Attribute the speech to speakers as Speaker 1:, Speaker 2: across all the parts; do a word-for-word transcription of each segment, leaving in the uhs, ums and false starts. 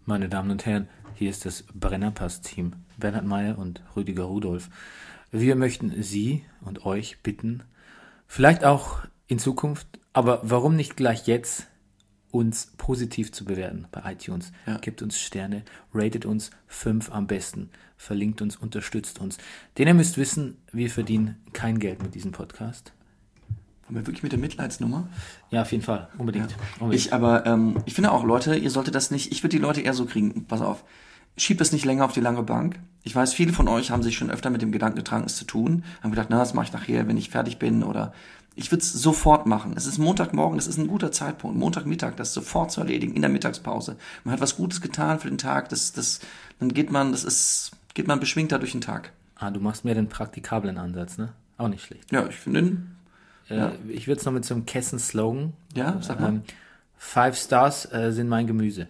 Speaker 1: Meine Damen und Herren, hier ist das Brennerpass-Team, Bernhard Meyer und Rüdiger Rudolph. Wir möchten Sie und euch bitten, vielleicht auch in Zukunft, aber warum nicht gleich jetzt, uns positiv zu bewerten bei iTunes. Ja. Gebt uns Sterne, ratet uns fünf am besten, verlinkt uns, unterstützt uns. Denn ihr müsst wissen, wir verdienen kein Geld mit diesem Podcast.
Speaker 2: Wollen wir wirklich mit der Mitleidsnummer?
Speaker 1: Ja, auf jeden Fall. Unbedingt.
Speaker 2: Ja.
Speaker 1: Unbedingt.
Speaker 2: Ich aber, ähm, ich finde auch, Leute, ihr solltet das nicht, ich würde die Leute eher so kriegen, pass auf, schiebt es nicht länger auf die lange Bank. Ich weiß, viele von euch haben sich schon öfter mit dem Gedanken getragen, es zu tun, haben gedacht, na, das mache ich nachher, wenn ich fertig bin, oder ich würde es sofort machen. Es ist Montagmorgen, es ist ein guter Zeitpunkt, Montagmittag, das sofort zu erledigen, in der Mittagspause. Man hat was Gutes getan für den Tag, das, das, dann geht man, das ist, geht man beschwingter durch den Tag.
Speaker 1: Ah, du machst mehr den praktikablen Ansatz, ne? Auch nicht schlecht.
Speaker 2: Ja, ich finde den,
Speaker 1: Äh, ja. Ich würde es noch mit so einem Kessen-Slogan.
Speaker 2: Ja, sag mal. Ähm,
Speaker 1: Five Stars äh, sind mein Gemüse.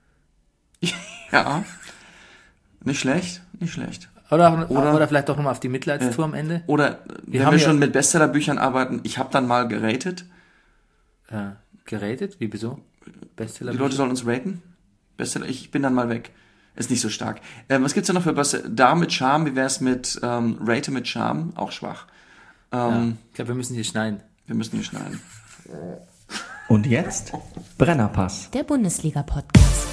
Speaker 2: Ja, nicht schlecht, nicht schlecht.
Speaker 1: Oder, oder, oder vielleicht doch nochmal auf die Mitleidstour äh, am Ende.
Speaker 2: Oder, wir wenn wir schon ja mit Bestsellerbüchern arbeiten, ich habe dann mal geratet.
Speaker 1: Äh, geratet? Wie, wieso?
Speaker 2: Bestsellerbücher? Die Leute sollen uns raten. Bestseller, ich bin dann mal weg. Ist nicht so stark. Ähm, was gibt's denn noch für Bestseller? Da mit Charme, wie wär's mit ähm, Rate mit Charme? Auch schwach. Ähm,
Speaker 1: ja, ich glaube, wir müssen hier schneiden.
Speaker 2: Wir müssen hier schneiden.
Speaker 3: Und jetzt Brennerpass.
Speaker 4: Der Bundesliga-Podcast.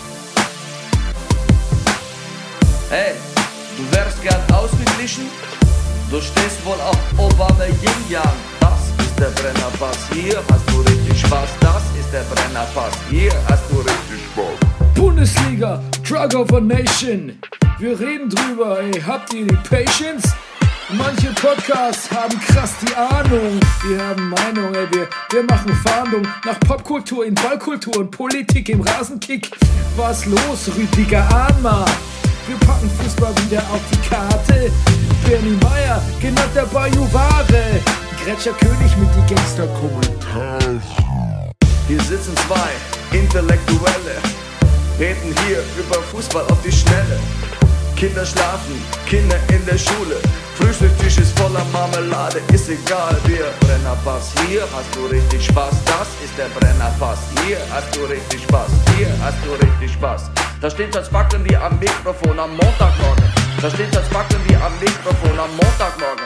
Speaker 5: Hey, du wärst gern ausgeglichen? Du stehst wohl auf Obama Yin Yang. Das ist der Brennerpass. Hier hast du richtig Spaß. Das ist der Brennerpass. Hier hast du richtig Spaß.
Speaker 6: Bundesliga, Drug of a Nation. Wir reden drüber, ey. Habt ihr die Patience? Manche Podcasts haben krass die Ahnung. Wir haben Meinung, ey, wir, wir machen Fahndung nach Popkultur in Ballkultur und Politik im Rasenkick. Was los, Rüdiger Ahnma? Wir packen Fußball wieder auf die Karte. Bernie Meyer, genannt der Bajuware. Gretscher König mit die Gangster-Kommentare.
Speaker 5: Hier sitzen zwei Intellektuelle, reden hier über Fußball auf die Schnelle. Kinder schlafen, Kinder in der Schule. Frühstückstisch ist voller Marmelade, ist egal, wir Brennerpass. Hier hast du richtig Spaß, das ist der Brennerpass. Hier hast du richtig Spaß, hier hast du richtig Spaß. Da steht das Backen wie am Mikrofon am Montagmorgen. Da steht das Backen wie am Mikrofon am Montagmorgen.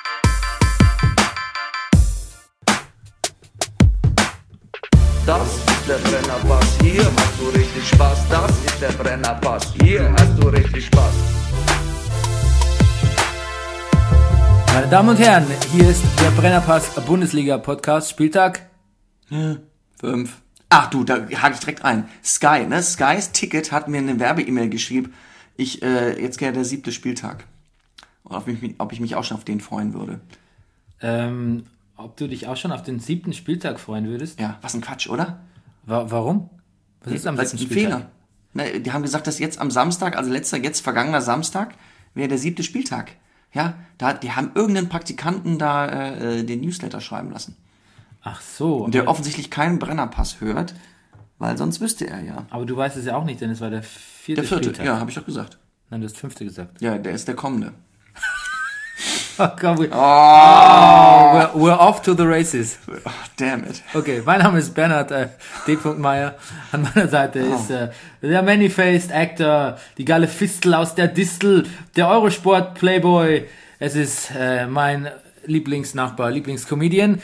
Speaker 5: Das ist der Brennerpass, hier hast du richtig Spaß. Das ist der Brennerpass, hier hast du richtig Spaß.
Speaker 1: Meine Damen und Herren, hier ist der Brennerpass Bundesliga Podcast, Spieltag
Speaker 2: ja, fünf. Ach du, da hake ich direkt ein. Sky, ne? Skys Ticket hat mir eine Werbe-E-Mail geschrieben. Ich, äh, jetzt wäre der siebte Spieltag. Und ob ich, mich, ob ich mich auch schon auf den freuen würde.
Speaker 1: Ähm, ob du dich auch schon auf den siebten Spieltag freuen würdest?
Speaker 2: Ja, was ein Quatsch, oder?
Speaker 1: Wa- warum? Was ist am
Speaker 2: siebten Spieltag? Fehler. Ne, die haben gesagt, dass jetzt am Samstag, also letzter, jetzt vergangener Samstag, wäre der siebte Spieltag. Ja, da, die haben irgendeinen Praktikanten da äh, den Newsletter schreiben lassen.
Speaker 1: Ach so.
Speaker 2: Und der offensichtlich keinen Brennerpass hört, weil sonst wüsste er ja.
Speaker 1: Aber du weißt es ja auch nicht, denn es war der vierte
Speaker 2: Der vierte,
Speaker 1: Spieltag.
Speaker 2: ja, habe ich doch gesagt.
Speaker 1: Nein, du hast fünfte gesagt.
Speaker 2: Ja, der ist der kommende.
Speaker 1: Oh, komm, we-
Speaker 2: oh.
Speaker 1: oh we're, we're off to the races.
Speaker 2: Oh, damn it.
Speaker 1: Okay, mein Name ist Bernhard äh, D. Meyer. An meiner Seite oh. ist äh, der Many-Faced Actor, die geile Fistel aus der Distel, der Eurosport-Playboy. Es ist äh, mein Lieblingsnachbar, Lieblingscomedian,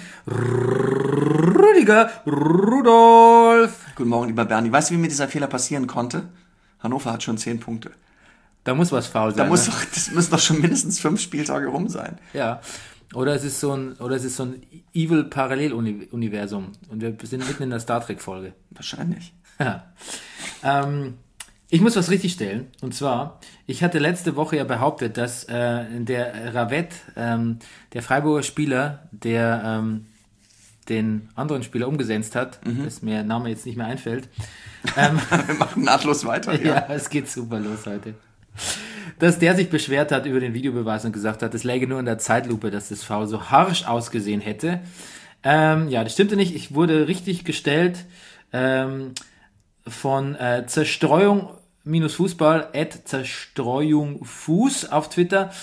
Speaker 1: Rüdiger Rudolph.
Speaker 2: Guten Morgen, lieber Bernie. Weißt du, wie mir dieser Fehler passieren konnte? Hannover hat schon zehn Punkte.
Speaker 1: Da muss was faul sein.
Speaker 2: Da muss
Speaker 1: ne?
Speaker 2: doch, das müssen doch schon mindestens fünf Spieltage rum sein.
Speaker 1: Ja. Oder es ist so ein, oder es ist so ein Evil Paralleluniversum. Und wir sind mitten in der Star Trek Folge.
Speaker 2: Wahrscheinlich.
Speaker 1: Ja. ähm, ich muss was richtigstellen. Und zwar, ich hatte letzte Woche ja behauptet, dass äh, der Ravet, ähm, der Freiburger Spieler, der ähm, den anderen Spieler umgesetzt hat, mhm. dass mir der Name jetzt nicht mehr einfällt. Ähm,
Speaker 2: wir machen nahtlos weiter.
Speaker 1: Ja. ja, es geht super los heute. Dass der sich beschwert hat über den Videobeweis und gesagt hat, es läge nur in der Zeitlupe, dass das Foul so harsch ausgesehen hätte. Ähm, ja, das stimmte nicht. Ich wurde richtig gestellt ähm, von äh, Zerstreuung minus Fußball at Zerstreuung Fuß auf Twitter.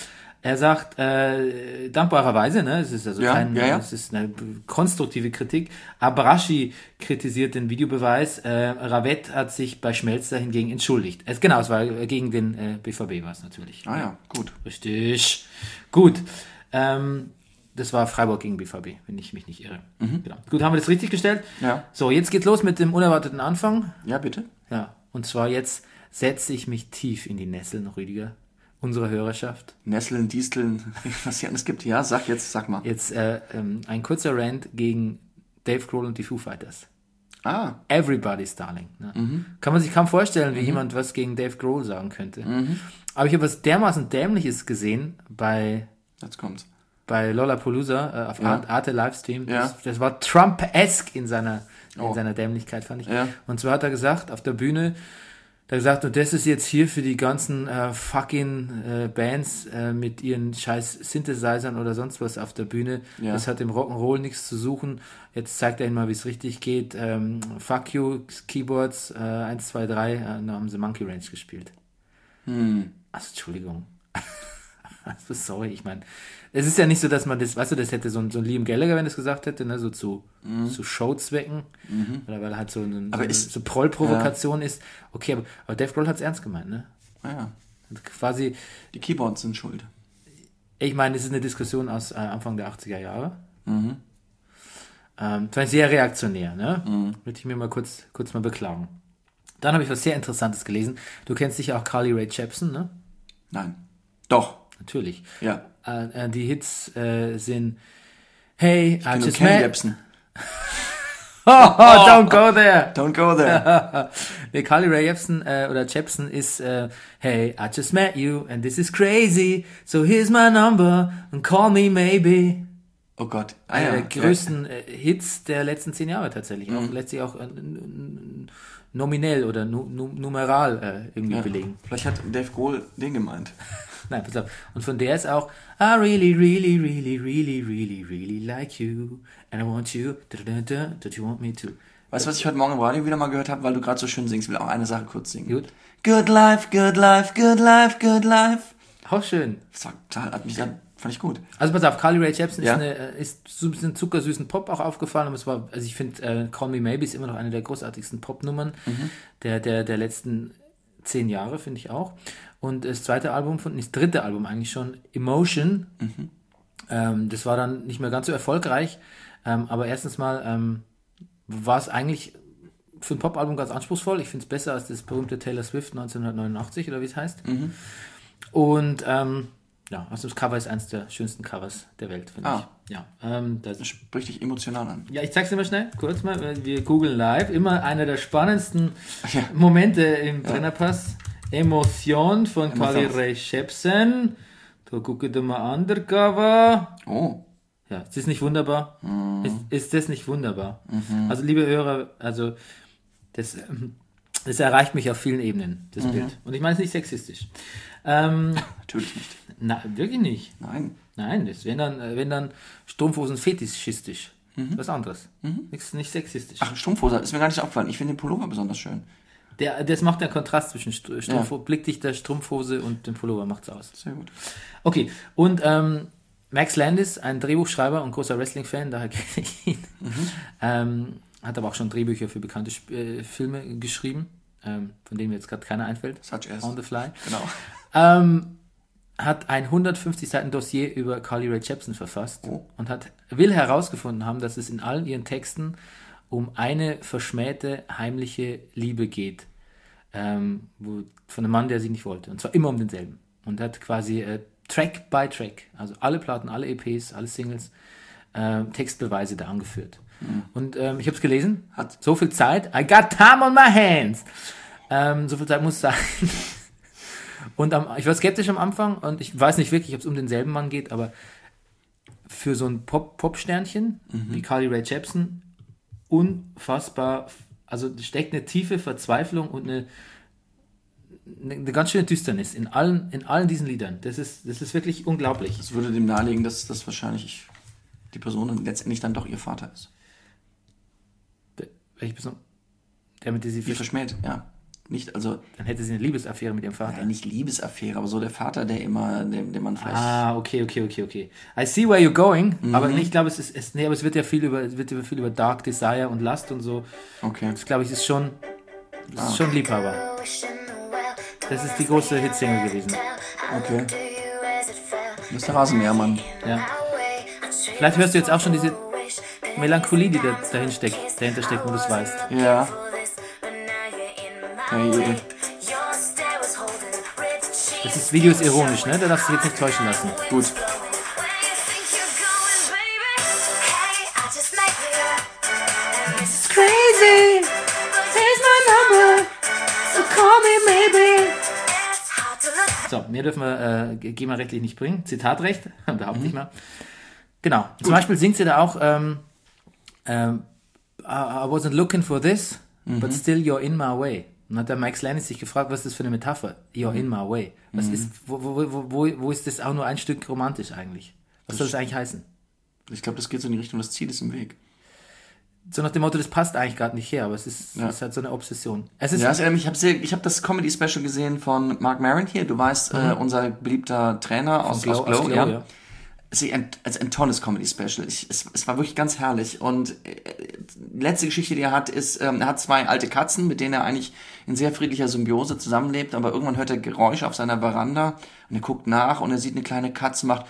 Speaker 1: Er sagt, äh, dankbarerweise, ne, es ist also
Speaker 2: Ja,
Speaker 1: kein,
Speaker 2: ja, ja.
Speaker 1: es ist eine konstruktive Kritik. Abrashi kritisiert den Videobeweis, äh, Ravad hat sich bei Schmelzer hingegen entschuldigt. Es, genau, es war gegen den äh, B V B war es natürlich.
Speaker 2: Ah ja, gut.
Speaker 1: Richtig. Gut. Ähm, das war Freiburg gegen B V B, wenn ich mich nicht irre.
Speaker 2: Mhm.
Speaker 1: Genau. Gut, haben wir das richtig gestellt?
Speaker 2: Ja.
Speaker 1: So, jetzt geht's los mit dem unerwarteten Anfang.
Speaker 2: Ja, bitte.
Speaker 1: Ja, und zwar jetzt setze ich mich tief in die Nesseln, Rüdiger, unserer Hörerschaft.
Speaker 2: Nesseln, Disteln, was hier alles gibt. Ja, sag jetzt, sag mal.
Speaker 1: Jetzt äh, ähm, ein kurzer Rant gegen Dave Grohl und die Foo Fighters.
Speaker 2: Ah,
Speaker 1: Everybody's Darling. Ne? Mhm. Kann man sich kaum vorstellen, wie mhm. jemand was gegen Dave Grohl sagen könnte. Mhm. Aber ich habe was dermaßen Dämliches gesehen bei,
Speaker 2: jetzt kommt's.
Speaker 1: bei Lollapalooza äh, auf
Speaker 2: Ja.
Speaker 1: Arte Livestream.
Speaker 2: Ja.
Speaker 1: Das, das war Trump-esque in seiner, in
Speaker 2: Oh.
Speaker 1: seiner Dämlichkeit, fand ich.
Speaker 2: Ja.
Speaker 1: Und zwar hat er gesagt, auf der Bühne, er hat gesagt, und das ist jetzt hier für die ganzen äh, fucking äh, Bands äh, mit ihren scheiß Synthesizern oder sonst was auf der Bühne.
Speaker 2: Ja.
Speaker 1: Das hat im Rock'n'Roll nichts zu suchen. Jetzt zeigt er ihnen mal, wie es richtig geht. Ähm, fuck you, Keyboards, äh, eins, zwei, drei, äh, dann haben sie Monkey Ranch gespielt.
Speaker 2: Hm.
Speaker 1: Also, Entschuldigung. Also, sorry, ich meine, es ist ja nicht so, dass man das, weißt du, das hätte so ein, so ein Liam Gallagher, wenn das gesagt hätte, ne, so zu, mhm. zu Showzwecken, mhm. oder weil er halt so, ein, so
Speaker 2: Aber
Speaker 1: eine
Speaker 2: ist-
Speaker 1: so Proll-Provokation ist. Okay, aber, aber Dave Grohl hat es ernst gemeint, ne?
Speaker 2: Ah ja.
Speaker 1: Hat quasi,
Speaker 2: Die Keyboards sind schuld.
Speaker 1: ich meine, das ist eine Diskussion aus äh, Anfang der achtziger Jahre.
Speaker 2: Mhm.
Speaker 1: Ähm, das war sehr reaktionär, ne? Mhm. Würde ich mir mal kurz, kurz mal beklagen. Dann habe ich was sehr Interessantes gelesen. Du kennst sicher auch Carly Rae Jepsen, ne?
Speaker 2: Nein. Doch.
Speaker 1: Natürlich.
Speaker 2: Ja.
Speaker 1: Äh, äh, die Hits äh, sind Hey, I
Speaker 2: Ich kenn
Speaker 1: just
Speaker 2: nur Ken
Speaker 1: met...
Speaker 2: Jebsen.
Speaker 1: Oh, oh, don't go there!
Speaker 2: Don't go there.
Speaker 1: Nee, Carly Rae Jepsen äh, oder Jepsen ist äh, Hey, I just met you and this is crazy, so here's my number and call me maybe.
Speaker 2: Oh Gott. Ah,
Speaker 1: Einer
Speaker 2: ja.
Speaker 1: der größten äh, Hits der letzten zehn Jahre tatsächlich. Auch, letztlich auch äh, n- n- nominell oder nu, nu, numeral äh, irgendwie
Speaker 2: Ja.
Speaker 1: belegen.
Speaker 2: Vielleicht hat Dave Grohl den gemeint.
Speaker 1: Nein, pass auf. Und von der ist auch I really, really, really, really, really, really like you and I want you, da, da, da, don't you want me to.
Speaker 2: Weißt du, was ich heute Morgen im Radio wieder mal gehört habe, weil du gerade so schön singst? Ich will auch eine Sache kurz singen.
Speaker 1: Gut.
Speaker 2: Good life, good life, good life, good life.
Speaker 1: Auch schön.
Speaker 2: Das war total, hat mich dann, fand ich gut.
Speaker 1: Also pass auf, Carly Rae Jepsen
Speaker 2: Ja.
Speaker 1: ist, eine, äh, ist so ein bisschen zuckersüßen Pop auch aufgefallen, aber es war, also ich finde, äh, Call Me Maybe ist immer noch eine der großartigsten Popnummern
Speaker 2: Mhm.
Speaker 1: der, der, der letzten zehn Jahre, finde ich auch. Und das zweite Album, von, das dritte Album eigentlich schon, Emotion,
Speaker 2: Mhm.
Speaker 1: ähm, das war dann nicht mehr ganz so erfolgreich, ähm, aber erstens mal ähm, war es eigentlich für ein Popalbum ganz anspruchsvoll. Ich finde es besser als das berühmte Taylor Swift neunzehnhundertneunundachtzig oder wie es heißt.
Speaker 2: Mhm.
Speaker 1: Und ähm, ja, also das Cover ist eines der schönsten Covers der Welt, finde
Speaker 2: Ah.
Speaker 1: ich. Ja, ähm, das
Speaker 2: Das spricht dich emotional an.
Speaker 1: ja, ich zeig's dir mal schnell, kurz mal, weil wir googeln live. Immer einer der spannendsten
Speaker 2: Ja.
Speaker 1: Momente im Brennerpass. Emotion von Carly
Speaker 2: Emotion.
Speaker 1: Rae Jepsen. Da gucke dir mal an, der Cover.
Speaker 2: Oh.
Speaker 1: Ja, ist das nicht wunderbar?
Speaker 2: Mhm.
Speaker 1: Ist, ist das nicht wunderbar? Also, liebe Hörer, also, das, ähm, das erreicht mich auf vielen Ebenen, das
Speaker 2: Mhm.
Speaker 1: Bild. Und ich meine es nicht sexistisch. Ähm,
Speaker 2: Natürlich nicht.
Speaker 1: na, wirklich nicht.
Speaker 2: Nein.
Speaker 1: Nein, das wenn dann, äh, wenn dann Strumpfhosen fetischistisch. Was anderes. Nichts, nicht sexistisch.
Speaker 2: Ach, Strumpfhose, ist mir gar nicht aufgefallen. Ich finde den Pullover besonders schön.
Speaker 1: Der, das macht den Kontrast zwischen Str- Strumpf, blickdichter Strumpfhose und dem Pullover macht's aus.
Speaker 2: Sehr gut.
Speaker 1: Okay, und ähm, Max Landis, ein Drehbuchschreiber und großer Wrestling-Fan, daher kenne ich ihn, ähm, hat aber auch schon Drehbücher für bekannte Sp- äh, Filme geschrieben, ähm, von denen mir jetzt gerade keiner einfällt.
Speaker 2: Such as.
Speaker 1: On the fly.
Speaker 2: Genau.
Speaker 1: Ähm, hat ein hundertfünfzig Seiten Dossier über Carly Rae Jepsen verfasst
Speaker 2: Oh.
Speaker 1: und hat, will herausgefunden haben, dass es in allen ihren Texten um eine verschmähte, heimliche Liebe geht. Ähm, wo, von einem Mann, der sie nicht wollte. Und zwar immer um denselben. Und hat quasi äh, Track by Track, also alle Platten, alle E Ps, alle Singles, äh, Textbeweise da angeführt. Und ähm, ich habe es gelesen, hat so viel Zeit, I got time on my hands. Ähm, so viel Zeit muss sein. Und am, ich war skeptisch am Anfang und ich weiß nicht wirklich, ob es um denselben Mann geht, aber für so ein Pop- Pop-Sternchen wie Carly Rae Jepsen unfassbar, also da steckt eine tiefe Verzweiflung und eine, eine, eine ganz schöne Düsternis in allen, in allen diesen Liedern. Das ist, das ist wirklich unglaublich.
Speaker 2: Das würde dem nahelegen, dass das wahrscheinlich die Person letztendlich dann doch ihr Vater ist.
Speaker 1: Welche Person? Der mit der sie
Speaker 2: Wie verschmäht, ja. nicht, also...
Speaker 1: Dann hätte sie eine Liebesaffäre mit ihrem Vater.
Speaker 2: Ja, nicht Liebesaffäre, aber so der Vater, der immer, dem, dem man vielleicht...
Speaker 1: Ah, okay, okay, okay, okay. I see where you're going, mhm. aber ich glaube, es ist, es, nee, aber es wird ja viel über, es wird über viel über Dark Desire und Lust und so.
Speaker 2: Okay.
Speaker 1: Das glaube ich ist schon, das
Speaker 2: ah.
Speaker 1: ist schon Liebhaber. Das ist die große Hitsingle gewesen.
Speaker 2: Okay. Das ist der Rasenmähermann.
Speaker 1: Ja. Vielleicht hörst du jetzt auch schon diese Melancholie, die da, dahin steckt, dahinter steckt, wo du es weißt.
Speaker 2: Ja. Hey.
Speaker 1: Das Video ist ironisch, ne? Da darfst du dich jetzt nicht täuschen lassen.
Speaker 2: Gut.
Speaker 1: Crazy, here's my number, so call me maybe. So, mehr dürfen wir äh, GEMA-rechtlich nicht bringen. Zitatrecht, behaupte mhm. ich mal. Genau. Gut. Zum Beispiel singt sie da auch ähm, ähm, I, I wasn't looking for this, mhm. but still you're in my way. Und hat der Mike Slaney sich gefragt, was ist das für eine Metapher? You're mhm. in my way. Was mhm. ist, wo, wo, wo, wo, wo ist das auch nur ein Stück romantisch eigentlich? Was das soll das eigentlich heißen?
Speaker 2: Ich glaube, das geht so in die Richtung, das Ziel ist im Weg.
Speaker 1: So nach dem Motto, das passt eigentlich gerade nicht her, aber es ist, ja. ist halt so eine Obsession. Es ist
Speaker 2: ja, also, ich habe ich hab das Comedy-Special gesehen von Mark Maron hier, du weißt, mhm. äh, unser beliebter Trainer aus Glow. Aus Glow, aus Glow ja. ja. Es ist ein, also ein tolles Comedy-Special. Ich, es, es war wirklich ganz herrlich. Und äh, die letzte Geschichte, die er hat, ist, ähm, er hat zwei alte Katzen, mit denen er eigentlich in sehr friedlicher Symbiose zusammenlebt, aber irgendwann hört er Geräusche auf seiner Veranda und er guckt nach und er sieht eine kleine Katze, macht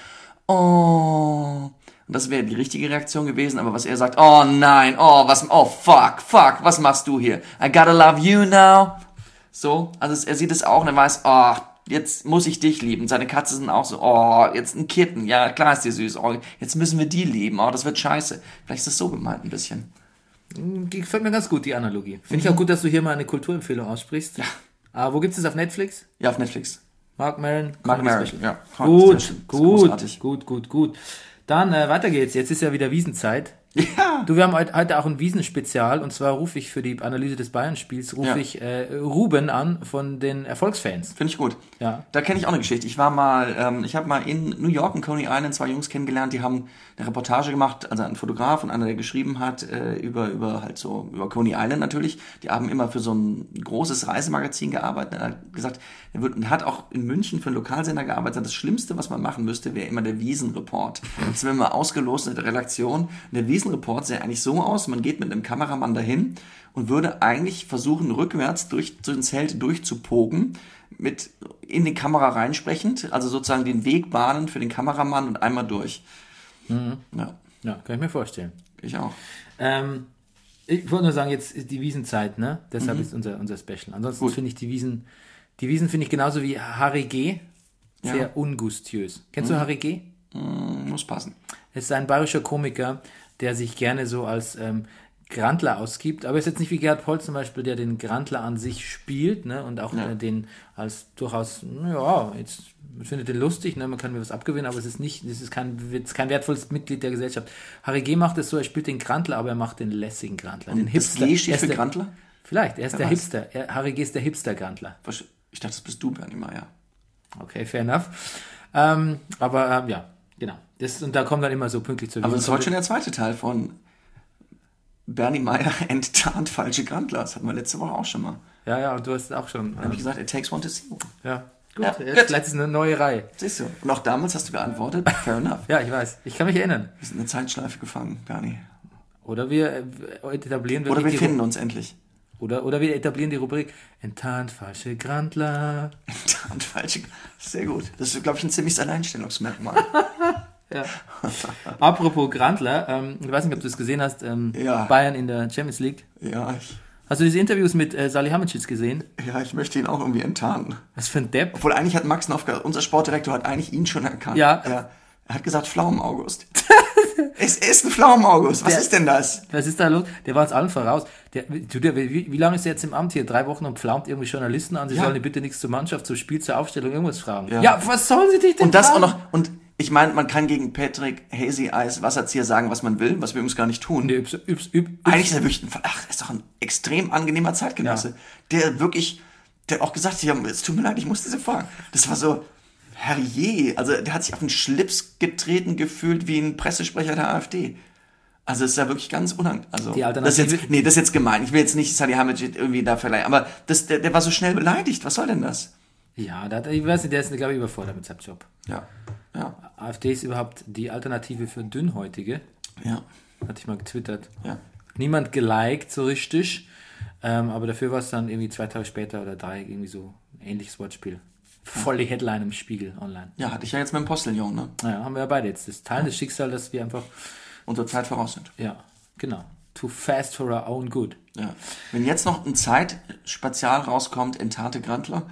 Speaker 2: oh. Und das wäre die richtige Reaktion gewesen, aber was er sagt, oh nein, oh, was, oh fuck, fuck, was machst du hier? I gotta love you now. So, also es, er sieht es auch und er weiß, oh, jetzt muss ich dich lieben. Seine Katzen sind auch so, oh, jetzt ein Kitten, ja, klar ist die süß, oh, jetzt müssen wir die lieben, oh, das wird scheiße. Vielleicht ist das so gemeint ein bisschen.
Speaker 1: Gefällt mir ganz gut, die Analogie. Finde ich auch gut, dass du hier mal eine Kulturempfehlung aussprichst. Ja. Aber wo gibt's das auf Netflix?
Speaker 2: Ja, auf Netflix.
Speaker 1: Mark Maron.
Speaker 2: Mark Maron, ja.
Speaker 1: Gut, gut, gut, gut, gut. Dann äh, weiter geht's. Jetzt ist ja wieder Wiesenzeit.
Speaker 2: Ja.
Speaker 1: Du, wir haben heute auch ein Wiesenspezial und zwar rufe ich für die Analyse des Bayern-Spiels rufe ja. ich äh, Ruben an von den Erfolgsfans.
Speaker 2: Finde ich gut.
Speaker 1: Ja.
Speaker 2: Da kenne ich auch eine Geschichte. Ich war mal, ähm, ich habe mal in New York in Coney Island zwei Jungs kennengelernt, die haben eine Reportage gemacht, also ein Fotograf und einer, der geschrieben hat äh, über über halt so über Coney Island natürlich. Die haben immer für so ein großes Reisemagazin gearbeitet. Er hat gesagt, er wird, er hat auch in München für einen Lokalsender gearbeitet. Das Schlimmste, was man machen müsste, wäre immer der Wiesenreport. Das wäre immer ausgelost in der Redaktion. Und der Wiesenreport sähe eigentlich so aus, man geht mit einem Kameramann dahin und würde eigentlich versuchen, rückwärts durch so ein Zelt durchzupogen, mit in die Kamera reinsprechend, also sozusagen den Weg bahnen für den Kameramann und einmal durch.
Speaker 1: Mhm.
Speaker 2: Ja.
Speaker 1: ja, kann ich mir vorstellen.
Speaker 2: Ich auch.
Speaker 1: Ähm, ich wollte nur sagen, jetzt ist die Wiesenzeit, ne? Deshalb
Speaker 2: Mhm.
Speaker 1: ist unser, unser Special. Ansonsten finde ich die Wiesen, die Wiesen finde ich genauso wie Harry G. sehr ja. ungustiös. Kennst mhm. du Harry G?
Speaker 2: Mhm, muss passen.
Speaker 1: Es ist ein bayerischer Komiker, der sich gerne so als ähm, Grantler ausgibt, aber ist jetzt nicht wie Gerhard Poll zum Beispiel, der den Grantler an sich spielt, ne, und auch ja. äh, den als durchaus, ja, jetzt man findet den lustig, ne, man kann mir was abgewinnen, aber es ist nicht, es ist kein, ist kein wertvolles Mitglied der Gesellschaft. Harry G. macht es so, er spielt den Grantler, aber er macht den lässigen Grantler, den Hipster.
Speaker 2: Das G steht für Grantler?
Speaker 1: Vielleicht, er ist
Speaker 2: Wer
Speaker 1: der
Speaker 2: weiß.
Speaker 1: Hipster. Er, Harry G. ist der Hipster-Grantler.
Speaker 2: Ich dachte, das bist du, Bernie Meyer.
Speaker 1: Okay, fair enough. Ähm, aber ähm, ja, genau. Das, und da kommt dann immer so pünktlich zu.
Speaker 2: Aber das ist heute schon der zweite Teil von Bernie Meyer enttarnt falsche Grantler. Das hatten wir letzte Woche auch schon mal.
Speaker 1: Ja, ja, und du hast auch schon.
Speaker 2: Da habe ich gesagt, it takes one to see one.
Speaker 1: Ja, gut.
Speaker 2: Ja,
Speaker 1: Jetzt, vielleicht ist eine neue Reihe.
Speaker 2: Siehst du. Und auch damals hast du geantwortet, fair enough.
Speaker 1: Ja, ich weiß. Ich kann mich erinnern.
Speaker 2: Wir sind in eine Zeitschleife gefangen, Bernie.
Speaker 1: Oder wir etablieren...
Speaker 2: Oder wir finden uns endlich.
Speaker 1: Oder, oder wir etablieren die Rubrik Enttarnt falsche Grantler.
Speaker 2: Enttarnt falsche... Sehr gut. Das ist, glaube ich, ein ziemliches Alleinstellungsmerkmal.
Speaker 1: Ja. Apropos Grantler, ähm, ich weiß nicht, ob du es gesehen hast, ähm,
Speaker 2: ja.
Speaker 1: Bayern in der Champions League.
Speaker 2: Ja, ich...
Speaker 1: Hast du diese Interviews mit äh, Salihamidzic gesehen?
Speaker 2: Ja, ich möchte ihn auch irgendwie enttarnen.
Speaker 1: Was für ein Depp.
Speaker 2: Obwohl eigentlich hat Max Nowka, unser Sportdirektor, hat eigentlich ihn schon erkannt.
Speaker 1: Ja.
Speaker 2: Er, er hat gesagt, Pflaumen-August. Es ist ein Pflaumen-August. Was der, ist denn das?
Speaker 1: Was ist da los? Der war uns allen voraus. Der, der, wie, wie lange ist er jetzt im Amt hier? Drei Wochen und pflaumt irgendwie Journalisten an. Sie ja. sollen bitte nichts zur Mannschaft, zum Spiel, zur Aufstellung, irgendwas fragen. Ja, ja was sollen sie dich denn
Speaker 2: Und das
Speaker 1: fragen?
Speaker 2: auch noch... Und ich meine, man kann gegen Patrick Hazy Eis Wasserzieher sagen, was man will, was wir übrigens gar nicht tun.
Speaker 1: Nee, übs, übs, übs,
Speaker 2: Eigentlich ist er wirklich ein, ach, ist doch ein extrem angenehmer Zeitgenosse, ja. der wirklich, der auch gesagt hat, ja, es tut mir leid, ich muss diese fragen. Das war so, herrje, also der hat sich auf den Schlips getreten gefühlt wie ein Pressesprecher der AfD. Also es ist ja wirklich ganz unangenehm. Also,
Speaker 1: Die
Speaker 2: das ist
Speaker 1: Alternative-
Speaker 2: jetzt, nee, das ist jetzt gemein. Ich will jetzt nicht Salihamidzic irgendwie da verleihen. Aber das, der, der war so schnell beleidigt. Was soll denn das?
Speaker 1: Ja, da hat, ich weiß nicht, der ist, glaube ich, überfordert mit seinem Job.
Speaker 2: Ja, ja,
Speaker 1: AfD ist überhaupt die Alternative für Dünnhäutige.
Speaker 2: ja,
Speaker 1: Hatte ich mal getwittert.
Speaker 2: ja.
Speaker 1: Niemand geliked so richtig, ähm, aber dafür war es dann irgendwie zwei Tage später oder drei irgendwie so ein ähnliches Wortspiel. Voll die Headline im Spiegel online.
Speaker 2: Ja, hatte ich ja jetzt mit dem Postillon, ne?
Speaker 1: Naja, haben wir ja beide jetzt. Das Teil des Schicksals, dass wir einfach,
Speaker 2: Unsere Zeit voraus sind.
Speaker 1: ja, genau. Too fast for our own good.
Speaker 2: Ja. Wenn jetzt noch ein Zeitspezial rauskommt, Entate Grantler.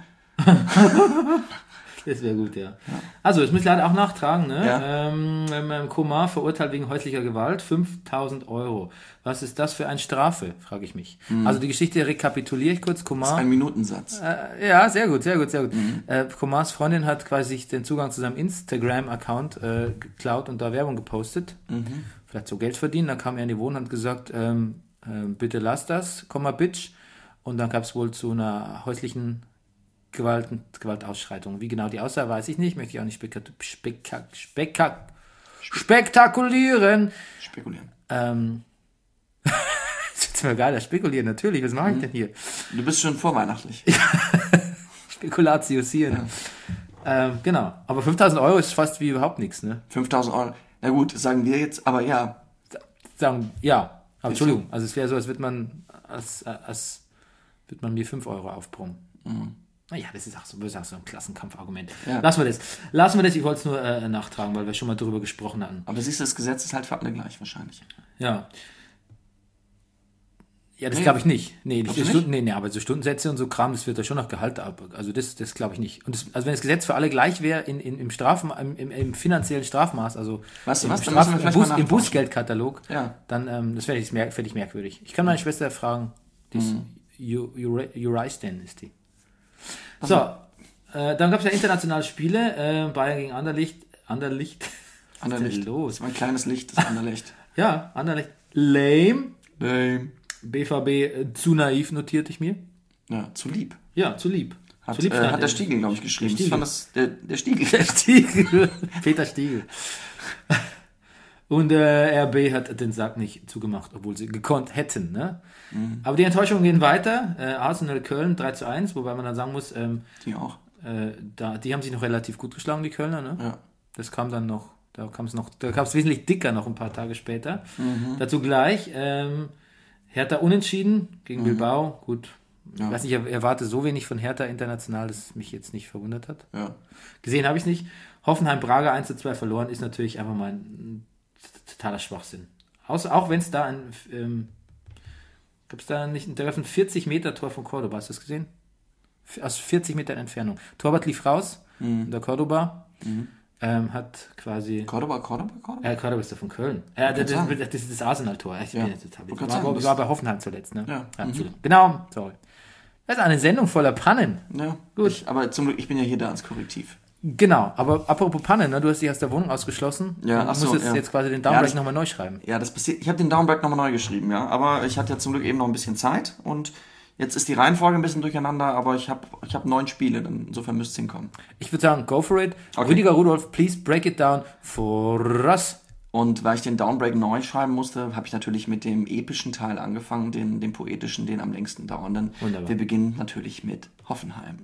Speaker 1: Das wäre gut, ja. Also, das muss ich leider auch nachtragen, ne?
Speaker 2: Ja.
Speaker 1: Ähm, ähm, Komar verurteilt wegen häuslicher Gewalt, fünftausend Euro. Was ist das für eine Strafe, frage ich mich. Also, die Geschichte rekapituliere ich kurz. Komar.
Speaker 2: Ein Minutensatz.
Speaker 1: Äh, ja, sehr gut, sehr gut, sehr gut. Mhm. Äh, Komars Freundin hat quasi sich den Zugang zu seinem Instagram-Account äh, geklaut und da Werbung gepostet.
Speaker 2: Mhm.
Speaker 1: Vielleicht so Geld verdienen. Dann kam er in die Wohnung und hat gesagt, ähm, äh, bitte lass das, Komma, Bitch. Und dann gab es wohl zu einer häuslichen Gewalt, Gewaltausschreitung. Wie genau die aussah, weiß ich nicht. Möchte ich auch nicht spektak spektak spektak spektakulieren.
Speaker 2: Spekulieren.
Speaker 1: Ähm, das ist mir geil, das Spekulieren, natürlich. Was mache ich denn hier?
Speaker 2: Du bist schon vorweihnachtlich.
Speaker 1: Spekulatius hier. Ne? Ähm, genau. Aber fünftausend Euro ist fast wie überhaupt nichts, ne?
Speaker 2: fünftausend Euro. Na gut, sagen wir jetzt, aber ja.
Speaker 1: Sagen, ja. Aber Entschuldigung. Also es wäre so, als würde man, als, als würde man mir fünf Euro aufbrummen.
Speaker 2: Mhm.
Speaker 1: Naja, das ist auch so, das ist auch so ein Klassenkampfargument.
Speaker 2: Ja.
Speaker 1: Lassen wir das. Lassen wir das, ich wollte es nur äh, nachtragen, weil wir schon mal darüber gesprochen hatten.
Speaker 2: Aber siehst du, das Gesetz ist halt für alle gleich wahrscheinlich.
Speaker 1: Ja. Ja, das
Speaker 2: Nee.
Speaker 1: glaube ich nicht. Nee,
Speaker 2: Glaubst
Speaker 1: die
Speaker 2: du
Speaker 1: Stunden, nee, nee, aber so Stundensätze und so Kram, das wird da schon nach Gehalt ab. Also das, das glaube ich nicht. Und das, also wenn das Gesetz für alle gleich wäre in, in, im, Straf, im, im, im finanziellen Strafmaß, also
Speaker 2: Weißt du
Speaker 1: im,
Speaker 2: was, dann
Speaker 1: Straf,
Speaker 2: müssen wir
Speaker 1: im,
Speaker 2: vielleicht
Speaker 1: Bus,
Speaker 2: mal
Speaker 1: im
Speaker 2: nachforschen.
Speaker 1: Bußgeldkatalog,
Speaker 2: Ja.
Speaker 1: dann ähm, das wäre ich, merk, fänd ich merkwürdig. Ich kann meine Schwester fragen, die ist Ju- Ju- Juristen ist die. So, äh, dann gab es ja internationale Spiele, äh, Bayern gegen Anderlicht. Anderlicht? Was ist denn
Speaker 2: Anderlicht.
Speaker 1: los?
Speaker 2: Das war ein kleines Licht, das Anderlicht.
Speaker 1: Ja, Anderlicht. Lame.
Speaker 2: Lame.
Speaker 1: B V B äh, zu naiv notierte ich mir.
Speaker 2: Ja, zu lieb.
Speaker 1: Ja, zu lieb.
Speaker 2: Hat,
Speaker 1: zu lieb
Speaker 2: äh,
Speaker 1: stand
Speaker 2: hat der
Speaker 1: in-
Speaker 2: Stiegel, glaube ich, geschrieben.
Speaker 1: Stiegel.
Speaker 2: Ich fand das, der, der Stiegel.
Speaker 1: Der Stiegel. Peter Stiegel. Und äh, R B hat den Sack nicht zugemacht, obwohl sie gekonnt hätten. Ne?
Speaker 2: Mhm.
Speaker 1: Aber die Enttäuschungen gehen weiter. Äh, Arsenal Köln drei zu eins, wobei man dann sagen muss, ähm,
Speaker 2: Die auch.
Speaker 1: äh, da, die haben sich noch relativ gut geschlagen, die Kölner. Ne?
Speaker 2: Ja.
Speaker 1: Das kam dann noch, da kam es noch, da kam es wesentlich dicker noch ein paar Tage später.
Speaker 2: Mhm.
Speaker 1: Dazu gleich, ähm, Hertha unentschieden gegen Bilbao. Gut,
Speaker 2: Ja.
Speaker 1: ich weiß nicht, ich erwarte so wenig von Hertha international, dass es mich jetzt nicht verwundert hat.
Speaker 2: Ja.
Speaker 1: Gesehen habe ich es nicht. Hoffenheim-Braga eins zu zwei verloren, ist natürlich einfach mal ein totaler Schwachsinn. Aus, auch wenn es da ein, ähm, gab es da nicht, da gab es ein vierzig Meter Tor von Cordoba, hast du das gesehen? Aus vierzig Metern Entfernung. Torwart lief raus,
Speaker 2: Mhm.
Speaker 1: und der Cordoba
Speaker 2: Mhm.
Speaker 1: ähm, hat quasi...
Speaker 2: Cordoba, Cordoba, Cordoba?
Speaker 1: Ja, Cordoba ist ja von Köln. Ja, das,
Speaker 2: sagen.
Speaker 1: das, das ist das Arsenal-Tor. Ich,
Speaker 2: Ja.
Speaker 1: bin jetzt total, ich,
Speaker 2: Wollte grad
Speaker 1: war,
Speaker 2: sagen,
Speaker 1: ich
Speaker 2: das-
Speaker 1: war bei Hoffenheim zuletzt. Ne?
Speaker 2: Ja. Mhm.
Speaker 1: Entschuldigung. Genau, sorry. Das ist eine Sendung voller Pannen.
Speaker 2: Ja.
Speaker 1: Gut.
Speaker 2: Ich, aber zum Glück, ich bin ja hier da als Korrektiv.
Speaker 1: Genau, aber apropos Pannen, ne? Du hast dich aus der Wohnung ausgeschlossen.
Speaker 2: Ja,
Speaker 1: und
Speaker 2: ach so,
Speaker 1: musst jetzt,
Speaker 2: ja.
Speaker 1: jetzt quasi den
Speaker 2: Ja,
Speaker 1: Downbreak
Speaker 2: das-
Speaker 1: nochmal neu schreiben.
Speaker 2: Ja, das passiert. Ich habe den Downbreak nochmal neu geschrieben, ja. Aber ich hatte ja zum Glück eben noch ein bisschen Zeit und jetzt ist die Reihenfolge ein bisschen durcheinander, aber ich habe ich hab neun Spiele, dann insofern müsste es hinkommen.
Speaker 1: Ich würde sagen, go for it.
Speaker 2: Okay.
Speaker 1: Rüdiger Rudolph, please break it down for us.
Speaker 2: Und weil ich den Downbreak neu schreiben musste, habe ich natürlich mit dem epischen Teil angefangen, den, den poetischen, den am längsten dauernden.
Speaker 1: Wunderbar.
Speaker 2: Wir beginnen natürlich mit Hoffenheim.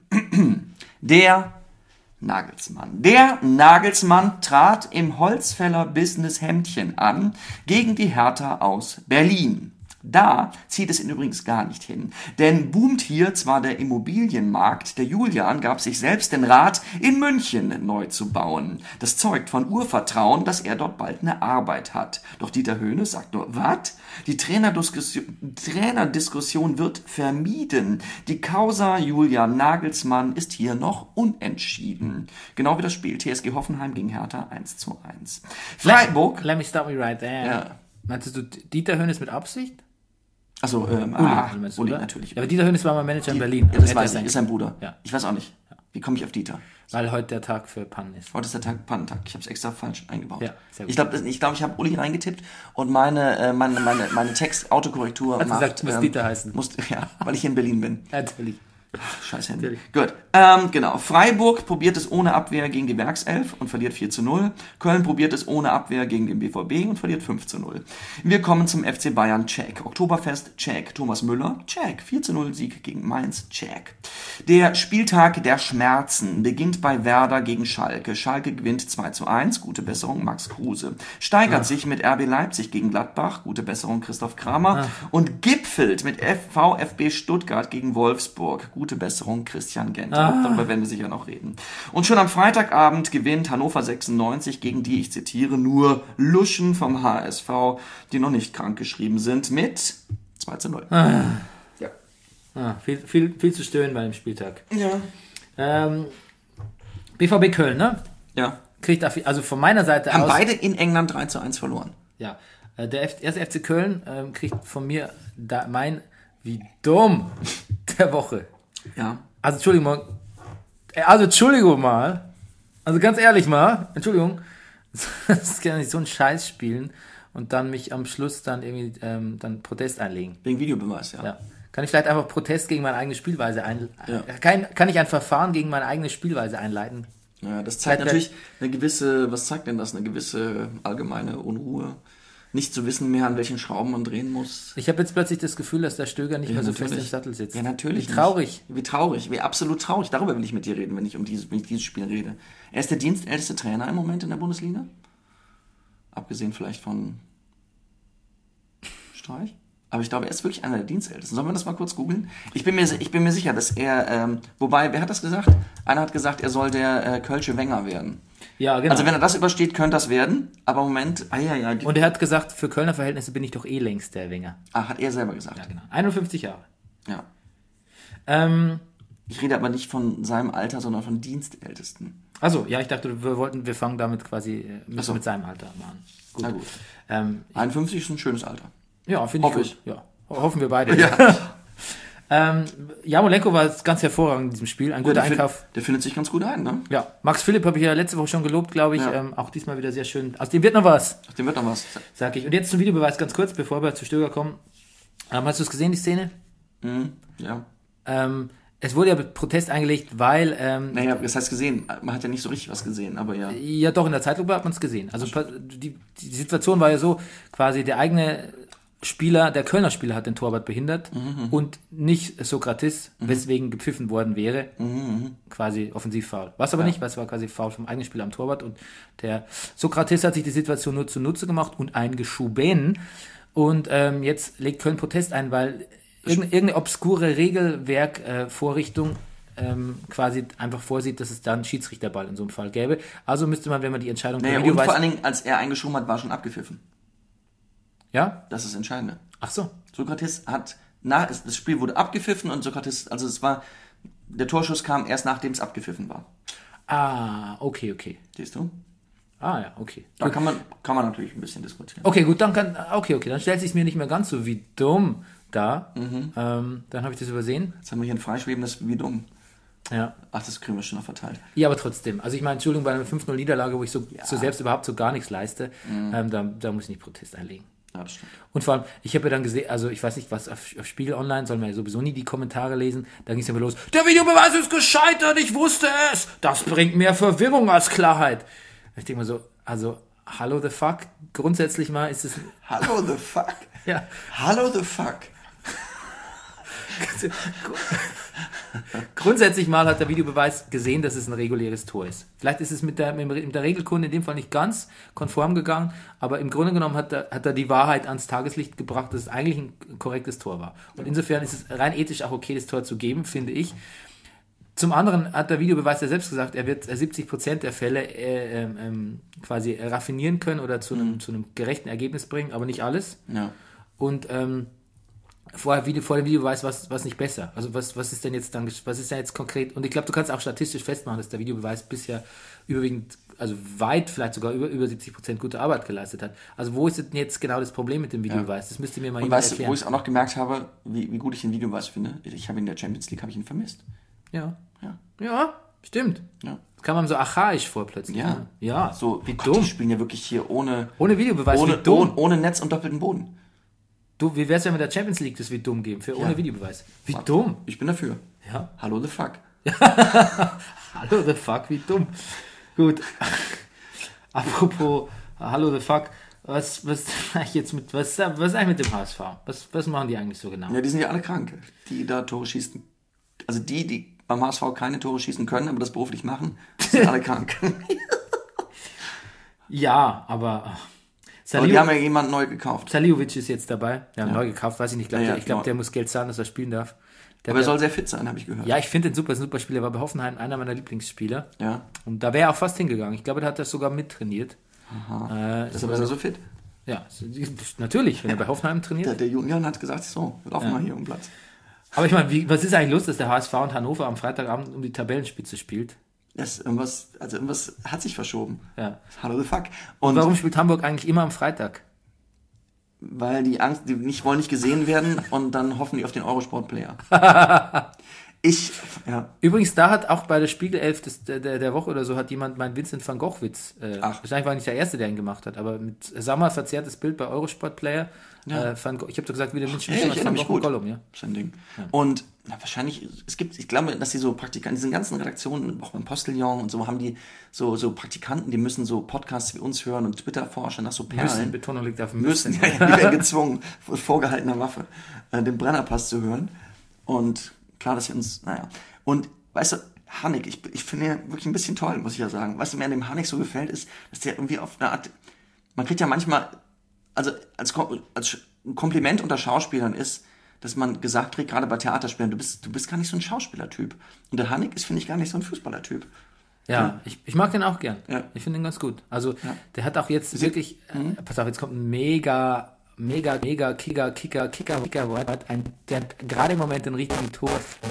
Speaker 2: Der Nagelsmann. Der Nagelsmann trat im Holzfäller Business-Hemdchen an gegen die Hertha aus Berlin. Da zieht es ihn übrigens gar nicht hin. Denn boomt hier zwar der Immobilienmarkt, der Julian gab sich selbst den Rat, in München neu zu bauen. Das zeugt von Urvertrauen, dass er dort bald eine Arbeit hat. Doch Dieter Höhne sagt nur, was? Die Trainerdiskussion, Trainerdiskussion wird vermieden. Die Causa Julian Nagelsmann ist hier noch unentschieden. Genau wie das Spiel T S G Hoffenheim gegen Hertha eins zu eins. Freiburg.
Speaker 1: Let me stop me right there.
Speaker 2: Ja.
Speaker 1: Meintest du, Dieter Hönes mit Absicht?
Speaker 2: Also, ähm,
Speaker 1: Uli,
Speaker 2: ah,
Speaker 1: meinst du,
Speaker 2: Uli
Speaker 1: oder?
Speaker 2: natürlich.
Speaker 1: Ja, aber Dieter Hönes war mal Manager in Berlin.
Speaker 2: Ja, das
Speaker 1: Hätte er
Speaker 2: weiß
Speaker 1: sein
Speaker 2: ich, ist sein Bruder.
Speaker 1: Ja.
Speaker 2: Ich weiß auch nicht. Wie komme ich auf Dieter?
Speaker 1: Weil heute der Tag für Pannen ist.
Speaker 2: Heute ist der Tag Pannentag. Ich habe es extra falsch eingebaut.
Speaker 1: Ja, sehr gut.
Speaker 2: Ich glaube, ich, glaub, ich habe Uli reingetippt und meine, äh, meine, meine, meine Text-Autokorrektur
Speaker 1: Hat
Speaker 2: macht...
Speaker 1: gesagt, muss Dieter heißen.
Speaker 2: Muss, ja, weil ich hier in Berlin bin.
Speaker 1: Natürlich.
Speaker 2: Scheiß Handy. Gut. Ähm, genau. Freiburg probiert es ohne Abwehr gegen die Werkself und verliert vier zu null. Köln probiert es ohne Abwehr gegen den B V B und verliert fünf zu null. Wir kommen zum F C Bayern. Check. Oktoberfest. Check. Thomas Müller. Check. vier zu null Sieg gegen Mainz. Check. Der Spieltag der Schmerzen beginnt bei Werder gegen Schalke. Schalke gewinnt zwei zu eins. Gute Besserung Max Kruse. Steigert Ach. sich mit R B Leipzig gegen Gladbach. Gute Besserung Christoph Kramer. Ach. Und gipfelt mit VfB Stuttgart gegen Wolfsburg. Gute Besserung, Christian Genter. Ah. Darüber werden wir sicher noch reden. Und schon am Freitagabend gewinnt Hannover sechsundneunzig gegen die, ich zitiere, nur Luschen vom H S V, die noch nicht krankgeschrieben sind, mit zwei zu null.
Speaker 1: Ah. Ja. Ah, viel, viel, viel zu stören bei dem Spieltag.
Speaker 2: Ja.
Speaker 1: Ähm, B V B Köln, ne?
Speaker 2: Ja.
Speaker 1: Kriegt also von meiner Seite
Speaker 2: Haben
Speaker 1: aus...
Speaker 2: beide in England drei zu eins verloren.
Speaker 1: Ja. Der erste F C Köln ähm, kriegt von mir da mein wie dumm der Woche.
Speaker 2: Ja.
Speaker 1: Also Entschuldigung mal. Also Entschuldigung mal. Also ganz ehrlich mal. Entschuldigung. Das kann nicht so einen Scheiß spielen und dann mich am Schluss dann irgendwie ähm, dann Protest einlegen.
Speaker 2: Wegen Videobeweis, ja.
Speaker 1: ja. Kann ich vielleicht einfach Protest gegen meine eigene Spielweise einleiten?
Speaker 2: Ja.
Speaker 1: Kann, kann ich ein Verfahren gegen meine eigene Spielweise einleiten?
Speaker 2: Ja, das zeigt natürlich eine gewisse, was zeigt denn das? Eine gewisse allgemeine Unruhe. Nicht zu wissen mehr, an welchen Schrauben man drehen muss.
Speaker 1: Ich habe jetzt plötzlich das Gefühl, dass der Stöger nicht ja, mehr so natürlich. fest im Sattel sitzt.
Speaker 2: Ja, natürlich.
Speaker 1: Wie traurig.
Speaker 2: Nicht. Wie traurig, wie absolut traurig. Darüber will ich mit dir reden, wenn ich um dieses, wenn ich dieses Spiel rede. Er ist der dienstälteste Trainer im Moment in der Bundesliga. Abgesehen vielleicht von Streich. Aber ich glaube, er ist wirklich einer der Dienstältesten. Sollen wir das mal kurz googeln? Ich bin mir, ich bin mir sicher, dass er, ähm, wobei, wer hat das gesagt? Einer hat gesagt, er soll der äh, Kölsche Wenger werden.
Speaker 1: Ja, genau.
Speaker 2: Also wenn er das übersteht, könnte das werden. Aber im Moment, ah ja, ja.
Speaker 1: Und er hat gesagt, für Kölner Verhältnisse bin ich doch eh längst der Wenger.
Speaker 2: Ah, hat er selber gesagt.
Speaker 1: Ja, genau. einundfünfzig Jahre.
Speaker 2: Ja.
Speaker 1: Ähm,
Speaker 2: ich rede aber nicht von seinem Alter, sondern von Dienstältesten.
Speaker 1: Also ja, ich dachte, wir wollten, wir fangen damit quasi mit,
Speaker 2: so.
Speaker 1: mit seinem Alter an. Gut.
Speaker 2: Na gut.
Speaker 1: Ähm,
Speaker 2: einundfünfzig ist ein schönes Alter.
Speaker 1: Ja, finde ich
Speaker 2: Hoffe
Speaker 1: gut. Ja. Hoffen wir beide.
Speaker 2: Ja.
Speaker 1: ähm, Jarmolenko war ganz hervorragend in diesem Spiel. Ein guter
Speaker 2: ja, der
Speaker 1: Einkauf.
Speaker 2: Find, der findet sich ganz gut ein, ne?
Speaker 1: Ja. Max Philipp habe ich ja letzte Woche schon gelobt, glaube ich.
Speaker 2: Ja.
Speaker 1: Ähm, auch diesmal wieder sehr schön. Aus dem wird noch was.
Speaker 2: Aus dem wird noch was.
Speaker 1: Sag ich. Und jetzt zum Videobeweis ganz kurz, bevor wir zu Stöger kommen. Ähm, hast du es gesehen, die Szene?
Speaker 2: Mhm. Ja.
Speaker 1: Ähm, es wurde ja Protest eingelegt, weil... Ähm,
Speaker 2: naja, das heißt gesehen. Man hat ja nicht so richtig was gesehen, aber ja.
Speaker 1: Ja, doch, in der Zeitlupe hat man es gesehen. Also die, die Situation war ja so, quasi der eigene... Spieler, der Kölner Spieler hat den Torwart behindert mhm, und nicht Sokrates, mhm. weswegen gepfiffen worden wäre, mhm, quasi Offensivfoul. Was aber ja. nicht, weil es war quasi Foul vom eigenen Spieler am Torwart und der Sokrates hat sich die Situation nur zunutze gemacht und eingeschoben und ähm, jetzt legt Köln Protest ein, weil irgendeine, irgendeine obskure Regelwerk-Vorrichtung äh, ähm, quasi einfach vorsieht, dass es dann Schiedsrichterball in so einem Fall gäbe. Also müsste man, wenn man die Entscheidung...
Speaker 2: Naja, und vor allen Dingen, als er eingeschoben hat, war schon abgepfiffen.
Speaker 1: Ja?
Speaker 2: Das ist das Entscheidende.
Speaker 1: Ach so.
Speaker 2: Sokrates hat, nach, das Spiel wurde abgepfiffen und Sokrates, also es war, der Torschuss kam erst nachdem es abgepfiffen war.
Speaker 1: Ah, okay, okay.
Speaker 2: Siehst du?
Speaker 1: Ah ja, okay.
Speaker 2: Da kann man, kann man natürlich ein bisschen diskutieren.
Speaker 1: Okay, gut, dann kann, okay, okay, dann stellt sich mir nicht mehr ganz so wie dumm da. Mhm. Ähm, dann habe ich das übersehen.
Speaker 2: Jetzt haben wir hier ein freischwebendes wie dumm.
Speaker 1: Ja.
Speaker 2: Ach, das kriegen wir schon noch verteilt.
Speaker 1: Ja, aber trotzdem. Also ich meine, Entschuldigung, bei einer fünf null Niederlage, wo ich so, ja. so selbst überhaupt so gar nichts leiste, mhm. ähm, da, da muss ich nicht Protest einlegen.
Speaker 2: Ja, das stimmt.
Speaker 1: Und vor allem, ich habe ja dann gesehen, also ich weiß nicht, was auf, auf Spiegel Online, soll man ja sowieso nie die Kommentare lesen, da ging es ja mal los, der Videobeweis ist gescheitert, ich wusste es, das bringt mehr Verwirrung als Klarheit. Ich denke mal so, also, hallo the fuck, grundsätzlich mal ist es...
Speaker 2: Hallo the fuck?
Speaker 1: Ja.
Speaker 2: Hallo the fuck?
Speaker 1: Grundsätzlich mal hat der Videobeweis gesehen, dass es ein reguläres Tor ist. Vielleicht ist es mit der, mit der Regelkunde in dem Fall nicht ganz konform gegangen, aber im Grunde genommen hat er, hat er die Wahrheit ans Tageslicht gebracht, dass es eigentlich ein korrektes Tor war. Und insofern ist es rein ethisch auch okay, das Tor zu geben, finde ich. Zum anderen hat der Videobeweis ja selbst gesagt, er wird siebzig Prozent der Fälle äh, ähm, quasi raffinieren können oder zu einem, mhm. zu einem gerechten Ergebnis bringen, aber nicht alles.
Speaker 2: Ja.
Speaker 1: Und ähm, Vorher, Video, vor dem Videobeweis war es nicht besser. Also was, was ist denn jetzt dann, was ist denn jetzt konkret? Und ich glaube, du kannst auch statistisch festmachen, dass der Videobeweis bisher überwiegend, also weit, vielleicht sogar über, über siebzig Prozent gute Arbeit geleistet hat. Also wo ist denn jetzt genau das Problem mit dem Videobeweis? Ja. Das müsste mir mal jemand
Speaker 2: weißt
Speaker 1: erklären.
Speaker 2: Und weißt du, wo ich auch noch gemerkt habe, wie, wie gut ich den Videobeweis finde? Ich habe in der Champions League, habe ich ihn vermisst.
Speaker 1: Ja.
Speaker 2: Ja.
Speaker 1: Ja, stimmt.
Speaker 2: Ja.
Speaker 1: Das kam einem so archaisch vor plötzlich.
Speaker 2: Ja.
Speaker 1: Ne? Ja.
Speaker 2: So,
Speaker 1: wie
Speaker 2: Gott,
Speaker 1: dumm.
Speaker 2: Die spielen ja wirklich hier ohne...
Speaker 1: Ohne Videobeweis,
Speaker 2: ohne,
Speaker 1: wie dumm.
Speaker 2: Ohne, ohne Netz und doppelten Boden.
Speaker 1: Du, wie wär's, wenn wir der Champions League das wie dumm geben, für ohne ja. Videobeweis? Wie
Speaker 2: Warte.
Speaker 1: dumm.
Speaker 2: Ich bin dafür.
Speaker 1: Ja.
Speaker 2: Hallo the fuck.
Speaker 1: Hallo the fuck, wie dumm. Gut. Apropos Hallo the fuck, was, was, jetzt mit, was, was ist eigentlich mit dem H S V? Was, was machen die eigentlich so genau?
Speaker 2: Ja, die sind ja alle krank, die da Tore schießen. Also die, die beim H S V keine Tore schießen können, aber das beruflich machen, sind alle krank.
Speaker 1: Ja, aber...
Speaker 2: Aber
Speaker 1: Saliu-
Speaker 2: die haben ja jemanden neu gekauft.
Speaker 1: Saliovic ist jetzt dabei. Der haben
Speaker 2: Ja.
Speaker 1: neu gekauft, weiß ich nicht. Ich glaube,
Speaker 2: Ja, ja,
Speaker 1: der, ich glaub,
Speaker 2: neu.
Speaker 1: der muss Geld zahlen, dass er spielen darf. Der
Speaker 2: Aber er
Speaker 1: hat-
Speaker 2: soll sehr fit sein, habe ich gehört.
Speaker 1: Ja, ich finde den super, ist ein super Spieler. War bei Hoffenheim einer meiner Lieblingsspieler.
Speaker 2: Ja.
Speaker 1: Und da wäre er auch fast hingegangen. Ich glaube, da hat er sogar mittrainiert.
Speaker 2: Aha.
Speaker 1: Äh,
Speaker 2: Ist aber so fit.
Speaker 1: Ja, natürlich, wenn er bei Hoffenheim trainiert.
Speaker 2: Der, der Julian hat gesagt, so, wir laufen
Speaker 1: Ja.
Speaker 2: mal hier um den Platz.
Speaker 1: Aber ich meine, wie- was ist eigentlich los, dass der H S V und Hannover am Freitagabend um die Tabellenspitze spielt?
Speaker 2: Das, irgendwas, also irgendwas hat sich verschoben.
Speaker 1: Ja.
Speaker 2: Hallo the fuck. Und
Speaker 1: Warum spielt Hamburg eigentlich immer am Freitag?
Speaker 2: weil die Angst, die nicht wollen nicht gesehen werden und dann hoffen die auf den Eurosport-Player. Ich, ja.
Speaker 1: Übrigens, da hat auch bei der Spiegelelf des, der, der der Woche oder so hat jemand meinen Vincent van Gogh-Witz. Äh,
Speaker 2: Ach.
Speaker 1: wahrscheinlich war er nicht der Erste, der ihn gemacht hat, aber mit Sammer verzerrtes Bild bei Eurosport-Player.
Speaker 2: Ja.
Speaker 1: Äh, Van Gogh, ich habe doch gesagt, wie der Mensch
Speaker 2: Ja, ich erinnere
Speaker 1: Van
Speaker 2: mich
Speaker 1: Gogh und
Speaker 2: gut.
Speaker 1: Gollum, ja.
Speaker 2: Das ist ein Ding. Und na, wahrscheinlich, es gibt, ich glaube, dass die so Praktikanten, in diesen ganzen Redaktionen, auch beim Postillon und so, haben die so, so Praktikanten, die müssen so Podcasts wie uns hören und Twitter forschen nach so
Speaker 1: Müssen,
Speaker 2: Perlen.
Speaker 1: Betonung liegt auf dem
Speaker 2: Müssen,
Speaker 1: Müssen.
Speaker 2: ja, ja, die werden gezwungen, mit vorgehaltener Waffe, äh, den Brennerpass zu hören. Und klar, dass wir uns, naja. Und, weißt du, Harnik, ich, ich finde ihn wirklich ein bisschen toll, muss ich ja sagen. Was mir an dem Harnik so gefällt, ist, dass der irgendwie auf eine Art, man kriegt ja manchmal, also als, Kom- als ein Kompliment unter Schauspielern ist, dass man gesagt kriegt, gerade bei Theaterspielern, du bist, du bist gar nicht so ein Schauspielertyp. Und der Harnik ist, finde ich, gar nicht so ein Fußballertyp.
Speaker 1: Ja, ich, ich mag den auch gern.
Speaker 2: Ja.
Speaker 1: Ich finde den ganz gut. Also, der hat auch jetzt wirklich,
Speaker 2: Mhm.
Speaker 1: äh, pass auf, jetzt kommt ein mega, mega, mega Kicker, Kicker, Kicker, Kicker, hat ein, der hat gerade im Moment den richtigen Tor.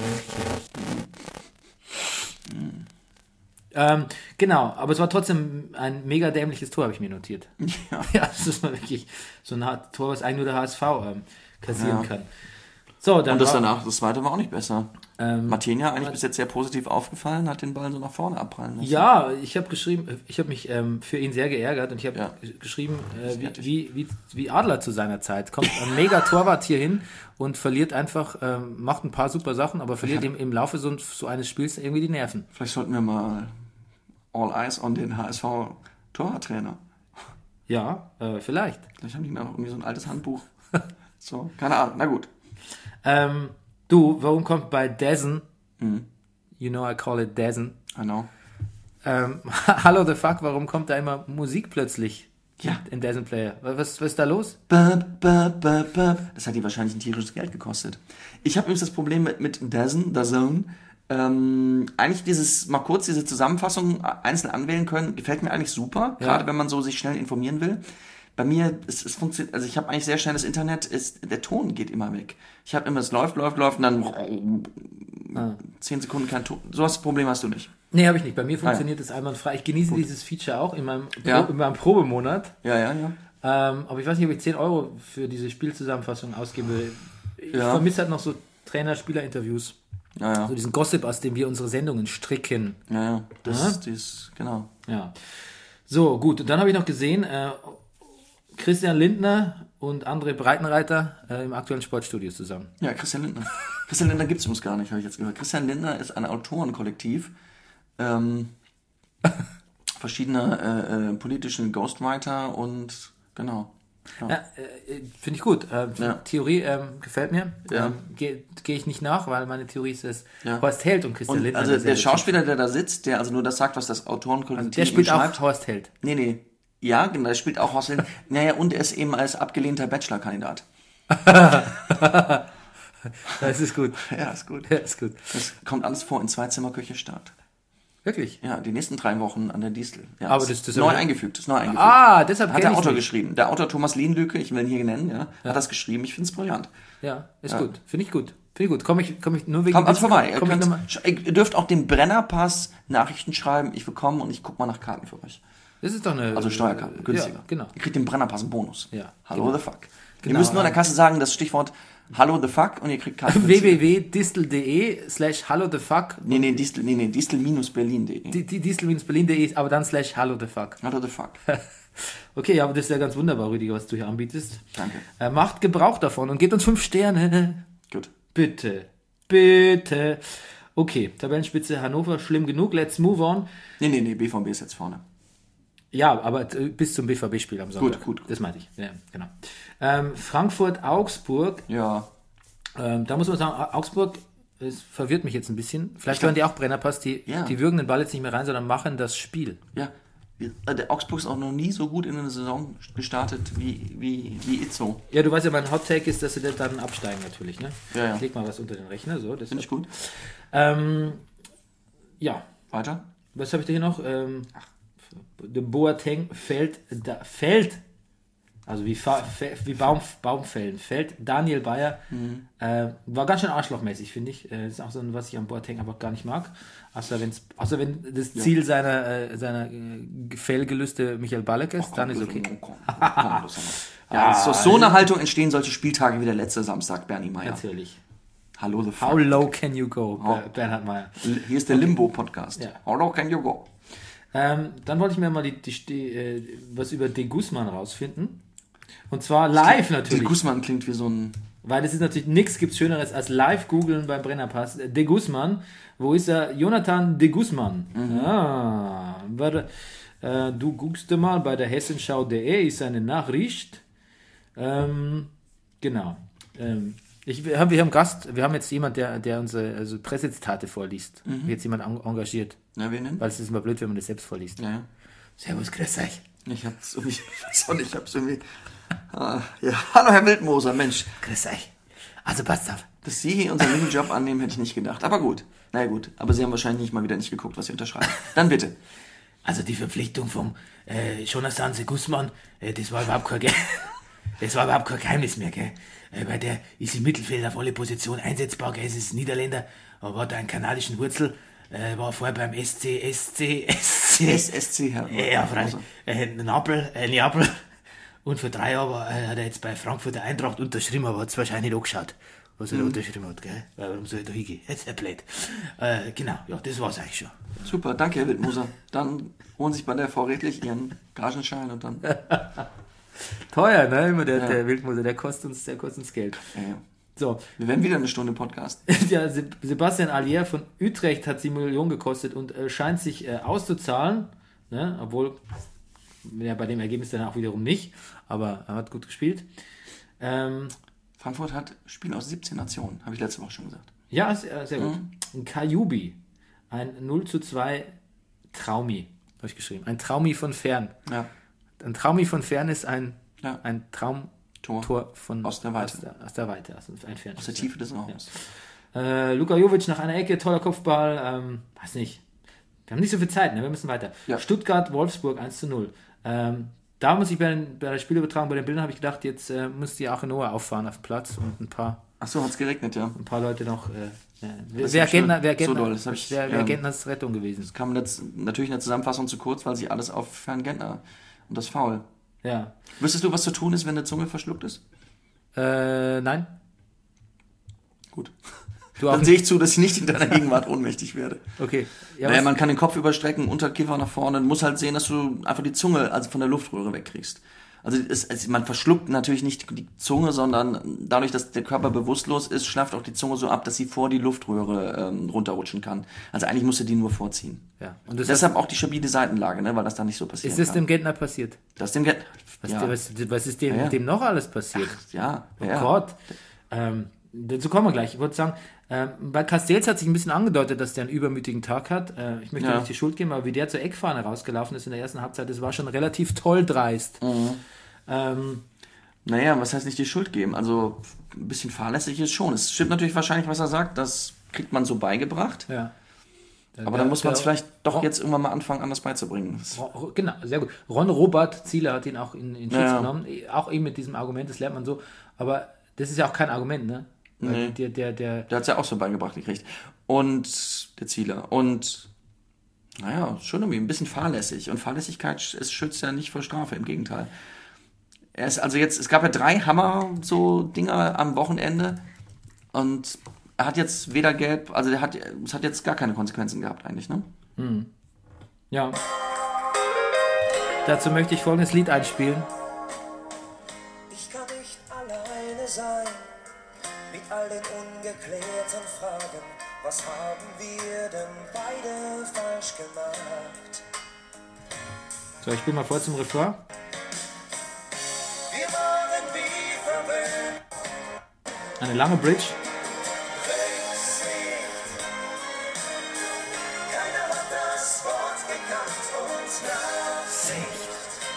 Speaker 1: Ähm, genau, aber es war trotzdem ein mega dämliches Tor, habe ich mir notiert.
Speaker 2: Ja.
Speaker 1: Ja, das ist mal wirklich so ein Hart- Tor, was eigentlich nur der H S V ähm, kassieren
Speaker 2: Ja.
Speaker 1: kann. So, dann
Speaker 2: Und das
Speaker 1: war,
Speaker 2: danach, das zweite war auch nicht besser.
Speaker 1: ähm,
Speaker 2: Martinia eigentlich bis jetzt sehr positiv aufgefallen, hat den Ball so nach vorne abprallen lassen.
Speaker 1: Ja, ich habe geschrieben, ich habe mich ähm, für ihn sehr geärgert und ich habe
Speaker 2: Ja.
Speaker 1: geschrieben, äh, wie, wie, wie, wie Adler zu seiner Zeit. Kommt ein mega Torwart hier hin und verliert einfach, ähm, macht ein paar super Sachen, aber verliert
Speaker 2: Ja.
Speaker 1: im, im Laufe so, so eines Spiels irgendwie die Nerven.
Speaker 2: Vielleicht sollten wir mal All Eyes on den H S V-Torwarttrainer.
Speaker 1: Ja, äh, vielleicht.
Speaker 2: Vielleicht haben die da noch irgendwie so ein altes Handbuch. So, keine Ahnung, na gut.
Speaker 1: Ähm, du, warum kommt bei Dazen,
Speaker 2: Mhm.
Speaker 1: you know I call it Dazen,
Speaker 2: I know.
Speaker 1: ähm, Hallo the fuck, warum kommt da immer Musik plötzlich
Speaker 2: Ja.
Speaker 1: in Dazen Player? Was, was ist da los?
Speaker 2: Bap, bap, bap, bap. Das hat die wahrscheinlich ein tierisches Geld gekostet. Ich habe übrigens das Problem mit, mit DAZN, DAZN. Ähm, eigentlich dieses, mal kurz diese Zusammenfassung einzeln anwählen können, gefällt mir eigentlich super,
Speaker 1: Ja.
Speaker 2: gerade wenn man so sich schnell informieren will. Bei mir, es, es funktioniert, also ich habe eigentlich sehr schnelles Internet, ist, der Ton geht immer weg. Ich habe immer, es läuft, läuft, läuft und dann
Speaker 1: Ah.
Speaker 2: zehn Sekunden kein Ton. So das Problem hast du nicht.
Speaker 1: Nee, habe ich nicht. Bei mir funktioniert das einwandfrei. Ich genieße dieses Feature auch in meinem,
Speaker 2: Ja.
Speaker 1: Pro, in meinem Probemonat.
Speaker 2: Ja, ja, ja.
Speaker 1: Ähm, aber ich weiß nicht, ob ich zehn Euro für diese Spielzusammenfassung ausgeben will. Ich
Speaker 2: Ja.
Speaker 1: vermisse halt noch so Trainer-Spieler-Interviews.
Speaker 2: Ja, ja.
Speaker 1: So diesen Gossip, aus dem wir unsere Sendungen stricken.
Speaker 2: Ja, ja. Das
Speaker 1: Ja?
Speaker 2: ist, dieses, genau.
Speaker 1: Ja. So, gut. Und dann habe ich noch gesehen, äh, Christian Lindner und André Breitenreiter äh, im aktuellen Sportstudio zusammen.
Speaker 2: Ja, Christian Lindner. Christian Lindner gibt's übrigens gar nicht, habe ich jetzt gehört. Christian Lindner ist ein Autorenkollektiv ähm, verschiedener äh, äh, politischen Ghostwriter und genau. Ja.
Speaker 1: Ja, äh, finde ich gut. Äh,
Speaker 2: Ja.
Speaker 1: Theorie ähm, gefällt mir.
Speaker 2: Ja.
Speaker 1: Ähm, Gehe geh ich nicht nach, weil meine Theorie ist, dass
Speaker 2: Ja.
Speaker 1: Horst Held und Christian
Speaker 2: Und
Speaker 1: Lindner.
Speaker 2: also der
Speaker 1: derselbe
Speaker 2: Schauspieler, der da sitzt, der also nur das sagt, was das Autorenkollektiv
Speaker 1: Typ. Der spielt
Speaker 2: ihm
Speaker 1: auch
Speaker 2: schreibt.
Speaker 1: Horst Held.
Speaker 2: Nee, nee. Ja, genau, der spielt auch Horst Lindner. Naja, und er ist eben als abgelehnter Bachelor-Kandidat.
Speaker 1: Das ist gut.
Speaker 2: Ja, ist gut.
Speaker 1: Ja, ist gut.
Speaker 2: Das kommt alles vor in Zwei-Zimmer-Küche Stadt.
Speaker 1: Wirklich?
Speaker 2: Ja, die nächsten drei Wochen an der Distel. Ja,
Speaker 1: Aber
Speaker 2: ist
Speaker 1: das- das-
Speaker 2: neu eingefügt, ist neu eingefügt.
Speaker 1: Ah, deshalb
Speaker 2: Hat
Speaker 1: kenn
Speaker 2: der
Speaker 1: ich's
Speaker 2: Autor
Speaker 1: nicht.
Speaker 2: geschrieben. Der Autor Thomas Lienlücke, ich will ihn hier nennen, ja, hat das geschrieben. Ich finde es brillant.
Speaker 1: Ja, ist
Speaker 2: Ja.
Speaker 1: gut. Finde ich gut. Finde ich gut. Komme ich, komm ich nur wegen
Speaker 2: Kommt also
Speaker 1: diesem-
Speaker 2: vorbei. Ihr,
Speaker 1: Komm ich
Speaker 2: könnt,
Speaker 1: noch mal,
Speaker 2: ihr dürft auch dem Brennerpass Nachrichten schreiben. Ich will kommen und ich gucke mal nach Karten für euch.
Speaker 1: das ist doch eine.
Speaker 2: Also Steuerkarten, günstiger.
Speaker 1: Ja, genau.
Speaker 2: Ihr kriegt den Brennerpass einen Bonus.
Speaker 1: Ja,
Speaker 2: Hallo
Speaker 1: genau.
Speaker 2: the fuck.
Speaker 1: Genau,
Speaker 2: ihr müsst nur an der
Speaker 1: ja.
Speaker 2: Kasse sagen, das Stichwort Hallo the fuck und ihr kriegt Karten.
Speaker 1: w w w punkt distel punkt de slash hallo the fuck.
Speaker 2: Nee, nee, Distel, nee, nee, Distel-Berlin punkt de.
Speaker 1: Die, die distel berlin punkt de, aber dann slash hallo the fuck.
Speaker 2: Hallo the fuck.
Speaker 1: Okay, ja, aber das ist ja ganz wunderbar, Rüdiger, was du hier anbietest.
Speaker 2: Danke.
Speaker 1: Äh, macht Gebrauch davon und gebt uns fünf Sterne.
Speaker 2: Gut.
Speaker 1: Bitte. Bitte. Okay, Tabellenspitze Hannover, schlimm genug. Let's move on.
Speaker 2: Nee, nee, nee, B V B ist jetzt vorne.
Speaker 1: Ja, aber bis zum B V B-Spiel am Sonntag.
Speaker 2: Gut, gut, gut.
Speaker 1: Das meinte ich. Ja, genau. Ähm, Frankfurt, Augsburg.
Speaker 2: Ja.
Speaker 1: Ähm, da muss man sagen, Augsburg, es verwirrt mich jetzt ein bisschen. Vielleicht hören die auch Brennerpass, die,
Speaker 2: Ja.
Speaker 1: die würgen den Ball jetzt nicht mehr rein, sondern machen das Spiel.
Speaker 2: Ja. Der Augsburg ist auch noch nie so gut in eine Saison gestartet wie, wie, wie Itzo.
Speaker 1: Ja, du weißt ja, mein Hot Take ist, dass sie dann absteigen natürlich. Ne?
Speaker 2: Ja, ja.
Speaker 1: Ich leg mal was unter den Rechner. So, das
Speaker 2: Finde ich gut.
Speaker 1: Ähm, ja,
Speaker 2: Weiter?
Speaker 1: was habe ich da hier noch? Ähm, der Boateng fällt, da, fällt, also wie, Fa, wie Baum, Baumfällen, fällt Daniel Bayer. Mhm. Äh, war ganz schön arschlochmäßig, finde ich. Äh, das ist auch so ein, was ich am Boateng einfach gar nicht mag. Außer, wenn's, außer wenn das Ziel ja. seiner, äh, seiner äh, Fellgelüste Michael Ballack ist, oh, dann ist okay.
Speaker 2: Oh, komm, komm, komm, ja, ah, aus so einer Haltung entstehen solche Spieltage wie der letzte Samstag, Bernie Meyer.
Speaker 1: Natürlich.
Speaker 2: Hallo, the fuck.
Speaker 1: How low can you go,
Speaker 2: oh.
Speaker 1: Bernhard Meyer.
Speaker 2: Hier ist der okay. Limbo-Podcast.
Speaker 1: Ja.
Speaker 2: How low can you go?
Speaker 1: Ähm, dann wollte ich mir mal die, die, die, äh, was über De Guzman rausfinden. Und zwar live natürlich.
Speaker 2: De Guzman klingt wie so ein...
Speaker 1: Weil es ist natürlich nichts gibt's Schöneres als live googeln beim Brennerpass. De Guzman, wo ist er? Jonathan De Guzman. Mhm. Ah, warte, äh, du guckst mal bei der hessenschau punkt de ist eine Nachricht. Ähm, genau. Ähm, ich, wir, haben, wir haben Gast, wir haben jetzt jemand, der, der unsere also Pressezitate vorliest. Mhm. Jetzt jemand engagiert.
Speaker 2: Na, wen denn?
Speaker 1: Weil es ist immer blöd, wenn man das selbst vorliest.
Speaker 2: Ja, ja.
Speaker 1: Servus, grüß euch.
Speaker 2: Ich hab's irgendwie, ich weiß auch nicht, ich hab's irgendwie... Ah, ja. Hallo, Herr Wildmoser, Mensch.
Speaker 1: Grüß euch. Also passt auf.
Speaker 2: Dass Sie hier unseren Nebenjob annehmen, hätte ich nicht gedacht. Aber gut. Na ja, gut. Aber Sie haben wahrscheinlich nicht mal wieder nicht geguckt, was Sie unterschreiben. Dann bitte.
Speaker 1: Also die Verpflichtung vom äh, Jonathan De Guzman, äh, das war überhaupt kein Ge- das war überhaupt kein Geheimnis mehr, gell? Äh, weil der ist im Mittelfeld auf alle Positionen einsetzbar, gell? Es ist Niederländer, aber hat einen kanadischen Wurzel, äh, war vorher beim S C, S C, S C.
Speaker 2: S S C, Herr.
Speaker 1: Äh, ja, freilich. Äh, Neapel, äh, Neapel. Und für drei Jahre äh, hat er jetzt bei Frankfurt der Eintracht unterschrieben, aber hat es wahrscheinlich nicht angeschaut, was er mhm. da unterschrieben hat, gell? Weil warum soll er da hingehen? Jetzt ist er blöd. Äh, genau, ja, das war's eigentlich schon.
Speaker 2: Super, danke, Herr Wildmoser. Dann holen Sie sich bei der Frau Redlich Ihren Gagenschein und dann...
Speaker 1: Teuer, ne? Immer der,
Speaker 2: ja.
Speaker 1: der Wildmoser, der kostet uns, der kostet uns Geld.
Speaker 2: Ja, ja.
Speaker 1: So.
Speaker 2: Wir werden wieder eine Stunde Podcast.
Speaker 1: Ja, Sebastian Aller von Utrecht hat sieben Millionen gekostet und äh, scheint sich äh, auszuzahlen, ne? Obwohl... Ja, bei dem Ergebnis dann auch wiederum nicht, aber er hat gut gespielt. Ähm,
Speaker 2: Frankfurt hat Spiele aus siebzehn Nationen, habe ich letzte Woche schon gesagt.
Speaker 1: Ja, sehr, sehr gut. Mhm. Ein Kajubi, ein null zu zwei Traumi, habe ich geschrieben. Ein Traumi von fern.
Speaker 2: Ja.
Speaker 1: Ein Traumi von fern ist ein,
Speaker 2: ja.
Speaker 1: ein Traumtor
Speaker 2: Tor
Speaker 1: von,
Speaker 2: aus der Weite.
Speaker 1: Aus der, aus der Weite, aus, ein Fern,
Speaker 2: aus der Tiefe des Raums.
Speaker 1: Ja. Äh, Luka Jovic nach einer Ecke, toller Kopfball, ähm, weiß nicht. Wir haben nicht so viel Zeit, ne? Wir müssen weiter. Ja. Stuttgart, Wolfsburg eins zu null. Ähm, da muss ich bei, den, bei der Spielübertragung, bei den Bildern habe ich gedacht, jetzt äh, müsst ihr auch in Noah auffahren auf den Platz und ein paar...
Speaker 2: Ach so, hat es geregnet, ja.
Speaker 1: Ein paar Leute noch... Äh, ja. Wer Gentner, wer Gentner,
Speaker 2: so doll, das ich,
Speaker 1: wer, wer
Speaker 2: ja.
Speaker 1: Gentners Rettung gewesen.
Speaker 2: Das kam jetzt natürlich in der Zusammenfassung zu kurz, weil sich alles auf Herrn Gentner und das Foul.
Speaker 1: Ja.
Speaker 2: Wüsstest du, was zu tun ist, wenn eine Zunge verschluckt ist?
Speaker 1: Äh, nein.
Speaker 2: Gut.
Speaker 1: Du
Speaker 2: Dann sehe ich zu, dass ich nicht in deiner Gegenwart ohnmächtig werde.
Speaker 1: Okay.
Speaker 2: Ja, naja, man kann den Kopf überstrecken, Unterkiefer nach vorne, muss halt sehen, dass du einfach die Zunge also von der Luftröhre wegkriegst. Also es, es, man verschluckt natürlich nicht die Zunge, sondern dadurch, dass der Körper bewusstlos ist, schlafft auch die Zunge so ab, dass sie vor die Luftröhre ähm, runterrutschen kann. Also eigentlich musst du die nur vorziehen.
Speaker 1: Ja. Und das
Speaker 2: deshalb auch die stabile Seitenlage, ne, weil das dann nicht so passiert.
Speaker 1: Ist das kann. dem Gentner passiert?
Speaker 2: Das dem Gentner.
Speaker 1: Was,
Speaker 2: ja.
Speaker 1: was, was ist dem,
Speaker 2: ja, ja.
Speaker 1: dem noch alles passiert?
Speaker 2: Ach, ja.
Speaker 1: Oh
Speaker 2: ja.
Speaker 1: Gott. Ähm, dazu kommen wir gleich. Ich wollte sagen, äh, bei Castells hat sich ein bisschen angedeutet, dass der einen übermütigen Tag hat. Äh, ich möchte ja. nicht die Schuld geben, aber wie der zur Eckfahne rausgelaufen ist in der ersten Halbzeit, das war schon relativ toll dreist.
Speaker 2: Mhm.
Speaker 1: Ähm,
Speaker 2: naja, was heißt nicht die Schuld geben? Also ein bisschen fahrlässig ist schon. Es stimmt natürlich wahrscheinlich, was er sagt. Das kriegt man so beigebracht.
Speaker 1: Ja.
Speaker 2: Aber der, dann muss man es vielleicht doch Ron, jetzt irgendwann mal anfangen, anders beizubringen.
Speaker 1: Ron, genau, sehr gut. Ron Robert Zieler hat ihn auch in, in Schutz
Speaker 2: ja.
Speaker 1: genommen. Auch eben mit diesem Argument, das lernt man so. Aber das ist ja auch kein Argument, ne?
Speaker 2: Nee.
Speaker 1: Der, der, der,
Speaker 2: der hat es ja auch so beigebracht gekriegt. Und der Zieler. Und naja, schon irgendwie ein bisschen fahrlässig. Und Fahrlässigkeit es schützt ja nicht vor Strafe, im Gegenteil. Er ist also jetzt, es gab ja drei Hammer so Dinger am Wochenende und er hat jetzt weder gelb, also der hat, es hat jetzt gar keine Konsequenzen gehabt eigentlich, ne?
Speaker 1: Hm. Ja. Dazu möchte ich folgendes Lied einspielen.
Speaker 4: Ich kann nicht alleine sein mit all den ungeklärten Fragen. Was haben wir denn beide falsch gemacht?
Speaker 1: So, ich spiele mal vor zum Refrain.
Speaker 4: Wir waren wie verwöhnt.
Speaker 1: Eine lange Bridge.
Speaker 4: Rücksicht. Keiner hat das Wort gekannt und Nachsicht,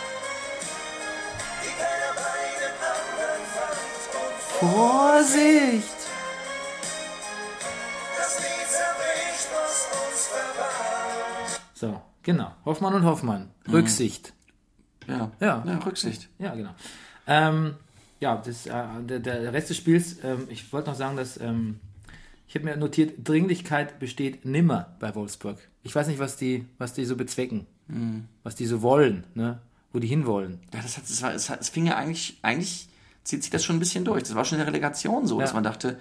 Speaker 4: die keiner bei den anderen fand. Und
Speaker 1: Vorsicht!
Speaker 4: das Lied zerbricht, was uns verband.
Speaker 1: So, genau. Hoffmann und Hoffmann. Rücksicht.
Speaker 2: Ja.
Speaker 1: Ja.
Speaker 2: ja, Rücksicht.
Speaker 1: Ja, genau. Ähm, ja, das, äh, der, der Rest des Spiels, ähm, ich wollte noch sagen, dass ähm, ich habe mir notiert, Dringlichkeit besteht nimmer bei Wolfsburg. Ich weiß nicht, was die, was die so bezwecken, mhm. was die so wollen, ne? Wo die hinwollen.
Speaker 2: Ja, das, hat, das, war, es, hat, es fing ja eigentlich, eigentlich zieht sich das schon ein bisschen durch. Das war schon in der Relegation so,
Speaker 1: ja.
Speaker 2: dass man dachte,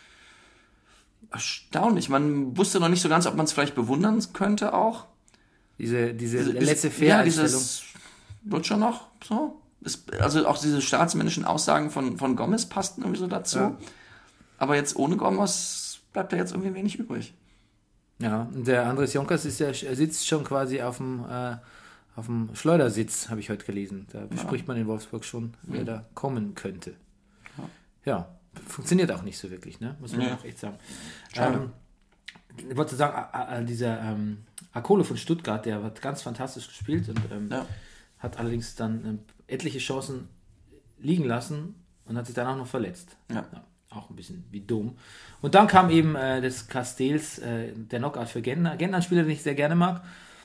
Speaker 2: erstaunlich. Man wusste noch nicht so ganz, ob man es vielleicht bewundern könnte auch.
Speaker 1: Diese, diese
Speaker 2: Diese-
Speaker 1: letzte
Speaker 2: diese- ja,
Speaker 1: Fair-Einstellung.
Speaker 2: dieses wird schon noch so. Ist, also auch diese staatsmännischen Aussagen von, von Gomez passten irgendwie so dazu.
Speaker 1: Ja.
Speaker 2: Aber jetzt ohne Gomez bleibt da jetzt irgendwie wenig übrig.
Speaker 1: Ja, und der Andres Jonkers ist ja, er sitzt schon quasi auf dem, äh, auf dem Schleudersitz, habe ich heute gelesen. Da bespricht man in Wolfsburg schon, wer
Speaker 2: Mhm.
Speaker 1: da kommen könnte. Ja, funktioniert auch nicht so wirklich, ne? Muss man
Speaker 2: Nee.
Speaker 1: auch echt sagen.
Speaker 2: Schade.
Speaker 1: Ähm, ich wollte sagen, a, a, dieser ähm, Akole von Stuttgart, der hat ganz fantastisch gespielt und ähm,
Speaker 2: Ja.
Speaker 1: hat allerdings dann ähm, etliche Chancen liegen lassen und hat sich dann auch noch verletzt.
Speaker 2: Ja.
Speaker 1: Auch ein bisschen wie dumm. Und dann kam eben äh, des Castells, äh, der Knockout für Gentner. Gentner, ein Spieler, den ich sehr gerne mag.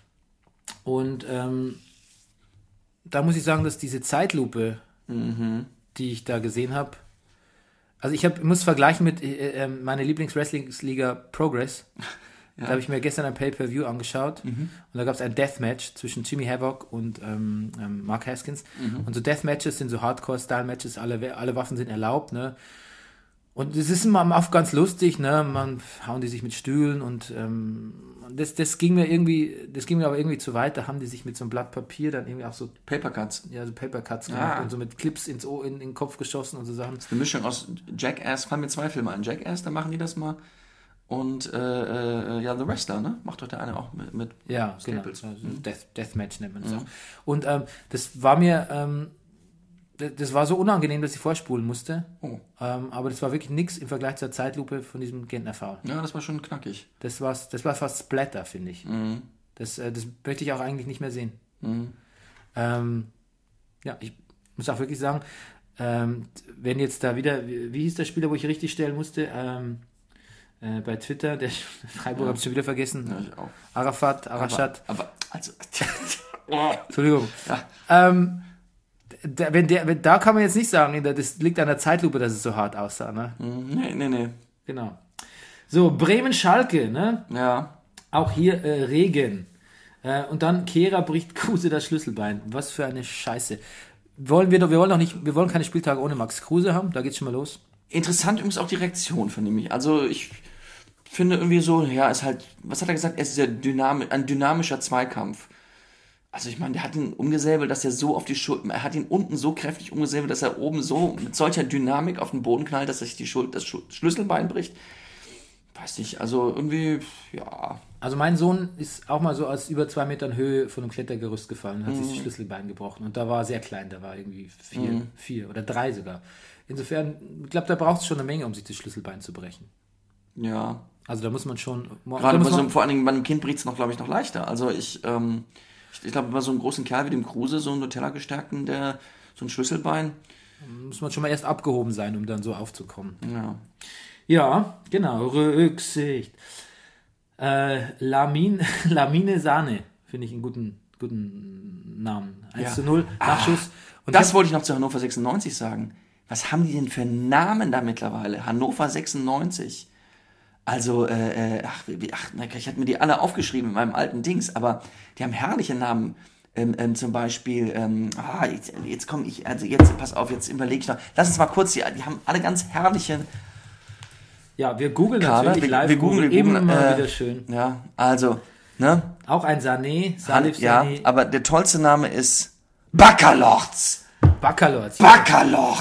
Speaker 1: Und ähm, da muss ich sagen, dass diese Zeitlupe,
Speaker 2: Mhm.
Speaker 1: die ich da gesehen habe, also ich hab, muss vergleichen mit äh, äh, meiner Lieblings-Wrestling-Liga Progress. Da habe ich mir gestern ein Pay-Per-View angeschaut und da gab es ein Deathmatch zwischen Jimmy Havoc und ähm, ähm, Mark Haskins. Und so Deathmatches sind so Hardcore-Style-Matches, alle, alle Waffen sind erlaubt, ne? Und es ist immer oft ganz lustig, ne? Man hauen die sich mit Stühlen und ähm, das, das ging mir irgendwie, das ging mir aber irgendwie zu weit. Da haben die sich mit so einem Blatt Papier dann irgendwie auch so,
Speaker 2: Papercuts.
Speaker 1: ja, so Papercuts gemacht
Speaker 2: Ah.
Speaker 1: und so mit Clips ins Ohr, in, in den Kopf geschossen und so Sachen.
Speaker 2: Eine Mischung aus Jackass, fallen mir zwei Filme an. Jackass, da machen die das mal. Und äh, äh, ja, The Wrestler, ne? Macht doch der eine auch mit. mit
Speaker 1: Ja, genau.
Speaker 2: Staples.
Speaker 1: Also
Speaker 2: Mhm.
Speaker 1: Death, Deathmatch nennt man das
Speaker 2: Mhm.
Speaker 1: auch. Und ähm, das war mir, ähm, das, das war so unangenehm, dass ich vorspulen musste.
Speaker 2: Oh.
Speaker 1: Ähm, aber das war wirklich nichts im Vergleich zur Zeitlupe von diesem Gentner Foul.
Speaker 2: Ja, das war schon knackig.
Speaker 1: Das, war's, das war fast Splatter, finde ich.
Speaker 2: Mhm.
Speaker 1: Das, äh, das möchte ich auch eigentlich nicht mehr sehen.
Speaker 2: Mhm.
Speaker 1: Ähm, ja, ich muss auch wirklich sagen, ähm, wenn jetzt da wieder, wie, wie hieß der Spieler, wo ich richtig stellen musste, ähm, äh, bei Twitter, der Freiburg,
Speaker 2: Ja.
Speaker 1: habe ich schon wieder vergessen.
Speaker 2: Ja, ich auch.
Speaker 1: Arafat, Arashat.
Speaker 2: Aber, aber also.
Speaker 1: Entschuldigung.
Speaker 2: Ja.
Speaker 1: Ähm, da, wenn der, wenn, da kann man jetzt nicht sagen, das liegt an der Zeitlupe, dass es so hart aussah. Ne?
Speaker 2: Nee, nee, nee.
Speaker 1: Genau. So, Bremen-Schalke, ne?
Speaker 2: Ja.
Speaker 1: Auch hier äh, Regen. Äh, und dann Kehrer bricht Kruse das Schlüsselbein. Was für eine Scheiße. Wollen wir doch, wir wollen doch nicht, wir wollen keine Spieltage ohne Max Kruse haben. Da geht's schon mal los.
Speaker 2: Interessant übrigens auch die Reaktion, finde ich. Also ich finde irgendwie so, ja, ist halt, was hat er gesagt? Es ist ja dynami- ein dynamischer Zweikampf. Also ich meine, der hat ihn umgesäbelt, dass er so auf die Schulter, er hat ihn unten so kräftig umgesäbelt, dass er oben so mit solcher Dynamik auf den Boden knallt, dass er sich die Schul- das Schu- Schlüsselbein bricht. Weiß nicht, also irgendwie, ja.
Speaker 1: Also mein Sohn ist auch mal so aus über zwei Metern Höhe von einem Klettergerüst gefallen und hat
Speaker 2: Mhm.
Speaker 1: sich das Schlüsselbein gebrochen. Und da war er sehr klein, da war irgendwie vier,
Speaker 2: Mhm.
Speaker 1: vier oder drei sogar. Insofern, ich glaube, da braucht es schon eine Menge, um sich das Schlüsselbein zu brechen.
Speaker 2: Ja.
Speaker 1: Also da muss man schon... da
Speaker 2: Gerade
Speaker 1: muss
Speaker 2: bei so,
Speaker 1: man,
Speaker 2: einem- vor allen Dingen bei einem Kind bricht es noch, glaube ich, noch leichter. Also ich, ähm, ich, ich glaube, bei so einem großen Kerl wie dem Kruse, so einen Nutella-gestärkten, der so ein Schlüsselbein,
Speaker 1: muss man schon mal erst abgehoben sein, um dann so aufzukommen.
Speaker 2: ja.
Speaker 1: Ja, genau, Rücksicht. Äh, Lamin, Lamine Sahne, finde ich einen guten, guten Namen. eins
Speaker 2: Ja.
Speaker 1: zu null, Nachschuss. Und
Speaker 2: Das
Speaker 1: ich hab-
Speaker 2: wollte ich noch zu Hannover sechsundneunzig sagen. Was haben die denn für Namen da mittlerweile? Hannover sechsundneunzig. Also, äh, äh, ach, wie- ach, na, ich hatte mir die alle aufgeschrieben in meinem alten Dings, aber die haben herrliche Namen. Ähm, ähm, zum Beispiel, ähm, ah, jetzt, jetzt komme ich, also jetzt, pass auf, jetzt überlege ich noch. Lass uns mal kurz, die, die haben alle ganz herrliche
Speaker 1: Ja, wir googeln
Speaker 2: Kader.
Speaker 1: natürlich
Speaker 2: Wir,
Speaker 1: live.
Speaker 2: wir googeln, wir
Speaker 1: immer
Speaker 2: googeln, äh,
Speaker 1: wieder schön.
Speaker 2: Ja, also, ne?
Speaker 1: Auch ein Sané, Salif
Speaker 2: Ja,
Speaker 1: Sané,
Speaker 2: aber der tollste Name ist Baccalords.
Speaker 1: Baccalords.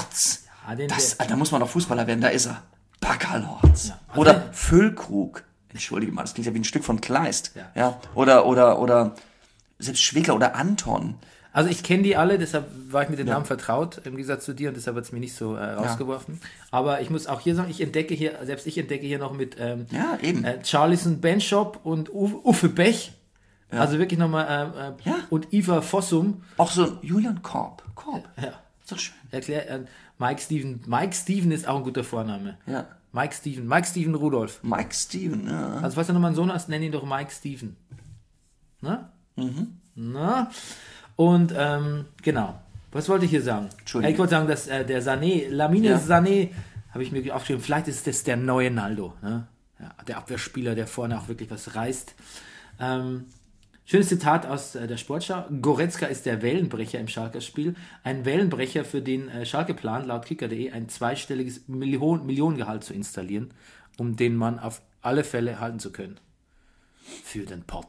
Speaker 2: Baccalords.
Speaker 1: Ja, den,
Speaker 2: Das,
Speaker 1: der,
Speaker 2: da muss man doch Fußballer werden, da ist er. Baccalords.
Speaker 1: Ja.
Speaker 2: Oder Füllkrug. Entschuldige mal, das klingt ja wie ein Stück von Kleist.
Speaker 1: Ja.
Speaker 2: Ja. Oder, oder, oder selbst Schwegler oder Anton.
Speaker 1: Also ich kenne die alle, deshalb war ich mit den Namen vertraut, im Gegensatz zu dir, und deshalb hat es mir nicht so äh, rausgeworfen. Aber ich muss auch hier sagen, ich entdecke hier, selbst ich entdecke hier noch mit ähm,
Speaker 2: Ja, eben.
Speaker 1: äh, Charlison Benschop und Uf- Uffe Bech. Also wirklich nochmal, äh, äh,
Speaker 2: Ja.
Speaker 1: und Iva Fossum.
Speaker 2: Auch so ein Julian Korb. Korb.
Speaker 1: Ja.
Speaker 2: Ist doch schön.
Speaker 1: Erklär, äh, Mike Steven. Mike Steven ist auch ein guter Vorname.
Speaker 2: Ja.
Speaker 1: Mike Steven. Mike Steven Rudolph.
Speaker 2: Mike Steven, ja.
Speaker 1: Also falls du nochmal einen Sohn hast, nenn ihn doch Mike Steven. Na?
Speaker 2: Mhm.
Speaker 1: Na? Und, ähm, genau. Was wollte ich hier sagen?
Speaker 2: Entschuldigung.
Speaker 1: Ich wollte sagen, dass äh, der Sané, Lamine
Speaker 2: Ja.
Speaker 1: Sané, habe ich mir aufgeschrieben, vielleicht ist das der neue Naldo. Ne? Ja, der Abwehrspieler, der vorne auch wirklich was reißt. Ähm, schönes Zitat aus äh, der Sportschau. Goretzka ist der Wellenbrecher im Schalker-Spiel. Ein Wellenbrecher, für den äh, Schalke plant, laut kicker punkt de, ein zweistelliges Million, Millionengehalt zu installieren, um den Mann auf alle Fälle halten zu können. Für den Pott.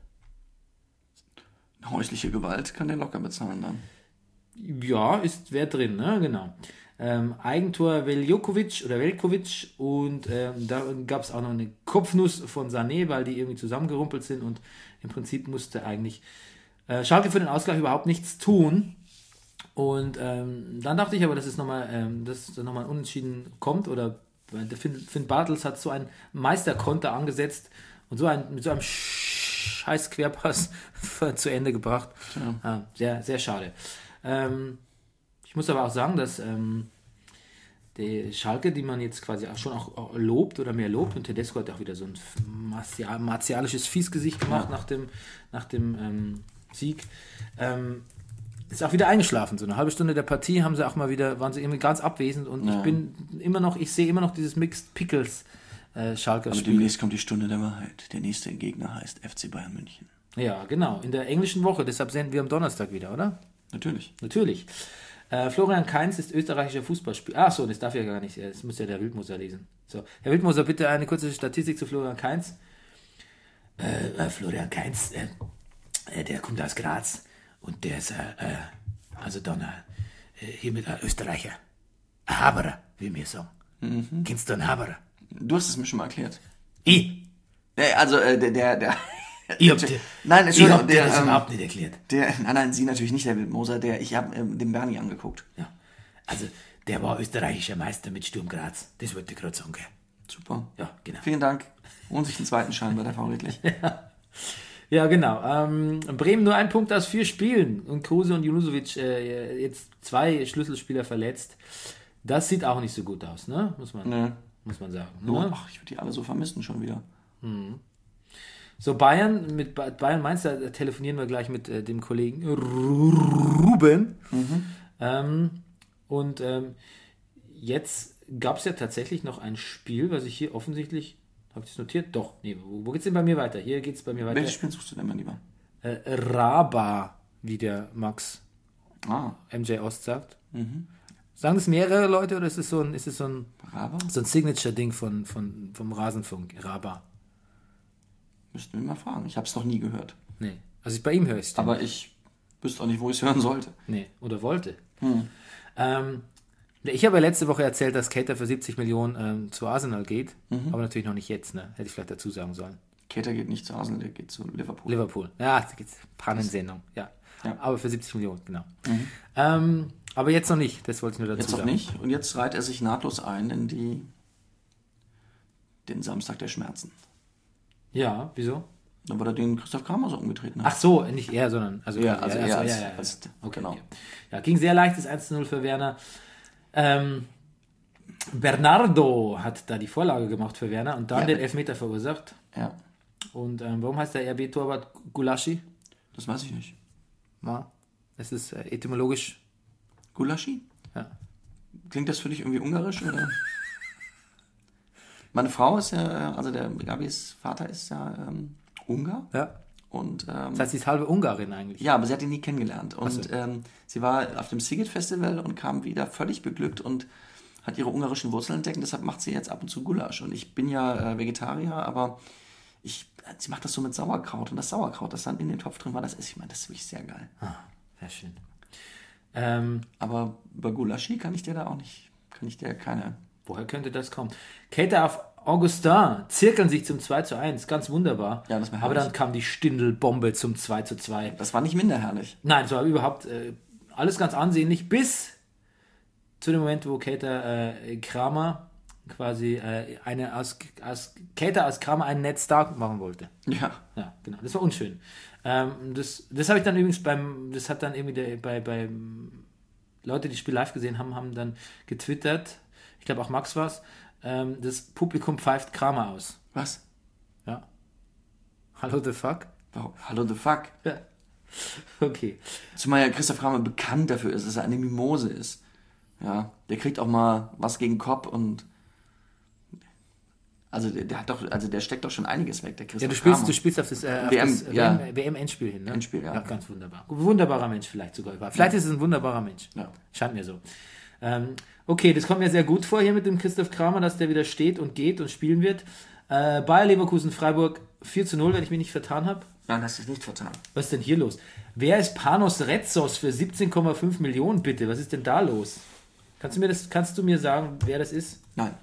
Speaker 2: Häusliche Gewalt kann der locker bezahlen dann.
Speaker 1: Ja, ist wer drin, ne? Genau. Ähm, Eigentor Veljokovic oder Velkovic, und ähm, da gab es auch noch eine Kopfnuss von Sané, weil die irgendwie zusammengerumpelt sind, und im Prinzip musste eigentlich äh, Schalke für den Ausgleich überhaupt nichts tun. Und ähm, dann dachte ich aber, dass es nochmal ähm, dass nochmal ein Unentschieden kommt, oder der Finn, Finn Bartels hat so einen Meisterkonter angesetzt und so ein, mit so einem scheiß Querpass zu Ende gebracht.
Speaker 2: Ja.
Speaker 1: Ah, sehr, sehr schade. Ähm, ich muss aber auch sagen, dass ähm, die Schalke, die man jetzt quasi auch schon auch, auch lobt oder mehr lobt, und Tedesco hat auch wieder so ein martial, martialisches Fiesgesicht gemacht
Speaker 2: Ja.
Speaker 1: nach dem, nach dem ähm, Sieg, ähm, ist auch wieder eingeschlafen. So eine halbe Stunde der Partie haben sie auch mal wieder, waren sie irgendwie ganz abwesend, und
Speaker 2: Ja.
Speaker 1: ich bin immer noch, ich sehe immer noch dieses Mixed Pickles äh, Schalker
Speaker 2: Aber
Speaker 1: Spiel.
Speaker 2: demnächst kommt die Stunde der Wahrheit. Der nächste Gegner heißt F C Bayern München.
Speaker 1: Ja, genau. In der englischen Woche, deshalb senden wir am Donnerstag wieder, oder?
Speaker 2: Natürlich.
Speaker 1: Natürlich. Äh, Florian Kainz ist österreichischer Fußballspieler. Ach so, das darf ja gar nicht. Das muss ja der Wildmoser lesen. So, Herr Wildmoser, bitte eine kurze Statistik zu Florian Kainz. Äh, äh, Florian Kainz, äh, äh, der kommt aus Graz, und der ist, äh, äh, also dann äh, hier mit einem Österreicher. Ein Haberer, wie wir sagen.
Speaker 2: Mhm.
Speaker 1: Kennst du einen Haberer?
Speaker 2: Du hast es mir schon mal erklärt.
Speaker 1: Ich?
Speaker 2: Äh, Also, äh, der, der, der.
Speaker 1: Ich hab dir,
Speaker 2: Nein,
Speaker 1: ich hab
Speaker 2: Entschuldigung,
Speaker 1: dir
Speaker 2: der,
Speaker 1: das
Speaker 2: ähm,
Speaker 1: überhaupt nicht erklärt.
Speaker 2: der, nein, nein, Sie natürlich nicht, Herr Wildmoser, der, ich habe ähm, den Bernie angeguckt.
Speaker 1: Ja. Also, der war österreichischer Meister mit Sturm Graz. Das wollte ich gerade sagen, gell?
Speaker 2: Super.
Speaker 1: Ja, genau.
Speaker 2: Vielen Dank. Holen sich den zweiten Schein bei der Favoritlich.
Speaker 1: Ja, genau. Ähm, Bremen nur ein Punkt aus vier Spielen, und Kruse und Junusovic äh, jetzt zwei Schlüsselspieler verletzt. Das sieht auch nicht so gut aus, ne? Muss man,
Speaker 2: Nö.
Speaker 1: muss man sagen.
Speaker 2: Oh,
Speaker 1: Ne?
Speaker 2: ach, ich würde die alle so vermissen schon wieder.
Speaker 1: So, Bayern, mit Ba- Bayern Mainz, da telefonieren wir gleich mit äh, dem Kollegen Ruben. Ähm, und ähm, jetzt gab es ja tatsächlich noch ein Spiel, was ich hier offensichtlich, habe ich das notiert? Doch, nee, wo, wo geht's denn bei mir weiter? Hier geht's bei mir weiter.
Speaker 2: Welches Spiel suchst du denn mal lieber?
Speaker 1: Äh, Raba, wie der Max
Speaker 2: Ah,
Speaker 1: M J Ost sagt. Sagen das mehrere Leute, oder ist es so ein, ist es so ein,
Speaker 2: Raba?
Speaker 1: so ein Signature-Ding von, von, vom Rasenfunk? Raba.
Speaker 2: Müssten wir mal fragen. Ich habe es noch nie gehört.
Speaker 1: Nee. Also bei ihm höre ich es.
Speaker 2: Aber ich wüsste auch nicht, wo ich es hören sollte.
Speaker 1: Nee, oder wollte.
Speaker 2: Hm.
Speaker 1: Ähm, ich habe ja letzte Woche erzählt, dass Keita für siebzig Millionen ähm, zu Arsenal geht. Aber natürlich noch nicht jetzt, ne? Hätte ich vielleicht dazu sagen sollen.
Speaker 2: Keita geht nicht zu Arsenal, der geht zu Liverpool.
Speaker 1: Liverpool. Ja, da geht's. Pannensendung. Ja.
Speaker 2: Ja.
Speaker 1: Aber für siebzig Millionen, genau. Ähm, aber jetzt noch nicht. Das wollte ich nur dazu
Speaker 2: Jetzt noch
Speaker 1: sagen.
Speaker 2: nicht. Und jetzt reiht er sich nahtlos ein in die den Samstag der Schmerzen.
Speaker 1: Ja, wieso?
Speaker 2: Da wurde er den Christoph Kramer so umgetreten hat.
Speaker 1: Ach so, nicht er, sondern. Also,
Speaker 2: Ja, also
Speaker 1: ja,
Speaker 2: er
Speaker 1: so,
Speaker 2: als-
Speaker 1: ja, ja, ja.
Speaker 2: als-
Speaker 1: Okay,
Speaker 2: genau.
Speaker 1: ja. Ja, ging sehr leichtes eins zu null für Werner. Ähm, Bernardo hat da die Vorlage gemacht für Werner und dann
Speaker 2: Ja.
Speaker 1: den Elfmeter verursacht.
Speaker 2: Ja,
Speaker 1: Und ähm, warum heißt der R B-Torwart Gulaschi?
Speaker 2: das weiß ich nicht.
Speaker 1: Ja, es ist äh, etymologisch.
Speaker 2: Gulaschi?
Speaker 1: Ja.
Speaker 2: Klingt das für dich irgendwie ungarisch, oder? Meine Frau ist ja, also der Gabis Vater ist ja ähm, Ungar.
Speaker 1: Ja.
Speaker 2: Und, ähm,
Speaker 1: Das heißt, sie ist halbe Ungarin eigentlich.
Speaker 2: ja, aber sie hat ihn nie kennengelernt. Und
Speaker 1: so.
Speaker 2: ähm, sie war auf dem Siget Festival und kam wieder völlig beglückt und hat ihre ungarischen Wurzeln entdeckt. Deshalb macht sie jetzt ab und zu Gulasch. Und ich bin ja äh, Vegetarier, aber ich, sie macht das so mit Sauerkraut. Und das Sauerkraut, das dann in den Topf drin war, das esse ich mal. Das ist wirklich sehr geil.
Speaker 1: Ah, sehr schön. Ähm,
Speaker 2: Aber über Gulaschi kann ich dir da auch nicht, kann ich dir keine...
Speaker 1: woher könnte das kommen? Keita auf Augustin zirkeln sich zum zwei zu eins. Ganz wunderbar.
Speaker 2: Ja, das war
Speaker 1: Aber
Speaker 2: herrlich.
Speaker 1: dann kam die Stindelbombe zum zwei zu zwei.
Speaker 2: Das war nicht minder herrlich.
Speaker 1: Nein, es war überhaupt äh, alles ganz ansehnlich, bis zu dem Moment, wo Kater äh, Kramer quasi äh, eine aus, aus Kater aus Kramer einen Ned Stark machen wollte.
Speaker 2: Ja.
Speaker 1: Ja, genau. Das war unschön. Ähm, das das habe ich dann übrigens beim, das hat dann irgendwie der, bei, bei Leute, die das Spiel live gesehen haben, haben dann getwittert, ich glaube auch Max war's, ähm, das Publikum pfeift Kramer aus.
Speaker 2: Was?
Speaker 1: Ja. Hallo the fuck?
Speaker 2: Wow. Hallo the fuck.
Speaker 1: Ja. Okay.
Speaker 2: Zumal ja Christoph Kramer bekannt dafür ist, dass er eine Mimose ist. Ja, der kriegt auch mal was gegen den Kopf und also der, der hat doch, also der steckt doch schon einiges weg, der Christoph
Speaker 1: Ja, du spielst,
Speaker 2: Kramer.
Speaker 1: du spielst auf das, äh, auf
Speaker 2: W M,
Speaker 1: das
Speaker 2: ja.
Speaker 1: W M-Endspiel hin, ne?
Speaker 2: Endspiel, ja.
Speaker 1: Ja, ganz wunderbar. Wunderbarer Mensch vielleicht sogar. Vielleicht ist es ein wunderbarer Mensch.
Speaker 2: Ja.
Speaker 1: Scheint mir so. Ähm, okay, das kommt mir sehr gut vor hier mit dem Christoph Kramer, dass der wieder steht und geht und spielen wird. Äh, Bayer Leverkusen, Freiburg vier zu null, wenn ich mich nicht vertan habe.
Speaker 2: Nein, hast du es nicht vertan.
Speaker 1: Was ist denn hier los? Wer ist Panos Retzos für siebzehn Komma fünf Millionen, bitte? Was ist denn da los? Kannst du mir, das, kannst du mir sagen, wer das ist?
Speaker 2: Nein.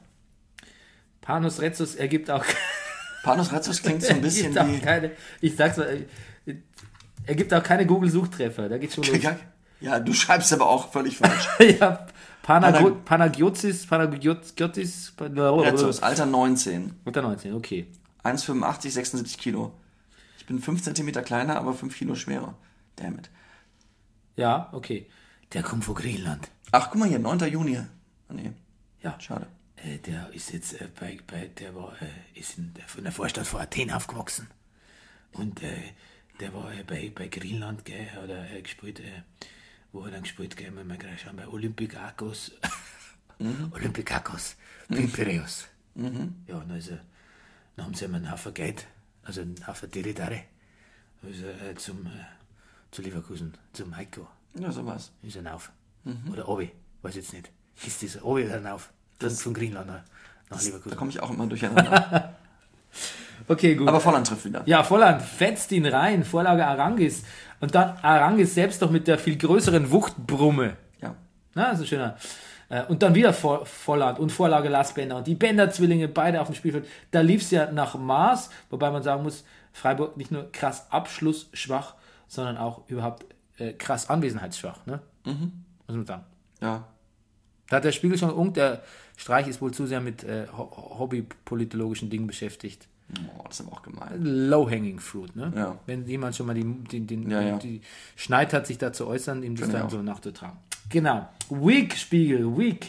Speaker 1: Panos Retzos ergibt auch...
Speaker 2: Panos Retzos klingt so ein bisschen
Speaker 1: ergibt auch
Speaker 2: wie...
Speaker 1: keine, ich sag's mal, äh, er gibt auch keine Google-Suchtreffer, da geht's schon los.
Speaker 2: Ja, du schreibst aber auch völlig falsch.
Speaker 1: ja, Panago- Panagiotis, Panagiotis,
Speaker 2: Retzos, Alter neunzehn.
Speaker 1: Unter neunzehn, okay.
Speaker 2: eins Komma fünfundachtzig, sechsundsiebzig Kilo. Ich bin fünf Zentimeter kleiner, aber fünf Kilo schwerer. Damn it.
Speaker 1: Ja, okay. Der kommt von Griechenland.
Speaker 2: Ach, guck mal hier, neunter Juni. Oh, nee,
Speaker 1: Ja.
Speaker 2: schade.
Speaker 1: Äh, der ist jetzt äh, bei, bei, der war, äh, ist in der, in der Vorstadt von Athen aufgewachsen. Und äh, der war äh, bei, bei Griechenland, gell, hat er äh, gespielt, äh, wo hat er gespielt, gell, wenn wir gleich schauen, bei Olympiakos. Mhm. Olympiakos, Piräus. Mhm. Ja, und dann, ist er, dann haben sie ihm einen Haufen Geld, also einen Haufen Diridare, also, äh, zum, äh, zu Leverkusen, zum Heiko.
Speaker 2: Ja, sowas.
Speaker 1: Ist er auf. Mhm. Oder Obi, weiß jetzt nicht. Ist dieser Obi oder auf? Das von Griechenland nach, nach
Speaker 2: Da
Speaker 1: Leverkusen.
Speaker 2: komme ich auch immer durcheinander.
Speaker 1: Okay, gut.
Speaker 2: Aber Volland trifft wieder.
Speaker 1: Ja, Volland fetzt ihn rein, Vorlage Arangis. Und dann Arangis selbst noch mit der viel größeren Wuchtbrumme.
Speaker 2: Ja.
Speaker 1: Na, das ist ein schöner. Äh, Und dann wieder Vo- Volland und Vorlage Lars Bender. Und die Bender-Zwillinge, beide auf dem Spielfeld. Da lief es ja nach Maß, wobei man sagen muss, Freiburg nicht nur krass abschlussschwach, sondern auch überhaupt äh, krass anwesenheitsschwach. Ne? Mhm. Muss man sagen.
Speaker 2: Ja.
Speaker 1: Da hat der Spiegel schon und der Streich ist wohl zu sehr mit äh, ho- hobbypolitologischen Dingen beschäftigt.
Speaker 2: Oh, das ist aber auch gemein.
Speaker 1: Low-hanging fruit, ne?
Speaker 2: Ja.
Speaker 1: Wenn jemand schon mal die, die, den,
Speaker 2: Ja, ja.
Speaker 1: die Schneid hat, sich da zu äußern, ihm das
Speaker 2: Finde
Speaker 1: dann
Speaker 2: ich
Speaker 1: so nachzutragen. Genau. Weak, Spiegel, weak.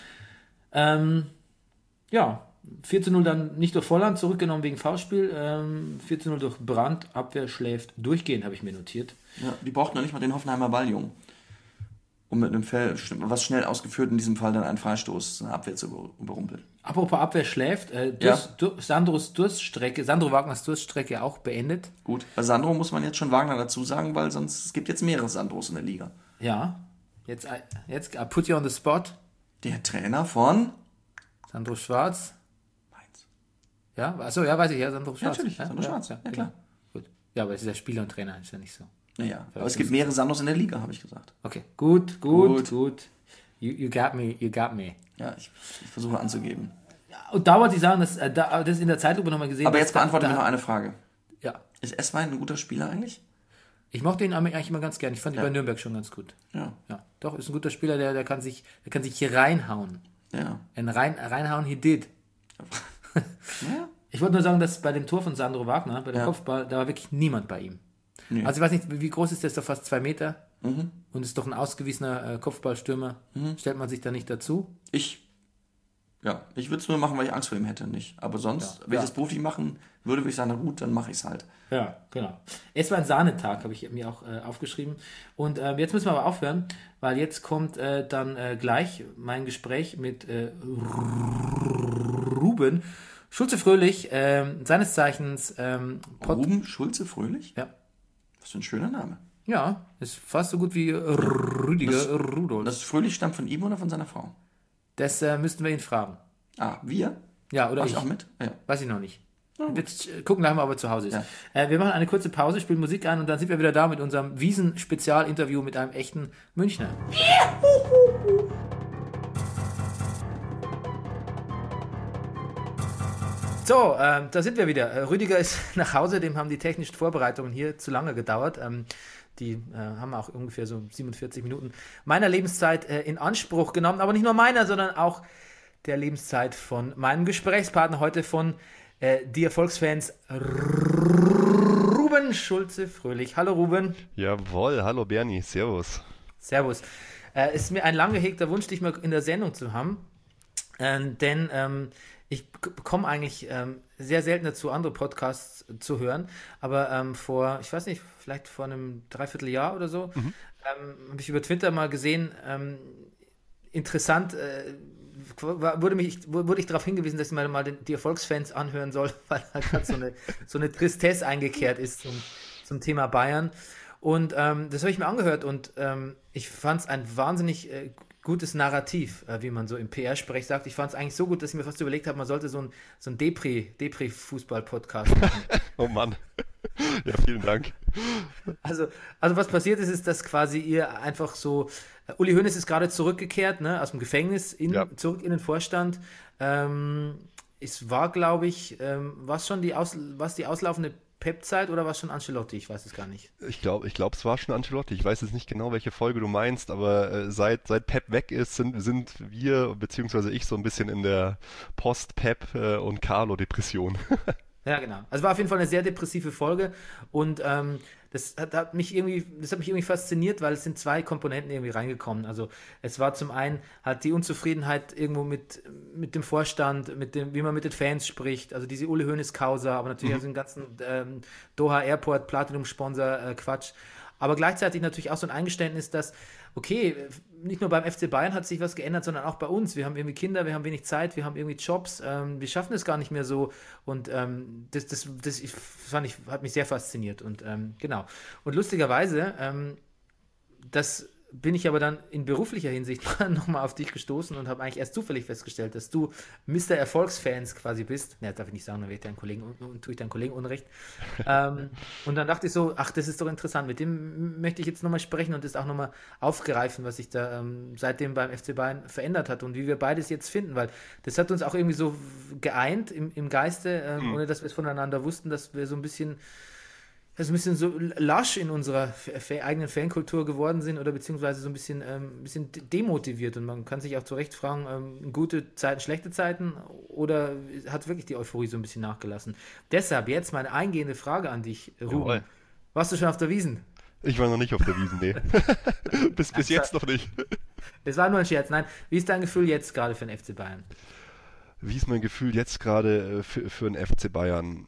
Speaker 1: Ähm, ja, vier zu null dann nicht durch Volland zurückgenommen wegen Foulspiel. Ähm, vier zu null durch Brandt, Abwehr schläft durchgehend, habe ich mir notiert.
Speaker 2: Ja, die brauchten noch nicht mal den Hoffenheimer Balljungen, um mit einem Fell, was schnell ausgeführt, in diesem Fall dann einen Freistoß, eine Abwehr zu überrumpeln.
Speaker 1: Apropos Abwehr schläft, äh, Durst, Dur- Sandros Durststrecke, Sandro Wagners Durststrecke auch beendet.
Speaker 2: Gut, bei Sandro muss man jetzt schon Wagner dazu sagen, weil sonst es gibt jetzt mehrere Sandros in der Liga.
Speaker 1: Ja, jetzt, äh, jetzt I put you on the spot.
Speaker 2: Der Trainer von
Speaker 1: Sandro Schwarz.
Speaker 2: Mainz.
Speaker 1: Ja, achso, ja, weiß ich, ja, Sandro Schwarz.
Speaker 2: natürlich,
Speaker 1: ja,
Speaker 2: Sandro Schwarz, ja, klar.
Speaker 1: Gut. Ja, aber es ist ja Spieler und Trainer, ist ja nicht so.
Speaker 2: Naja, aber es gibt mehrere Sandros in der Liga, habe ich gesagt.
Speaker 1: Okay, gut, gut, gut.
Speaker 2: Gut.
Speaker 1: You, you got me, you got me.
Speaker 2: Ja, ich, ich versuche anzugeben.
Speaker 1: Und da wollte ich sagen, dass, äh, da, das in der Zeitlupe nochmal gesehen.
Speaker 2: Aber
Speaker 1: dass
Speaker 2: jetzt beantworte
Speaker 1: da,
Speaker 2: mir
Speaker 1: da,
Speaker 2: noch eine Frage.
Speaker 1: Ja,
Speaker 2: Ist Esswein ein guter Spieler eigentlich?
Speaker 1: ich mochte ihn eigentlich immer ganz gern. Ich fand ihn
Speaker 2: Ja.
Speaker 1: bei Nürnberg schon ganz gut.
Speaker 2: Ja.
Speaker 1: Ja, doch, ist ein guter Spieler, der, der kann sich, der kann sich hier reinhauen.
Speaker 2: Ja.
Speaker 1: Ein rein, reinhauen, he did.
Speaker 2: Ja.
Speaker 1: Ich wollte nur sagen, dass bei dem Tor von Sandro Wagner, bei dem
Speaker 2: Ja.
Speaker 1: Kopfball, da war wirklich niemand bei ihm.
Speaker 2: Nee.
Speaker 1: Also ich weiß nicht, wie groß ist der? Ist doch fast zwei Meter mhm. und ist doch ein ausgewiesener äh, Kopfballstürmer.
Speaker 2: Mhm.
Speaker 1: Stellt man sich da nicht dazu?
Speaker 2: Ich, ja, ich würde es nur machen, weil ich Angst vor ihm hätte, nicht. Aber sonst,
Speaker 1: Ja.
Speaker 2: wenn ich
Speaker 1: Ja.
Speaker 2: das beruflich machen würde, würde ich sagen, na gut, dann mache ich es halt.
Speaker 1: Ja, genau. Es war ein Sahnetag, habe ich mir auch äh, aufgeschrieben. Und äh, jetzt müssen wir aber aufhören, weil jetzt kommt äh, dann äh, gleich mein Gespräch mit äh, Ruben Schulze-Fröhlich, ähm, seines Zeichens ähm, Pod-
Speaker 2: Ruben Schulze-Fröhlich?
Speaker 1: Ja.
Speaker 2: Was für ein schöner Name.
Speaker 1: Ja, ist fast so gut wie Rüdiger
Speaker 2: Das-
Speaker 1: Rudolf.
Speaker 2: Das Fröhlich stammt von ihm oder von seiner Frau?
Speaker 1: Das äh, müssten wir ihn fragen.
Speaker 2: Ah, wir?
Speaker 1: Ja, oder
Speaker 2: Mach
Speaker 1: ich.
Speaker 2: ich auch mit? Ja.
Speaker 1: Weiß ich noch nicht. Jetzt äh, gucken gleich mal, ob er zu Hause ist.
Speaker 2: Ja.
Speaker 1: Äh, wir machen eine kurze Pause, spielen Musik ein und dann sind wir wieder da mit unserem Wiesen-Spezial-Interview mit einem echten Münchner. So, ähm, da sind wir wieder. Äh, Rüdiger ist nach Hause, dem haben die technischen Vorbereitungen hier zu lange gedauert. Ähm, die äh, haben auch ungefähr so siebenundvierzig Minuten meiner Lebenszeit äh, in Anspruch genommen. Aber nicht nur meiner, sondern auch der Lebenszeit von meinem Gesprächspartner heute, von äh, die Erfolgsfans Ruben Schulze-Fröhlich. Hallo Ruben.
Speaker 7: Jawohl, hallo Bernie, servus.
Speaker 1: Servus. Es äh, ist mir ein lang gehegter Wunsch, dich mal in der Sendung zu haben. Ähm, denn ähm, ich komme eigentlich ähm, sehr selten dazu, andere Podcasts zu hören, aber ähm, vor, ich weiß nicht, vielleicht vor einem Dreivierteljahr oder so, mhm. ähm, habe ich über Twitter mal gesehen, ähm, interessant, äh, wurde, mich, wurde ich darauf hingewiesen, dass ich mal, mal den, die Erfolgsfans anhören soll, weil da gerade so eine, so eine Tristesse eingekehrt ist zum, zum Thema Bayern. Und ähm, das habe ich mir angehört und ähm, ich fand es ein wahnsinnig äh, gutes Narrativ, äh, wie man so im P R-Sprech sagt. Ich fand es eigentlich so gut, dass ich mir fast überlegt habe, man sollte so ein, so ein Depri, Depri-Fußball-Podcast machen.
Speaker 7: Oh Mann. Ja, vielen Dank.
Speaker 1: Also, also was passiert ist, ist, dass quasi ihr einfach so, äh, Uli Hoeneß ist gerade zurückgekehrt, ne, aus dem Gefängnis, in, ja. zurück in den Vorstand. Ähm, es war, glaube ich, ähm, was schon die, Aus, was die auslaufende Pep-Zeit oder war es schon Ancelotti? Ich weiß es gar nicht.
Speaker 7: Ich glaube, ich glaube, es war schon Ancelotti. Ich weiß jetzt nicht genau, welche Folge du meinst, aber äh, seit seit Pep weg ist, sind sind wir beziehungsweise ich so ein bisschen in der Post-Pep äh, und Carlo-Depression.
Speaker 1: Ja, genau. Also war auf jeden Fall eine sehr depressive Folge und ähm, das hat, hat mich irgendwie, das hat mich irgendwie fasziniert, weil es sind zwei Komponenten irgendwie reingekommen. Also es war zum einen halt die Unzufriedenheit irgendwo mit mit dem Vorstand, mit dem, wie man mit den Fans spricht, also diese Uli Hoeneß-Causa, aber natürlich mhm. also den ganzen ähm, Doha Airport Platinum-Sponsor äh, Quatsch. Aber gleichzeitig natürlich auch so ein Eingeständnis, dass, okay, nicht nur beim F C Bayern hat sich was geändert, sondern auch bei uns. Wir haben irgendwie Kinder, wir haben wenig Zeit, wir haben irgendwie Jobs, ähm, wir schaffen es gar nicht mehr so. Und ähm, das, das, das ich, fand ich, hat mich sehr fasziniert. Und ähm, genau. Und lustigerweise, ähm, das bin ich aber dann in beruflicher Hinsicht nochmal auf dich gestoßen und habe eigentlich erst zufällig festgestellt, dass du Mister Erfolgsfans quasi bist. Ne, darf ich nicht sagen, dann, ich deinen Kollegen, tue ich deinen Kollegen Unrecht. ähm, und dann dachte ich so, ach, das ist doch interessant, mit dem möchte ich jetzt nochmal sprechen und das auch nochmal aufgreifen, was sich da ähm, seitdem beim F C Bayern verändert hat und wie wir beides jetzt finden, weil das hat uns auch irgendwie so geeint im, im Geiste, ähm, mhm. ohne dass wir es voneinander wussten, dass wir so ein bisschen also ein bisschen so lasch in unserer f- eigenen Fankultur geworden sind oder beziehungsweise so ein bisschen, ähm, ein bisschen demotiviert und man kann sich auch zu Recht fragen, ähm, gute Zeiten, schlechte Zeiten oder hat wirklich die Euphorie so ein bisschen nachgelassen. Deshalb jetzt meine eingehende Frage an dich, Ruben. Jawohl. Warst du schon auf der Wiesn?
Speaker 7: Ich war noch nicht auf der Wiesn, nee. bis bis jetzt noch nicht.
Speaker 1: Das war nur ein Scherz. Nein, wie ist dein Gefühl jetzt gerade für den F C Bayern?
Speaker 7: Wie ist mein Gefühl jetzt gerade für, für den F C Bayern?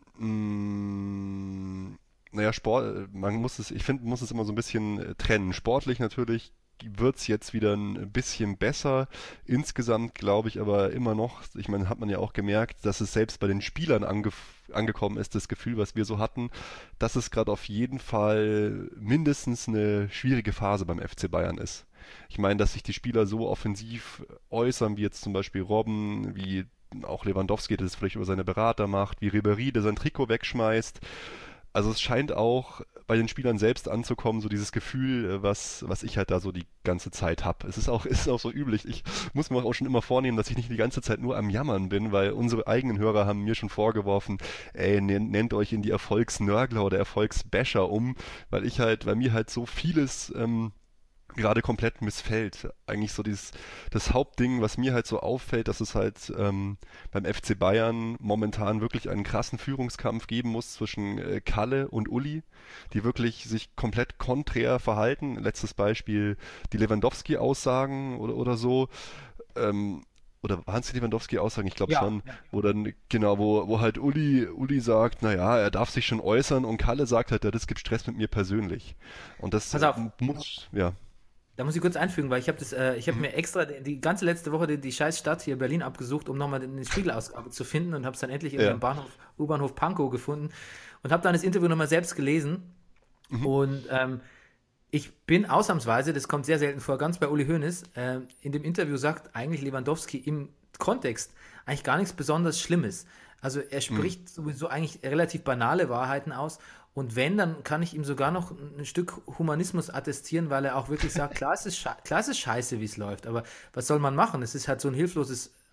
Speaker 7: Mmh. Naja, Sport, man muss es, ich finde, man muss es immer so ein bisschen trennen. Sportlich natürlich wird's jetzt wieder ein bisschen besser. Insgesamt glaube ich aber immer noch, ich meine, hat man ja auch gemerkt, dass es selbst bei den Spielern ange, angekommen ist, das Gefühl, was wir so hatten, dass es gerade auf jeden Fall mindestens eine schwierige Phase beim F C Bayern ist. Ich meine, dass sich die Spieler so offensiv äußern, wie jetzt zum Beispiel Robben, wie auch Lewandowski, der das vielleicht über seine Berater macht, wie Ribéry, der sein Trikot wegschmeißt. Also es scheint auch bei den Spielern selbst anzukommen, so dieses Gefühl, was was ich halt da so die ganze Zeit habe. Es ist auch ist auch so üblich. Ich muss mir auch schon immer vornehmen, dass ich nicht die ganze Zeit nur am Jammern bin, weil unsere eigenen Hörer haben mir schon vorgeworfen, ey, nennt, nennt euch in die Erfolgsnörgler oder Erfolgsbasher um, weil ich halt, weil mir halt so vieles ähm, gerade komplett missfällt. Eigentlich so dieses, das Hauptding, was mir halt so auffällt, dass es halt ähm, beim F C Bayern momentan wirklich einen krassen Führungskampf geben muss zwischen äh, Kalle und Uli, die wirklich sich komplett konträr verhalten. Letztes Beispiel die Lewandowski-Aussagen oder, oder so. Ähm, oder waren es die Lewandowski-Aussagen? Ich glaube
Speaker 1: ja,
Speaker 7: schon.
Speaker 1: Ja.
Speaker 7: Wo dann, genau, wo, wo halt Uli, Uli sagt, naja, er darf sich schon äußern und Kalle sagt halt, ja, das gibt Stress mit mir persönlich. Und das
Speaker 1: Pass auf.
Speaker 7: muss, ja.
Speaker 1: Da muss ich kurz einfügen, weil ich habe das, äh, ich habe mir extra die, die ganze letzte Woche die, die scheiß Stadt hier Berlin abgesucht, um nochmal eine Spiegelausgabe zu finden und habe es dann endlich in
Speaker 7: Ja.
Speaker 1: dem Bahnhof, U-Bahnhof Pankow gefunden und habe dann das Interview nochmal selbst gelesen und ähm, ich bin ausnahmsweise, das kommt sehr selten vor, ganz bei Uli Hoeneß, äh, in dem Interview sagt eigentlich Lewandowski im Kontext eigentlich gar nichts besonders Schlimmes. Also er spricht mhm. sowieso eigentlich relativ banale Wahrheiten aus und wenn, dann kann ich ihm sogar noch ein Stück Humanismus attestieren, weil er auch wirklich sagt, klar, es ist, sche- klar, es ist scheiße, wie es läuft, aber was soll man machen? Es ist halt so ein hilfloses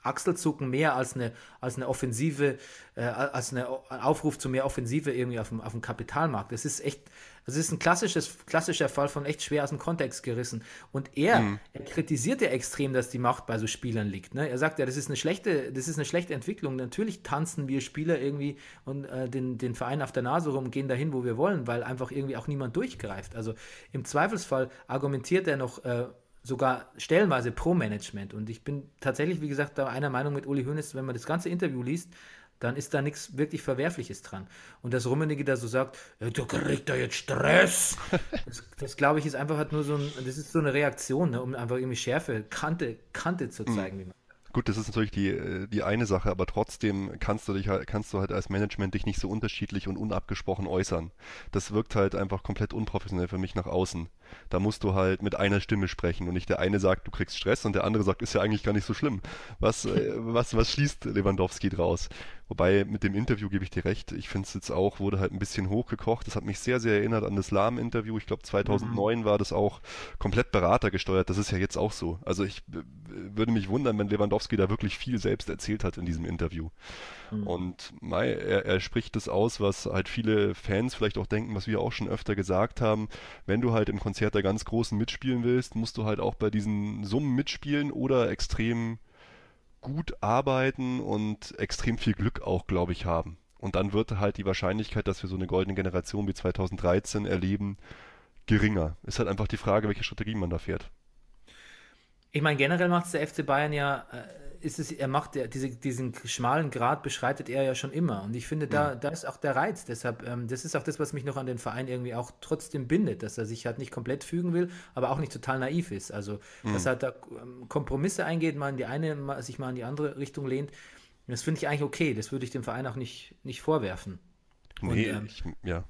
Speaker 1: Achselzucken mehr als eine, als eine Offensive, äh, als eine, ein Aufruf zu mehr Offensive irgendwie auf dem, auf dem Kapitalmarkt. Das ist echt, das ist ein klassisches, klassischer Fall von echt schwer aus dem Kontext gerissen. Und er, mhm. er kritisiert ja extrem, dass die Macht bei so Spielern liegt. Ne? Er sagt ja, das ist eine schlechte, das ist eine schlechte Entwicklung. Natürlich tanzen wir Spieler irgendwie und äh, den, den Verein auf der Nase rum, gehen dahin, wo wir wollen, weil einfach irgendwie auch niemand durchgreift. Also im Zweifelsfall argumentiert er noch äh, sogar stellenweise pro Management. Und ich bin tatsächlich, wie gesagt, da einer Meinung mit Uli Hoeneß, wenn man das ganze Interview liest, dann ist da nichts wirklich Verwerfliches dran. Und dass Rummenigge da so sagt, ja, du kriegst da jetzt Stress, das, das glaube ich ist einfach halt nur so ein, das ist so eine Reaktion, ne, um einfach irgendwie Schärfe, Kante, Kante zu zeigen, mhm. wie man.
Speaker 7: Gut, das ist natürlich die, die eine Sache, aber trotzdem kannst du dich halt, kannst du halt als Management dich nicht so unterschiedlich und unabgesprochen äußern. Das wirkt halt einfach komplett unprofessionell für mich nach außen. Da musst du halt mit einer Stimme sprechen und nicht der eine sagt, du kriegst Stress und der andere sagt, ist ja eigentlich gar nicht so schlimm. Was, was, was schließt Lewandowski draus? Wobei, mit dem Interview gebe ich dir recht. Ich finde es jetzt auch, wurde halt ein bisschen hochgekocht. Das hat mich sehr, sehr erinnert an das Lahm-Interview. Ich glaube, zweitausendneun mhm. war das auch komplett beratergesteuert. Das ist ja jetzt auch so. Also ich äh, würde mich wundern, wenn Lewandowski da wirklich viel selbst erzählt hat in diesem Interview. Mhm. Und Mai, er, er spricht das aus, was halt viele Fans vielleicht auch denken, was wir auch schon öfter gesagt haben. Wenn du halt im Konzert der ganz Großen mitspielen willst, musst du halt auch bei diesen Summen mitspielen oder extrem gut arbeiten und extrem viel Glück auch, glaube ich, haben. Und dann wird halt die Wahrscheinlichkeit, dass wir so eine goldene Generation wie zweitausenddreizehn erleben, geringer. Ist halt einfach die Frage, welche Strategie man da fährt.
Speaker 1: Ich meine, generell macht es der F C Bayern ja, äh, ist es, er macht ja, diese, diesen schmalen Grat beschreitet er ja schon immer. Und ich finde, da, mhm. da ist auch der Reiz. Deshalb, ähm, das ist auch das, was mich noch an den Verein irgendwie auch trotzdem bindet, dass er sich halt nicht komplett fügen will, aber auch nicht total naiv ist. Also, mhm. dass er halt da ähm, Kompromisse eingeht, mal in die eine, mal, sich mal in die andere Richtung lehnt. Das finde ich eigentlich okay. Das würde ich dem Verein auch nicht, nicht vorwerfen.
Speaker 7: Nee,
Speaker 1: Und, ähm,
Speaker 7: ich, ja.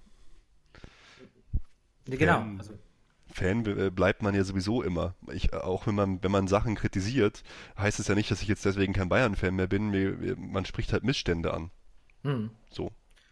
Speaker 1: Genau.
Speaker 7: Ähm,
Speaker 1: also.
Speaker 7: Fan bleibt man ja sowieso immer. Ich, auch wenn man, wenn man Sachen kritisiert, heißt es ja nicht, dass ich jetzt deswegen kein Bayern-Fan mehr bin. Mir, man spricht halt Missstände an. Hm. So.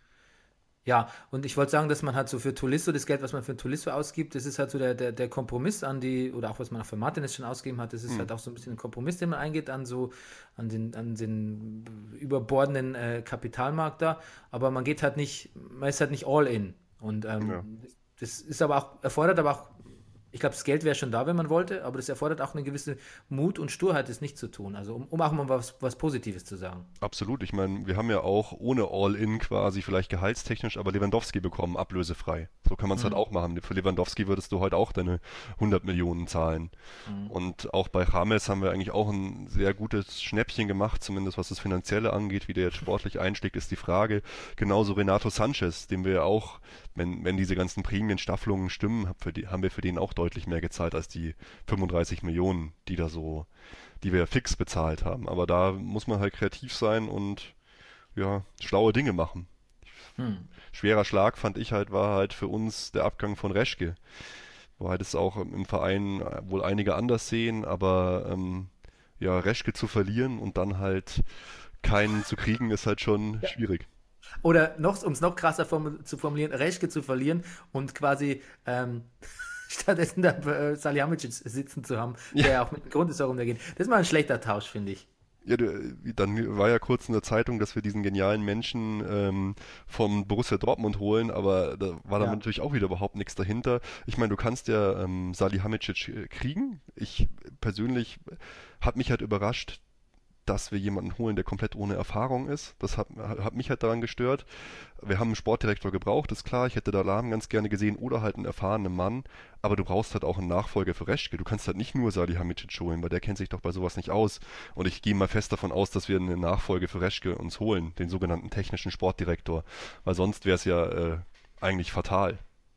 Speaker 1: Ja, und ich wollte sagen, dass man halt so für Tolisso, das Geld, was man für Tolisso ausgibt, das ist halt so der, der, der Kompromiss an die, oder auch was man auch für Martinez schon ausgegeben hat, das ist hm. halt auch so ein bisschen ein Kompromiss, den man eingeht an so, an den, an den überbordenden äh, Kapitalmarkt da, aber man geht halt nicht, man ist halt nicht all in. Und ähm, ja. das ist aber auch, erfordert aber auch, ich glaube, das Geld wäre schon da, wenn man wollte, aber das erfordert auch eine gewisse Mut und Sturheit, das nicht zu tun. Also um, um auch mal was, was Positives zu sagen.
Speaker 7: Absolut. Ich meine, wir haben ja auch ohne All-In quasi vielleicht gehaltstechnisch, aber Lewandowski bekommen, ablösefrei. So kann man es mhm. halt auch machen. Für Lewandowski würdest du heute auch deine hundert Millionen zahlen. Mhm. Und auch bei James haben wir eigentlich auch ein sehr gutes Schnäppchen gemacht, zumindest was das Finanzielle angeht. Wie der jetzt sportlich einschlägt, ist die Frage. Genauso Renato Sanchez, dem wir ja auch, wenn, wenn diese ganzen Prämienstaffelungen stimmen, für die, haben wir für den auch deutlich mehr gezahlt als die fünfunddreißig Millionen, die da so, die wir fix bezahlt haben. Aber da muss man halt kreativ sein und ja, schlaue Dinge machen. Hm. Schwerer Schlag fand ich halt, war halt für uns der Abgang von Reschke. Wo halt es auch im Verein wohl einige anders sehen, aber ähm, ja, Reschke zu verlieren und dann halt keinen zu kriegen, ist halt schon ja. schwierig.
Speaker 1: Oder noch, um es noch krasser form- zu formulieren, Reschke zu verlieren und quasi ähm, stattdessen da äh, Salihamidzic sitzen zu haben, der ja auch mit dem Grund ist, warum der geht. Das ist mal ein schlechter Tausch, finde ich.
Speaker 7: Ja, dann war ja kurz in der Zeitung, dass wir diesen genialen Menschen ähm, vom Borussia Dortmund holen, aber da war dann ja. natürlich auch wieder überhaupt nichts dahinter. Ich meine, du kannst ja ähm, Salihamidzic kriegen. Ich persönlich hat mich halt überrascht, dass wir jemanden holen, der komplett ohne Erfahrung ist. Das hat, hat mich halt daran gestört. Wir haben einen Sportdirektor gebraucht, ist klar. Ich hätte da Lahm ganz gerne gesehen oder halt einen erfahrenen Mann. Aber du brauchst halt auch einen Nachfolger für Reschke. Du kannst halt nicht nur Salihamidzic holen, weil der kennt sich doch bei sowas nicht aus. Und ich gehe mal fest davon aus, dass wir eine Nachfolge für Reschke uns holen, den sogenannten technischen Sportdirektor. Weil sonst wäre es ja äh, eigentlich fatal.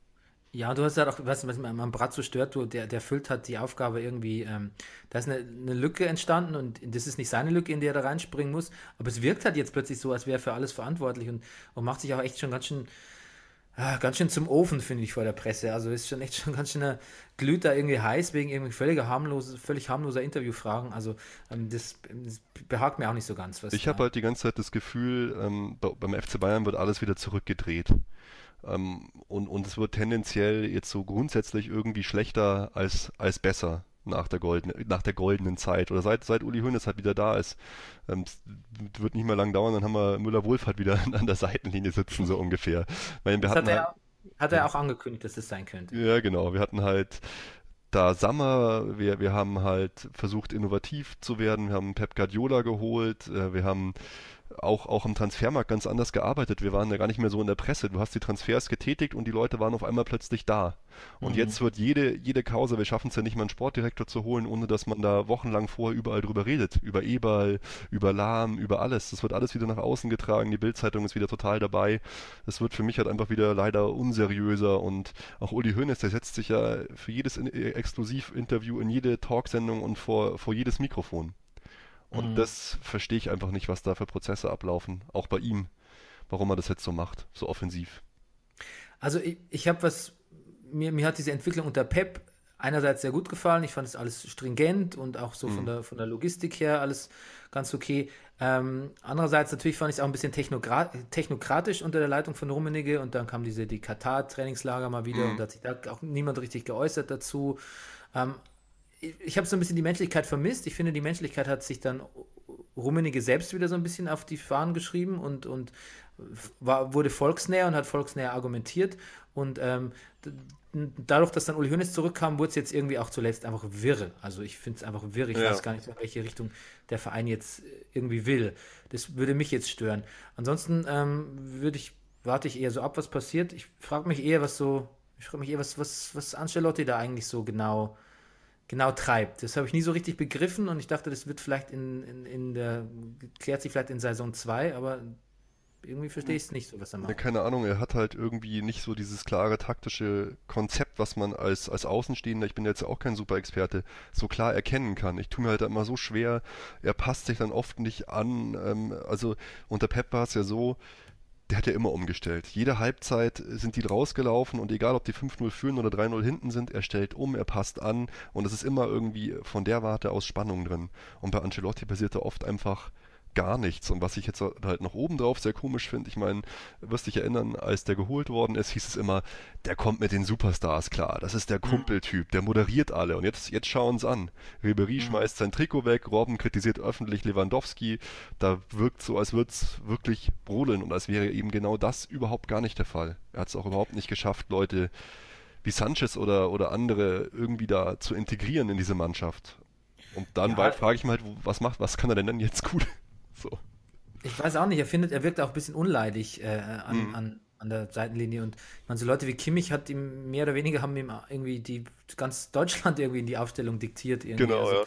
Speaker 1: Ja, du hast ja auch, was, was man am Brazzo stört, du, der, der füllt halt die Aufgabe irgendwie, ähm, da ist eine, eine Lücke entstanden und das ist nicht seine Lücke, in die er da reinspringen muss, aber es wirkt halt jetzt plötzlich so, als wäre er für alles verantwortlich und, und macht sich auch echt schon ganz schön, ah, ganz schön zum Ofen, finde ich, vor der Presse. Also ist schon echt schon ganz schön, glüht da irgendwie heiß wegen irgendwie völliger harmlose, völlig harmloser Interviewfragen. Also ähm, das, das behagt mir auch nicht so ganz. Was
Speaker 7: ich habe halt die ganze Zeit das Gefühl, ähm, beim F C Bayern wird alles wieder zurückgedreht. Um, und, und es wird tendenziell jetzt so grundsätzlich irgendwie schlechter als, als besser. nach der goldenen, nach der goldenen Zeit oder seit, seit Uli Hoeneß halt wieder da ist. Ähm, es wird nicht mehr lang dauern, dann haben wir Müller-Wohlf halt wieder an der Seitenlinie sitzen, so ungefähr. Weil wir
Speaker 1: Das
Speaker 7: hatten
Speaker 1: hat
Speaker 7: halt,
Speaker 1: er, hat er auch angekündigt, dass das sein könnte.
Speaker 7: ja, genau. Wir hatten halt da Sammer, wir, wir haben halt versucht, innovativ zu werden. Wir haben Pep Guardiola geholt. äh, Wir haben auch, auch im Transfermarkt ganz anders gearbeitet. Wir waren ja gar nicht mehr so in der Presse. Du hast die Transfers getätigt und die Leute waren auf einmal plötzlich da. Und
Speaker 1: Mhm.
Speaker 7: jetzt wird jede, jede Causa, wir schaffen es ja nicht mal einen Sportdirektor zu holen, ohne dass man da wochenlang vorher überall drüber redet. Über Eberl, über Lahm, über alles. Das wird alles wieder nach außen getragen. Die Bild-Zeitung ist wieder total dabei. Das wird für mich halt einfach wieder leider unseriöser. Und auch Uli Hoeneß, der setzt sich ja für jedes in- Exklusivinterview in jede Talksendung und vor, vor jedes Mikrofon. Und
Speaker 1: Mhm.
Speaker 7: das verstehe ich einfach nicht, was da für Prozesse ablaufen. Auch bei ihm. Warum er das jetzt so macht. So offensiv.
Speaker 1: Also ich, ich habe was, mir, mir hat diese Entwicklung unter Pep einerseits sehr gut gefallen. Ich fand es alles stringent und auch so von der von der Logistik her alles ganz okay. Ähm, andererseits natürlich fand ich es auch ein bisschen technogra- technokratisch unter der Leitung von Rummenigge und dann kam diese die Katar-Trainingslager mal wieder und da hat sich da auch niemand richtig geäußert dazu. Ähm, ich ich habe so ein bisschen die Menschlichkeit vermisst. Ich finde, die Menschlichkeit hat sich dann Rummenigge selbst wieder so ein bisschen auf die Fahnen geschrieben und, und war, wurde volksnäher und hat volksnäher argumentiert. Und ähm, d- dadurch, dass dann Uli Hoeneß zurückkam, wurde es jetzt irgendwie auch zuletzt einfach wirr. Also ich finde es einfach wirr. Ich
Speaker 7: Ja.
Speaker 1: weiß gar nicht, in welche Richtung der Verein jetzt irgendwie will. Das würde mich jetzt stören. Ansonsten ähm, würde ich, warte ich eher so ab, was passiert. Ich frage mich eher, was so, ich frage mich eher, was, was, was Ancelotti da eigentlich so genau genau treibt. Das habe ich nie so richtig begriffen und ich dachte, das wird vielleicht in, in, in der, klärt sich vielleicht in Saison zwei, aber irgendwie verstehe ich es nicht so, was er
Speaker 7: Ja,
Speaker 1: macht.
Speaker 7: keine Ahnung, er hat halt irgendwie nicht so dieses klare taktische Konzept, was man als, als Außenstehender, ich bin jetzt auch kein Superexperte, so klar erkennen kann. Ich tue mir halt immer so schwer, er passt sich dann oft nicht an. Ähm, also unter Pep war es ja so, der hat ja immer umgestellt. Jede Halbzeit sind die rausgelaufen und egal, ob die fünf null führen oder drei null hinten sind, er stellt um, er passt an und es ist immer irgendwie von der Warte aus Spannung drin. Und bei Ancelotti passiert da oft einfach gar nichts. Und was ich jetzt halt noch oben drauf sehr komisch finde, ich meine, wirst dich erinnern, als der geholt worden ist, hieß es immer, der kommt mit den Superstars klar, das ist der Kumpeltyp, der moderiert alle. Und jetzt, jetzt schauen sie an. Ribéry schmeißt sein Trikot weg, Robben kritisiert öffentlich Lewandowski, da wirkt so, als würde es wirklich brodeln und als wäre eben genau das überhaupt gar nicht der Fall. Er hat es auch überhaupt nicht geschafft, Leute wie Sanchez oder, oder andere irgendwie da zu integrieren in diese Mannschaft. Und dann
Speaker 1: Ja.
Speaker 7: bald frage ich mich halt, was macht, was kann er denn dann jetzt gut? So.
Speaker 1: Ich weiß auch nicht, er findet, er wirkt auch ein bisschen unleidig äh, an,
Speaker 7: Mhm.
Speaker 1: an, an der Seitenlinie und ich meine, so Leute wie Kimmich hat ihm mehr oder weniger haben ihm irgendwie die ganz Deutschland irgendwie in die Aufstellung diktiert. Irgendwie.
Speaker 7: Genau,
Speaker 1: Also,
Speaker 7: ja.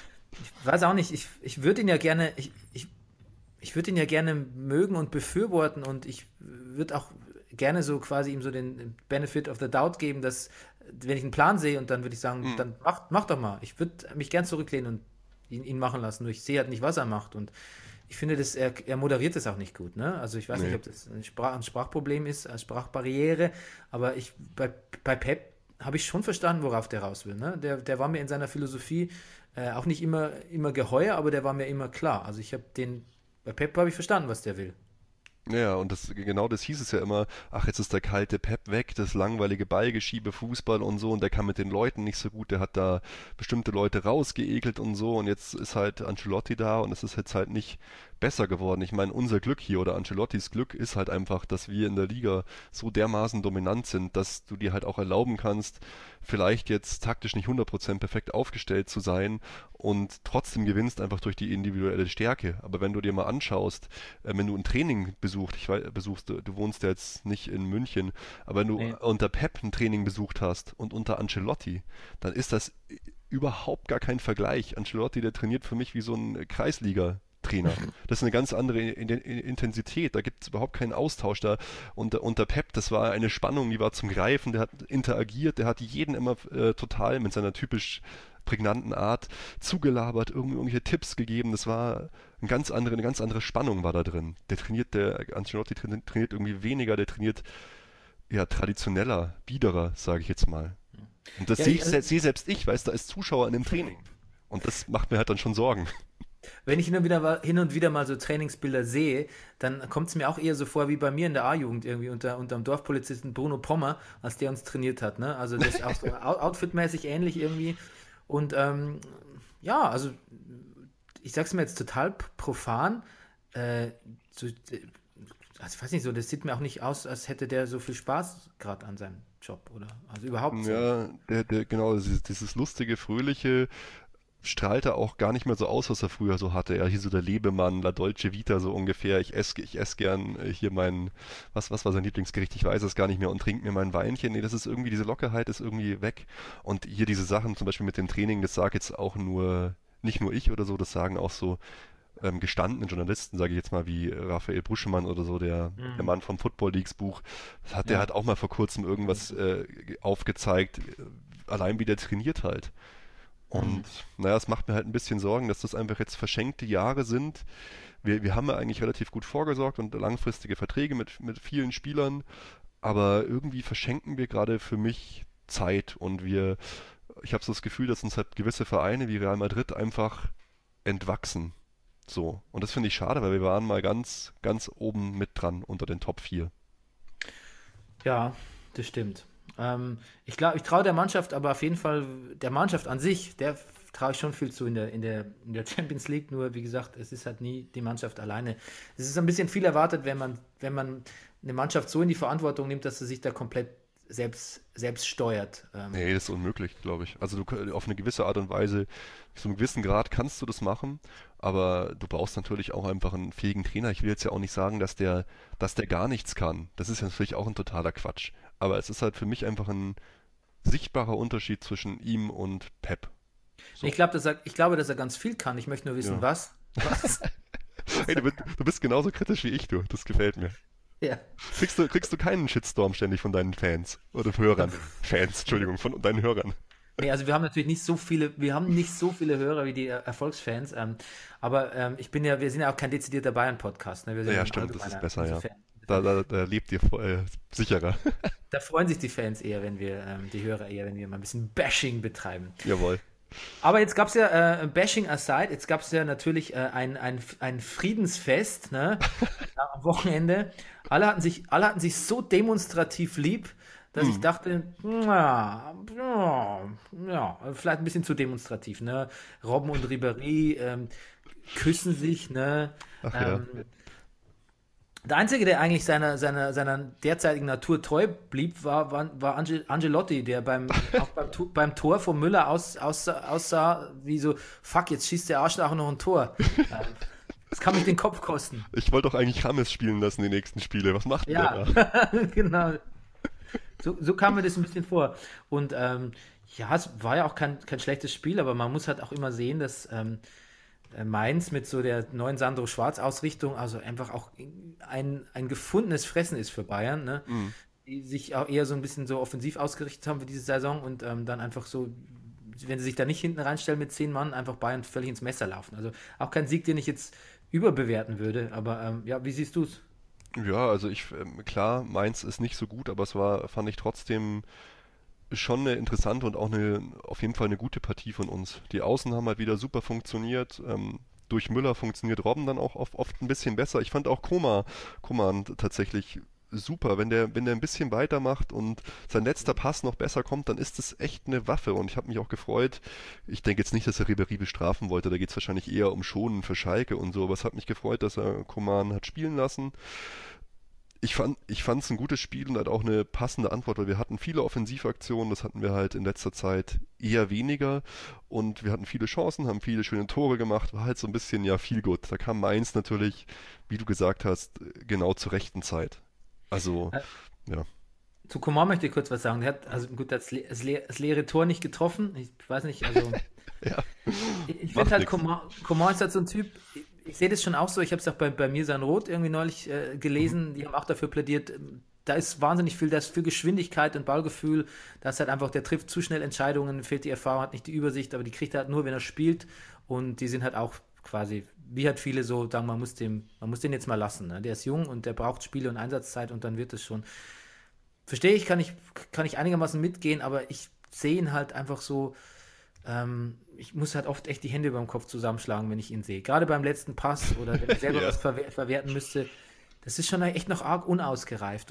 Speaker 1: ich weiß auch nicht, ich, ich würde ihn ja gerne, ich, ich, ich würde ihn ja gerne mögen und befürworten und ich würde auch gerne so quasi ihm so den Benefit of the Doubt geben, dass wenn ich einen Plan sehe und dann würde ich sagen,
Speaker 7: Mhm.
Speaker 1: dann mach, mach doch mal. Ich würde mich gern zurücklehnen und ihn, ihn machen lassen. Nur ich sehe halt nicht, was er macht und ich finde, das, er, er moderiert das auch nicht gut. Ne? Also ich weiß
Speaker 7: Nee.
Speaker 1: nicht, ob das ein, Sprach, ein Sprachproblem ist, eine Sprachbarriere, aber ich bei, bei Pep habe ich schon verstanden, worauf der raus will. Ne? Der, der war mir in seiner Philosophie äh, auch nicht immer, immer geheuer, aber der war mir immer klar. Also ich habe den, bei Pep habe ich verstanden, was der will.
Speaker 7: Ja, und das, genau das hieß es ja immer, ach, jetzt ist der kalte Pep weg, das langweilige Ballgeschiebe, Fußball und so, und der kann mit den Leuten nicht so gut, der hat da bestimmte Leute rausgeekelt und so, und jetzt ist halt Ancelotti da und es ist jetzt halt nicht besser geworden. Ich meine, unser Glück hier oder Ancelottis Glück ist halt einfach, dass wir in der Liga so dermaßen dominant sind, dass du dir halt auch erlauben kannst, vielleicht jetzt taktisch nicht hundert Prozent perfekt aufgestellt zu sein und trotzdem gewinnst einfach durch die individuelle Stärke. Aber wenn du dir mal anschaust, äh, wenn du ein Training besucht, ich weiß, besuchst, du du wohnst ja jetzt nicht in München, aber wenn du
Speaker 1: Nee.
Speaker 7: unter Pep ein Training besucht hast und unter Ancelotti, dann ist das überhaupt gar kein Vergleich. Ancelotti, der trainiert für mich wie so ein Kreisliga-Trainer. Das ist eine ganz andere In- In- Intensität, da gibt es überhaupt keinen Austausch da. Unter, unter Pep, das war eine Spannung, die war zum Greifen, der hat interagiert, der hat jeden immer äh, total mit seiner typisch prägnanten Art zugelabert, irgendwie irgendwelche Tipps gegeben, das war eine ganz andere, eine ganz andere Spannung war da drin. Der trainiert, der Ancelotti trainiert, trainiert irgendwie weniger, der trainiert ja traditioneller, biederer, sage ich jetzt mal. Und das
Speaker 1: Ja,
Speaker 7: sehe
Speaker 1: ich-
Speaker 7: ich, se- sehe selbst ich, weißt du, als Zuschauer in dem Training. Und das macht mir halt dann schon Sorgen.
Speaker 1: Wenn ich hin und wieder, hin und wieder mal so Trainingsbilder sehe, dann kommt es mir auch eher so vor wie bei mir in der A-Jugend irgendwie unter unterm Dorfpolizisten Bruno Pommer, als der uns trainiert hat. Ne? Also das ist auch so out- outfitmäßig ähnlich irgendwie. Und ähm, ja, also ich sag's mir jetzt total p- profan, äh, so, äh, also ich weiß nicht so, das sieht mir auch nicht aus, als hätte der so viel Spaß gerade an seinem Job, oder? Also überhaupt so.
Speaker 7: Ja, der, der, genau, dieses, dieses lustige, fröhliche strahlt er auch gar nicht mehr so aus, was er früher so hatte. Ja, hier so der Lebemann, La Dolce Vita so ungefähr. Ich esse ich ess gern äh, hier mein, was, was war sein Lieblingsgericht? Ich weiß es gar nicht mehr und trinke mir mein Weinchen. Nee, das ist irgendwie, diese Lockerheit ist irgendwie weg. Und hier diese Sachen, zum Beispiel mit dem Training, das sage jetzt auch nur, nicht nur ich oder so, das sagen auch so ähm, gestandene Journalisten, sage ich jetzt mal, wie Raphael Bruschemann oder so, der,
Speaker 1: Mhm.
Speaker 7: der Mann vom Football Leagues Buch. Das hat der
Speaker 1: Ja.
Speaker 7: hat auch mal vor kurzem irgendwas äh, aufgezeigt, äh, allein wie der trainiert halt. Und naja, es macht mir halt ein bisschen Sorgen, dass das einfach jetzt verschenkte Jahre sind. Wir, wir haben ja eigentlich relativ gut vorgesorgt und langfristige Verträge mit, mit vielen Spielern, aber irgendwie verschenken wir gerade für mich Zeit und wir, ich habe so das Gefühl, dass uns halt gewisse Vereine wie Real Madrid einfach entwachsen. So. Und das finde ich schade, weil wir waren mal ganz, ganz oben mit dran unter den Top vier.
Speaker 1: Ja, das stimmt. Ähm, ich glaube, ich traue der Mannschaft, aber auf jeden Fall der Mannschaft an sich, der traue ich schon viel zu in der, in der, in der Champions League. Nur, wie gesagt, es ist halt nie die Mannschaft alleine. Es ist ein bisschen viel erwartet, wenn man, wenn man eine Mannschaft so in die Verantwortung nimmt, dass sie sich da komplett selbst, selbst steuert. Ähm,
Speaker 7: Nee, das ist unmöglich, glaube ich. Also du auf eine gewisse Art und Weise, zu einem gewissen Grad kannst du das machen, aber du brauchst natürlich auch einfach einen fähigen Trainer. Ich will jetzt ja auch nicht sagen, dass der, dass der gar nichts kann. Das ist ja natürlich auch ein totaler Quatsch. Aber es ist halt für mich einfach ein sichtbarer Unterschied zwischen ihm und Pep. So.
Speaker 1: Ich, glaub, dass er, ich glaube, dass er ganz viel kann. Ich möchte nur wissen,
Speaker 7: Ja.
Speaker 1: was. was?
Speaker 7: Hey, du bist, du bist genauso kritisch wie ich, du. Das gefällt mir.
Speaker 1: Ja.
Speaker 7: Kriegst du, kriegst du keinen Shitstorm ständig von deinen Fans oder Hörern? Fans, Entschuldigung, von deinen Hörern.
Speaker 1: Nee, also wir haben natürlich nicht so viele, wir haben nicht so viele Hörer wie die äh, Erfolgsfans, ähm, aber ähm, ich bin ja, wir sind ja auch kein dezidierter Bayern-Podcast. Ne? Wir sind
Speaker 7: Ja,
Speaker 1: ein
Speaker 7: stimmt, das ist
Speaker 1: allgemeiner-
Speaker 7: besser, ja.
Speaker 1: Fan.
Speaker 7: Da, da, da lebt ihr äh, sicherer.
Speaker 1: Da freuen sich die Fans eher, wenn wir, ähm, die Hörer eher, wenn wir mal ein bisschen Bashing betreiben.
Speaker 7: Jawohl.
Speaker 1: Aber jetzt gab's ja, äh, Bashing aside, jetzt gab's ja natürlich äh, ein, ein, ein Friedensfest, ne? Ja, am Wochenende. Alle hatten sich, alle hatten sich so demonstrativ lieb, dass ich dachte, ja, ja, ja, vielleicht ein bisschen zu demonstrativ, ne? Robben und Ribéry ähm, küssen sich, ne?
Speaker 7: Ach ja.
Speaker 1: Ähm, der Einzige, der eigentlich seiner, seiner, seiner derzeitigen Natur treu blieb, war, war, war Ange, Angelotti, der beim, auch beim, Tu- beim Tor von Müller aus, aussah, aussah wie so, fuck, jetzt schießt der Arschloch noch ein Tor. Ähm, Das kann mich den Kopf kosten.
Speaker 7: Ich wollte doch eigentlich Rames spielen lassen, die nächsten Spiele. Was macht denn
Speaker 1: Ja,
Speaker 7: der da?
Speaker 1: genau. So, so kam mir das ein bisschen vor. Und ähm, ja, es war ja auch kein, kein schlechtes Spiel, aber man muss halt auch immer sehen, dass ähm, Mainz mit so der neuen Sandro Schwarz-Ausrichtung also einfach auch ein, ein gefundenes Fressen ist für Bayern, ne?
Speaker 7: Mhm.
Speaker 1: Die sich auch eher so ein bisschen so offensiv ausgerichtet haben für diese Saison und ähm, dann einfach so, wenn sie sich da nicht hinten reinstellen mit zehn Mann, einfach Bayern völlig ins Messer laufen. Also auch kein Sieg, den ich jetzt überbewerten würde, aber ähm, ja, wie siehst du es?
Speaker 7: Ja, also ich, ähm, klar, Mainz ist nicht so gut, aber es war, fand ich trotzdem schon eine interessante und auch eine, auf jeden Fall eine gute Partie von uns. Die Außen haben halt wieder super funktioniert. Ähm, durch Müller funktioniert Robben dann auch oft, oft ein bisschen besser. Ich fand auch Koma, Koman tatsächlich super. Wenn der, wenn der ein bisschen weitermacht und sein letzter Pass noch besser kommt, dann ist das echt eine Waffe. Und ich habe mich auch gefreut. Ich denke jetzt nicht, dass er Ribéry bestrafen wollte. Da geht es wahrscheinlich eher um Schonen für Schalke und so. Aber es hat mich gefreut, dass er Koman hat spielen lassen. Ich fand, ich fand es ein gutes Spiel und halt auch eine passende Antwort, weil wir hatten viele Offensivaktionen, das hatten wir halt in letzter Zeit eher weniger und wir hatten viele Chancen, haben viele schöne Tore gemacht, war halt so ein bisschen, ja, viel gut. Da kam Mainz natürlich, wie du gesagt hast, genau zur rechten Zeit. Also, ja.
Speaker 1: Zu Coman möchte ich kurz was sagen. Der hat, also gut, das, le das, le das leere Tor nicht getroffen. Ich weiß nicht, also.
Speaker 7: Ja.
Speaker 1: Ich, ich
Speaker 7: Macht
Speaker 1: finde halt,
Speaker 7: nix.
Speaker 1: Coman, Coman ist halt so ein Typ, ich, ich sehe das schon auch so, ich habe es auch bei, bei mir sein Rot irgendwie neulich äh, gelesen, die haben auch dafür plädiert, da ist wahnsinnig viel, da ist viel Geschwindigkeit und Ballgefühl, da ist halt einfach, der trifft zu schnell Entscheidungen, fehlt die Erfahrung, hat nicht die Übersicht, aber die kriegt er halt nur, wenn er spielt und die sind halt auch quasi, wie halt viele so sagen, man muss dem, man muss den jetzt mal lassen, ne? Der ist jung und der braucht Spiele und Einsatzzeit und dann wird es schon. Verstehe ich, kann ich, kann ich einigermaßen mitgehen, aber ich sehe ihn halt einfach so, ähm, ich muss halt oft echt die Hände über dem Kopf zusammenschlagen, wenn ich ihn sehe. Gerade beim letzten Pass oder wenn ich selber
Speaker 7: Ja.
Speaker 1: was verwer verwerten müsste, das ist schon echt noch arg unausgereift. Und ich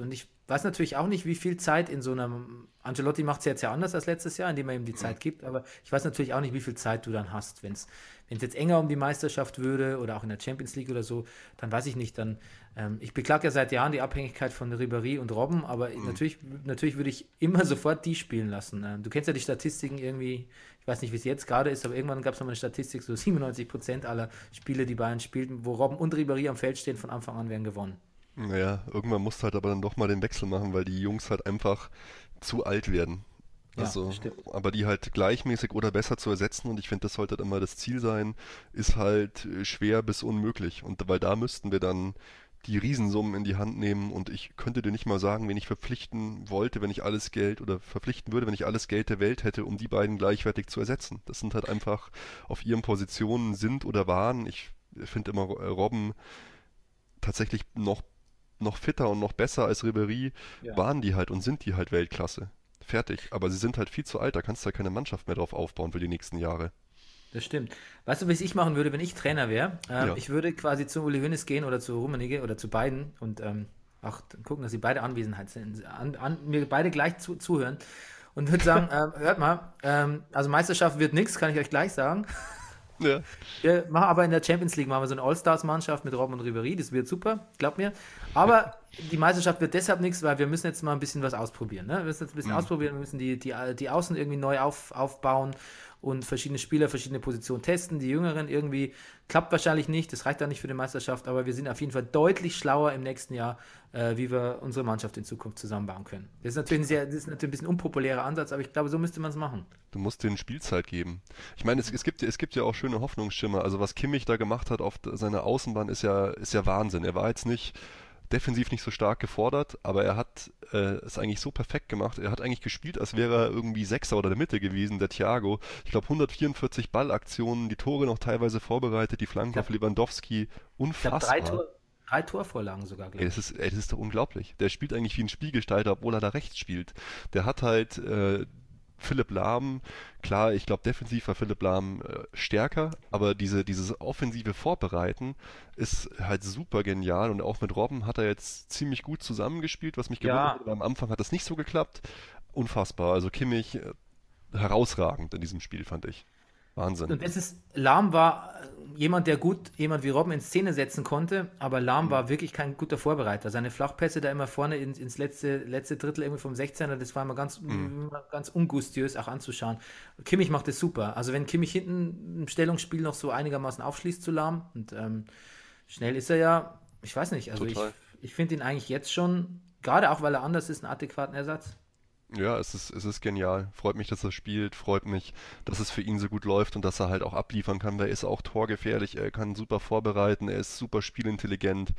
Speaker 1: weiß natürlich auch nicht, wie viel Zeit in so einem, Ancelotti macht es jetzt ja anders als letztes Jahr, indem er ihm die Zeit gibt, aber ich weiß natürlich auch nicht, wie viel Zeit du dann hast. Wenn es jetzt enger um die Meisterschaft würde oder auch in der Champions League oder so, dann weiß ich nicht, dann, ähm, ich beklage ja seit Jahren die Abhängigkeit von Ribéry und Robben, aber mhm. natürlich, natürlich würde ich immer sofort die spielen lassen. Ähm, du kennst ja die Statistiken irgendwie, ich weiß nicht, wie es jetzt gerade ist, aber irgendwann gab es noch mal eine Statistik, so siebenundneunzig Prozent aller Spiele, die Bayern spielten, wo Robben und Ribéry am Feld stehen, von Anfang an werden gewonnen.
Speaker 7: Naja, irgendwann musst du halt aber dann doch mal den Wechsel machen, weil die Jungs halt einfach zu alt werden. Also,
Speaker 1: ja, stimmt.
Speaker 7: aber die halt gleichmäßig oder besser zu ersetzen, und ich finde, das sollte dann mal das Ziel sein, ist halt schwer bis unmöglich. Und weil da müssten wir dann die Riesensummen in die Hand nehmen, und ich könnte dir nicht mal sagen, wen ich verpflichten wollte, wenn ich alles Geld oder verpflichten würde, wenn ich alles Geld der Welt hätte, um die beiden gleichwertig zu ersetzen. Das sind halt einfach auf ihren Positionen sind oder waren. Ich finde immer Robben tatsächlich noch noch fitter und noch besser als Ribéry,
Speaker 1: Ja.
Speaker 7: waren die halt und sind die halt Weltklasse. Fertig. Aber sie sind halt viel zu alt, da kannst du ja keine Mannschaft mehr drauf aufbauen für die nächsten Jahre.
Speaker 1: Das stimmt. Weißt du, was ich machen würde, wenn ich Trainer wäre? Ähm,
Speaker 7: Ja.
Speaker 1: Ich würde quasi zu Uli Hoeneß gehen oder zu Rummenigge oder zu beiden und ähm, auch gucken, dass sie beide anwesend sind, an, an, mir beide gleich zu, zuhören und würde sagen, ähm, hört mal, ähm, also Meisterschaft wird nichts, kann ich euch gleich sagen.
Speaker 7: Ja.
Speaker 1: Wir machen aber in der Champions League machen wir so eine All-Stars-Mannschaft mit Robben und Ribéry, das wird super, glaubt mir. Aber die Meisterschaft wird deshalb nichts, weil wir müssen jetzt mal ein bisschen was ausprobieren. Ne? Wir müssen jetzt ein bisschen
Speaker 7: Mhm.
Speaker 1: ausprobieren, wir müssen die, die, die Außen irgendwie neu auf, aufbauen und verschiedene Spieler, verschiedene Positionen testen. Die Jüngeren irgendwie klappt wahrscheinlich nicht, das reicht dann nicht für die Meisterschaft, aber wir sind auf jeden Fall deutlich schlauer im nächsten Jahr, äh, wie wir unsere Mannschaft in Zukunft zusammenbauen können. Das ist natürlich ein sehr, das ist natürlich ein bisschen unpopulärer Ansatz, aber ich glaube, so müsste man es machen.
Speaker 7: Du musst denen Spielzeit geben. Ich meine, es, es gibt, es gibt ja auch schöne Hoffnungsschimmer. Also was Kimmich da gemacht hat auf seiner Außenbahn ist ja, ist ja Wahnsinn. Er war jetzt nicht defensiv nicht so stark gefordert, aber er hat äh, es eigentlich so perfekt gemacht. Er hat eigentlich gespielt, als wäre er irgendwie Sechser oder der Mitte gewesen, der Thiago. Ich glaube hundertvierundvierzig Ballaktionen, die Tore noch teilweise vorbereitet, die Flanken
Speaker 1: Ich
Speaker 7: auf
Speaker 1: hab-
Speaker 7: Lewandowski.
Speaker 1: Ich habe
Speaker 7: Unfassbar.
Speaker 1: drei, Tor, drei Torvorlagen sogar,
Speaker 7: Ey,
Speaker 1: glaube ich.
Speaker 7: das ist, ey, das ist doch unglaublich. Der spielt eigentlich wie ein Spielgestalter, obwohl er da rechts spielt. Der hat halt äh, Philipp Lahm, klar, ich glaube defensiv war Philipp Lahm äh, stärker, aber diese dieses offensive Vorbereiten ist halt super genial, und auch mit Robben hat er jetzt ziemlich gut zusammengespielt, was mich gewundert
Speaker 1: Ja.
Speaker 7: hat, weil am Anfang hat das nicht so geklappt. Unfassbar. Also Kimmich äh, herausragend in diesem Spiel, fand ich. Wahnsinn.
Speaker 1: Und es ist, Lahm war äh, jemand, der gut jemand wie Robben in Szene setzen konnte, aber Lahm war wirklich kein guter Vorbereiter. Seine Flachpässe da immer vorne ins, ins letzte, letzte Drittel irgendwie vom sechzehner, das war immer ganz, immer ganz ungustiös auch anzuschauen. Kimmich macht das super. Also wenn Kimmich hinten im Stellungsspiel noch so einigermaßen aufschließt zu Lahm, und ähm, schnell ist er ja, ich weiß nicht, also
Speaker 7: Total.
Speaker 1: ich, ich finde ihn eigentlich jetzt schon, gerade auch weil er anders ist, einen adäquaten Ersatz.
Speaker 7: Ja, es ist, es ist genial. Freut mich, dass er spielt. Freut mich, dass es für ihn so gut läuft und dass er halt auch abliefern kann, weil er ist auch torgefährlich. Er kann super vorbereiten. Er ist super spielintelligent.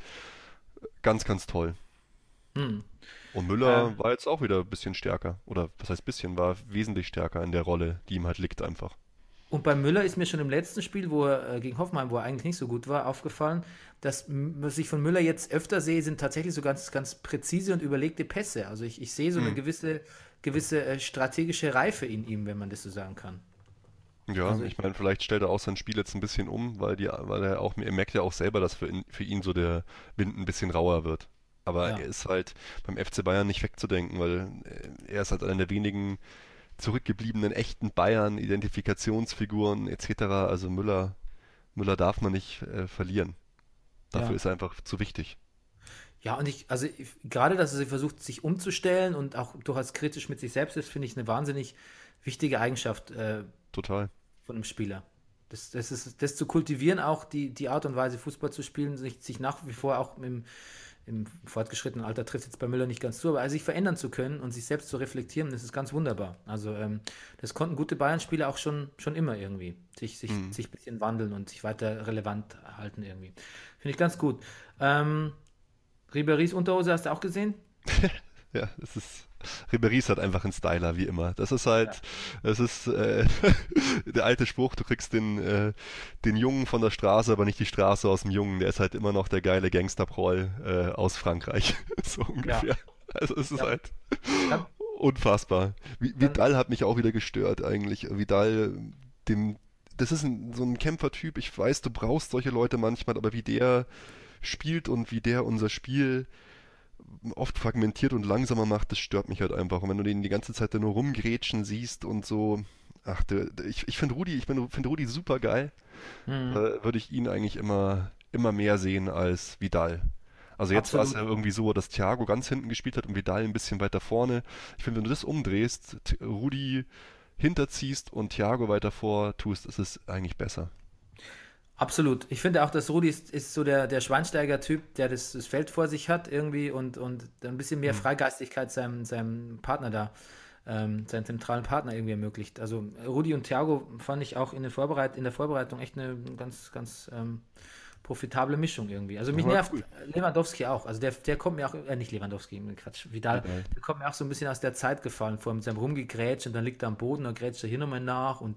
Speaker 7: Ganz, ganz toll.
Speaker 1: Hm.
Speaker 7: Und Müller
Speaker 1: Ähm.
Speaker 7: war jetzt auch wieder ein bisschen stärker. Oder was heißt bisschen? War wesentlich stärker in der Rolle, die ihm halt liegt einfach.
Speaker 1: Und bei Müller ist mir schon im letzten Spiel, wo er äh, gegen Hoffenheim, wo er eigentlich nicht so gut war, aufgefallen, dass m- was ich von Müller jetzt öfter sehe, sind tatsächlich so ganz, ganz präzise und überlegte Pässe. Also ich, ich sehe so eine
Speaker 7: Mhm.
Speaker 1: gewisse, gewisse äh, strategische Reife in ihm, wenn man das so sagen kann.
Speaker 7: Ja,
Speaker 1: Also
Speaker 7: ich
Speaker 1: ich-
Speaker 7: meine, vielleicht stellt er auch sein Spiel jetzt ein bisschen um, weil die, weil er auch, er merkt ja auch selber, dass für ihn, für ihn so der Wind ein bisschen rauer wird. Aber
Speaker 1: Ja.
Speaker 7: er ist halt beim F C Bayern nicht wegzudenken, weil äh, er ist halt einer der wenigen zurückgebliebenen echten Bayern, Identifikationsfiguren et cetera. Also Müller, Müller darf man nicht äh, verlieren. Dafür
Speaker 1: Ja.
Speaker 7: ist er einfach zu wichtig.
Speaker 1: Ja, und ich, also ich, gerade, dass er sich versucht, sich umzustellen und auch durchaus kritisch mit sich selbst ist, finde ich eine wahnsinnig wichtige Eigenschaft äh,
Speaker 7: Total.
Speaker 1: von einem Spieler. Das, das, ist, das zu kultivieren, auch die, die Art und Weise, Fußball zu spielen, sich, sich nach wie vor auch im, im fortgeschrittenen Alter trifft jetzt bei Müller nicht ganz zu, aber sich verändern zu können und sich selbst zu reflektieren, das ist ganz wunderbar. Also ähm, das konnten gute Bayern-Spieler auch schon, schon immer irgendwie, sich, sich,
Speaker 7: Mhm.
Speaker 1: sich ein bisschen wandeln und sich weiter relevant halten irgendwie. Finde ich ganz gut. Ähm, Ribéry's Unterhose hast du auch gesehen?
Speaker 7: Ja, es ist. Ribéry ist halt einfach ein Styler, wie immer. Das ist halt, es ist äh, der alte Spruch, du kriegst den, äh, den Jungen von der Straße, aber nicht die Straße aus dem Jungen. Der ist halt immer noch der geile Gangsterproll äh, aus Frankreich. So ungefähr. Also es ist
Speaker 1: Ja.
Speaker 7: halt
Speaker 1: Ja.
Speaker 7: unfassbar. Vi- Vidal hat mich auch wieder gestört eigentlich. Vidal, dem, das ist ein, so ein Kämpfertyp. Ich weiß, du brauchst solche Leute manchmal, aber wie der spielt und wie der unser Spiel oft fragmentiert und langsamer macht, das stört mich halt einfach. Und wenn du den die ganze Zeit da nur rumgrätschen siehst und so, ach, der, der, ich, ich finde Rudi, ich finde Rudi super geil.
Speaker 1: Mhm.
Speaker 7: Äh, würde ich ihn eigentlich immer, immer mehr sehen als Vidal. Also jetzt war es ja
Speaker 1: Absolut.
Speaker 7: irgendwie so, dass Thiago ganz hinten gespielt hat und Vidal ein bisschen weiter vorne. Ich finde, wenn du das umdrehst, T- Rudi hinterziehst und Thiago weiter vor tust, ist es eigentlich besser.
Speaker 1: Absolut. Ich finde auch, dass Rudi ist, ist so der, der Schweinsteiger-Typ, der das, das Feld vor sich hat irgendwie und, und ein bisschen mehr Freigeistigkeit seinem, seinem Partner da, ähm, seinem zentralen Partner irgendwie ermöglicht. Also Rudi und Thiago fand ich auch in der, Vorbereit in der Vorbereitung echt eine ganz, ganz ähm, profitable Mischung irgendwie. Also mich
Speaker 7: Ja,
Speaker 1: nervt
Speaker 7: cool.
Speaker 1: Lewandowski auch. Also der, der kommt mir auch, äh, nicht Lewandowski, Quatsch, Vidal,
Speaker 7: Vidal.
Speaker 1: der kommt mir auch so ein bisschen aus der Zeit gefallen, vor mit seinem Rumgegrätscht und dann liegt er am Boden und grätscht er hier nochmal nach und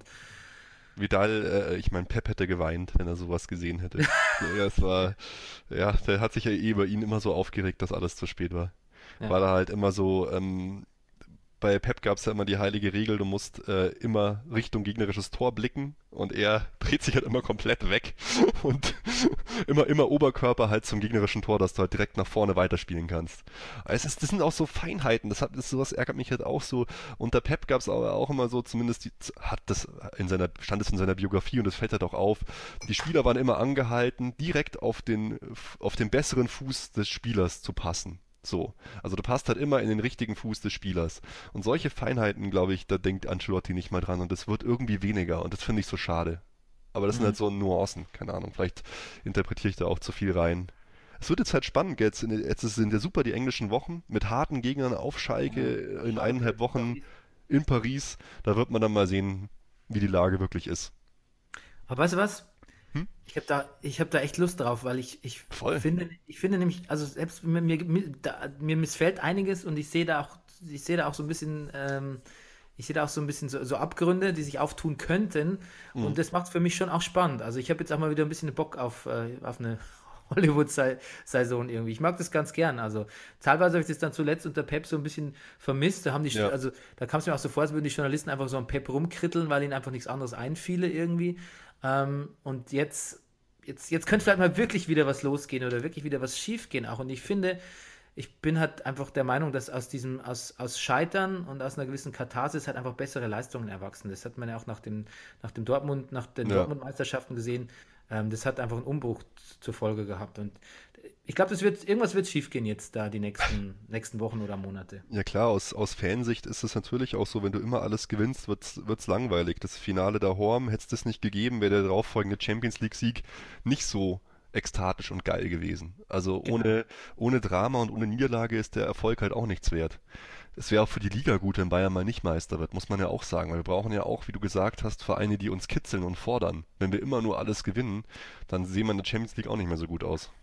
Speaker 7: Vidal, äh, ich meine, Pep hätte geweint, wenn er sowas gesehen hätte. Ja, es war, ja, der hat sich ja eh über ihn immer so aufgeregt, dass alles zu spät war.
Speaker 1: Ja.
Speaker 7: Weil er halt immer so, ähm, bei Pep gab es ja immer die heilige Regel, du musst äh, immer Richtung gegnerisches Tor blicken und er dreht sich halt immer komplett weg und immer, immer Oberkörper halt zum gegnerischen Tor, dass du halt direkt nach vorne weiterspielen kannst. Es ist, das sind auch so Feinheiten, das hat, das, sowas ärgert mich halt auch so. Unter Pep gab es aber auch immer so, zumindest die, hat das in seiner, stand es in seiner Biografie und das fällt halt auch auf, die Spieler waren immer angehalten, direkt auf den, auf den besseren Fuß des Spielers zu passen. So, also du passt halt immer in den richtigen Fuß des Spielers. Und solche Feinheiten, glaube ich, da denkt Ancelotti nicht mal dran und das wird irgendwie weniger und das finde ich so schade. Aber das sind halt so Nuancen, keine Ahnung, vielleicht interpretiere ich da auch zu viel rein. Es wird jetzt halt spannend, jetzt, in, jetzt sind ja super die englischen Wochen mit harten Gegnern auf Schalke in eineinhalb Wochen in Paris. Da wird man dann mal sehen, wie die Lage wirklich ist.
Speaker 1: Aber weißt du was?
Speaker 7: Hm?
Speaker 1: Ich habe da, ich hab da echt Lust drauf, weil ich, ich
Speaker 7: Voll.
Speaker 1: finde, ich finde nämlich, also selbst mir, mir, mir, da, mir missfällt einiges und ich sehe da auch, ich sehe da auch so ein bisschen, ähm, ich sehe da auch so ein bisschen so, so Abgründe, die sich auftun könnten und das macht es für mich schon auch spannend. Also ich habe jetzt auch mal wieder ein bisschen Bock auf, äh, auf eine Hollywood-Saison irgendwie. Ich mag das ganz gern. Also teilweise habe ich das dann zuletzt unter Pep so ein bisschen vermisst. Da haben die,
Speaker 7: Ja.
Speaker 1: also da kam es mir auch so vor, als würden die Journalisten einfach so am Pep rumkritteln, weil ihnen einfach nichts anderes einfiele irgendwie. Ähm, und jetzt, jetzt, jetzt könnte vielleicht mal wirklich wieder was losgehen oder wirklich wieder was schiefgehen auch. Und ich finde, ich bin halt einfach der Meinung, dass aus diesem, aus, aus Scheitern und aus einer gewissen Katharsis halt einfach bessere Leistungen erwachsen. Das hat man ja auch nach dem, nach dem Dortmund, nach den
Speaker 7: Ja.
Speaker 1: Dortmund-Meisterschaften gesehen. Ähm, das hat einfach einen Umbruch zur Folge gehabt. Und ich glaube, das wird, irgendwas wird schiefgehen jetzt da die nächsten, nächsten Wochen oder Monate.
Speaker 7: Ja klar, aus, aus Fansicht ist es natürlich auch so, wenn du immer alles gewinnst, wird's, wird's langweilig. Das Finale der Horm, hätte es das nicht gegeben, wäre der darauffolgende Champions League-Sieg nicht so ekstatisch und geil gewesen. Also ohne, ohne Drama und ohne Niederlage ist der Erfolg halt auch nichts wert. Es wäre auch für die Liga gut, wenn Bayern mal nicht Meister wird, muss man ja auch sagen, weil wir brauchen ja auch, wie du gesagt hast, Vereine, die uns kitzeln und fordern. Wenn wir immer nur alles gewinnen, dann sehen wir in der Champions League auch nicht mehr so gut aus.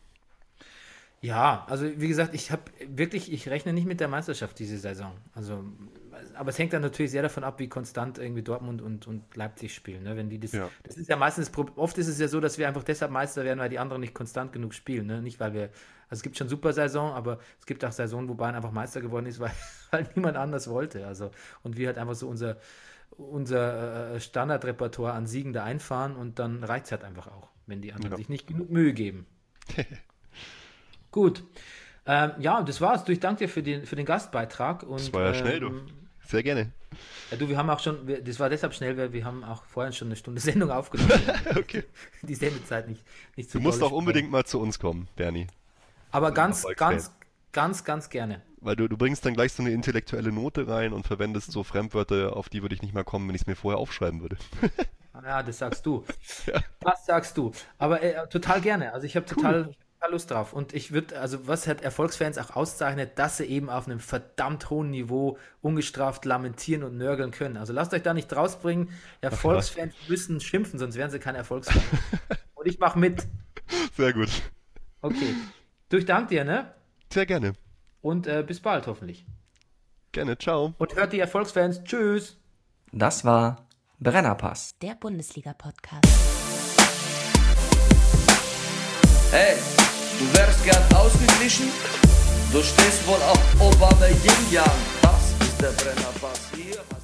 Speaker 1: Ja, also wie gesagt, ich habe wirklich, ich rechne nicht mit der Meisterschaft diese Saison. Also, aber es hängt dann natürlich sehr davon ab, wie konstant irgendwie Dortmund und, und Leipzig spielen. Ne? Wenn die das,
Speaker 7: Ja.
Speaker 1: das ist ja meistens, das Pro- oft ist es ja so, dass wir einfach deshalb Meister werden, weil die anderen nicht konstant genug spielen. Ne? Nicht, weil wir, also es gibt schon super Saison, aber es gibt auch Saisonen, wo Bayern einfach Meister geworden ist, weil, weil niemand anders wollte. Also, und wir halt einfach so unser, unser äh, Standardrepertoire an Siegen da einfahren und dann reicht es halt einfach auch, wenn die anderen
Speaker 7: Ja.
Speaker 1: sich nicht genug Mühe geben. Gut. Ähm, ja, das war's. Du, ich danke dir für den, für den Gastbeitrag. Und,
Speaker 7: Das war ja schnell, du.
Speaker 1: ähm,
Speaker 7: Sehr gerne.
Speaker 1: Ja, du, wir haben auch schon, wir, das war deshalb schnell, weil wir haben auch vorhin schon eine Stunde Sendung aufgenommen.
Speaker 7: Okay.
Speaker 1: Die Sendezeit nicht, nicht so
Speaker 7: Du musst
Speaker 1: doll
Speaker 7: auch
Speaker 1: sprengen.
Speaker 7: unbedingt mal zu uns kommen, Bernie.
Speaker 1: Aber ganz,
Speaker 7: Erfolgsfan.
Speaker 1: ganz, ganz, ganz gerne.
Speaker 7: Weil du, du bringst dann gleich so eine intellektuelle Note rein und verwendest so Fremdwörter, auf die würde ich nicht mal kommen, wenn ich es mir vorher aufschreiben würde.
Speaker 1: Ja, das sagst du. Das sagst du. Aber äh, total gerne. Also ich habe total, total Lust drauf. Und ich würde, also was hat Erfolgsfans auch auszeichnet, dass sie eben auf einem verdammt hohen Niveau ungestraft lamentieren und nörgeln können. Also lasst euch da nicht rausbringen. Erfolgsfans müssen schimpfen, sonst wären sie kein Erfolgsfan. Und ich mache mit.
Speaker 7: Sehr gut.
Speaker 1: Okay. Du, ich danke dir, ne?
Speaker 7: Sehr gerne.
Speaker 1: Und äh, bis bald hoffentlich.
Speaker 7: Gerne. Ciao.
Speaker 1: Und hört die Erfolgsfans. Tschüss.
Speaker 3: Das war Brennerpass.
Speaker 8: Der Bundesliga-Podcast.
Speaker 5: Hey, du wärst gern ausgeglichen? Du stehst wohl auf Obama Yin Yang. Das ist der Brennerpass. Hier hast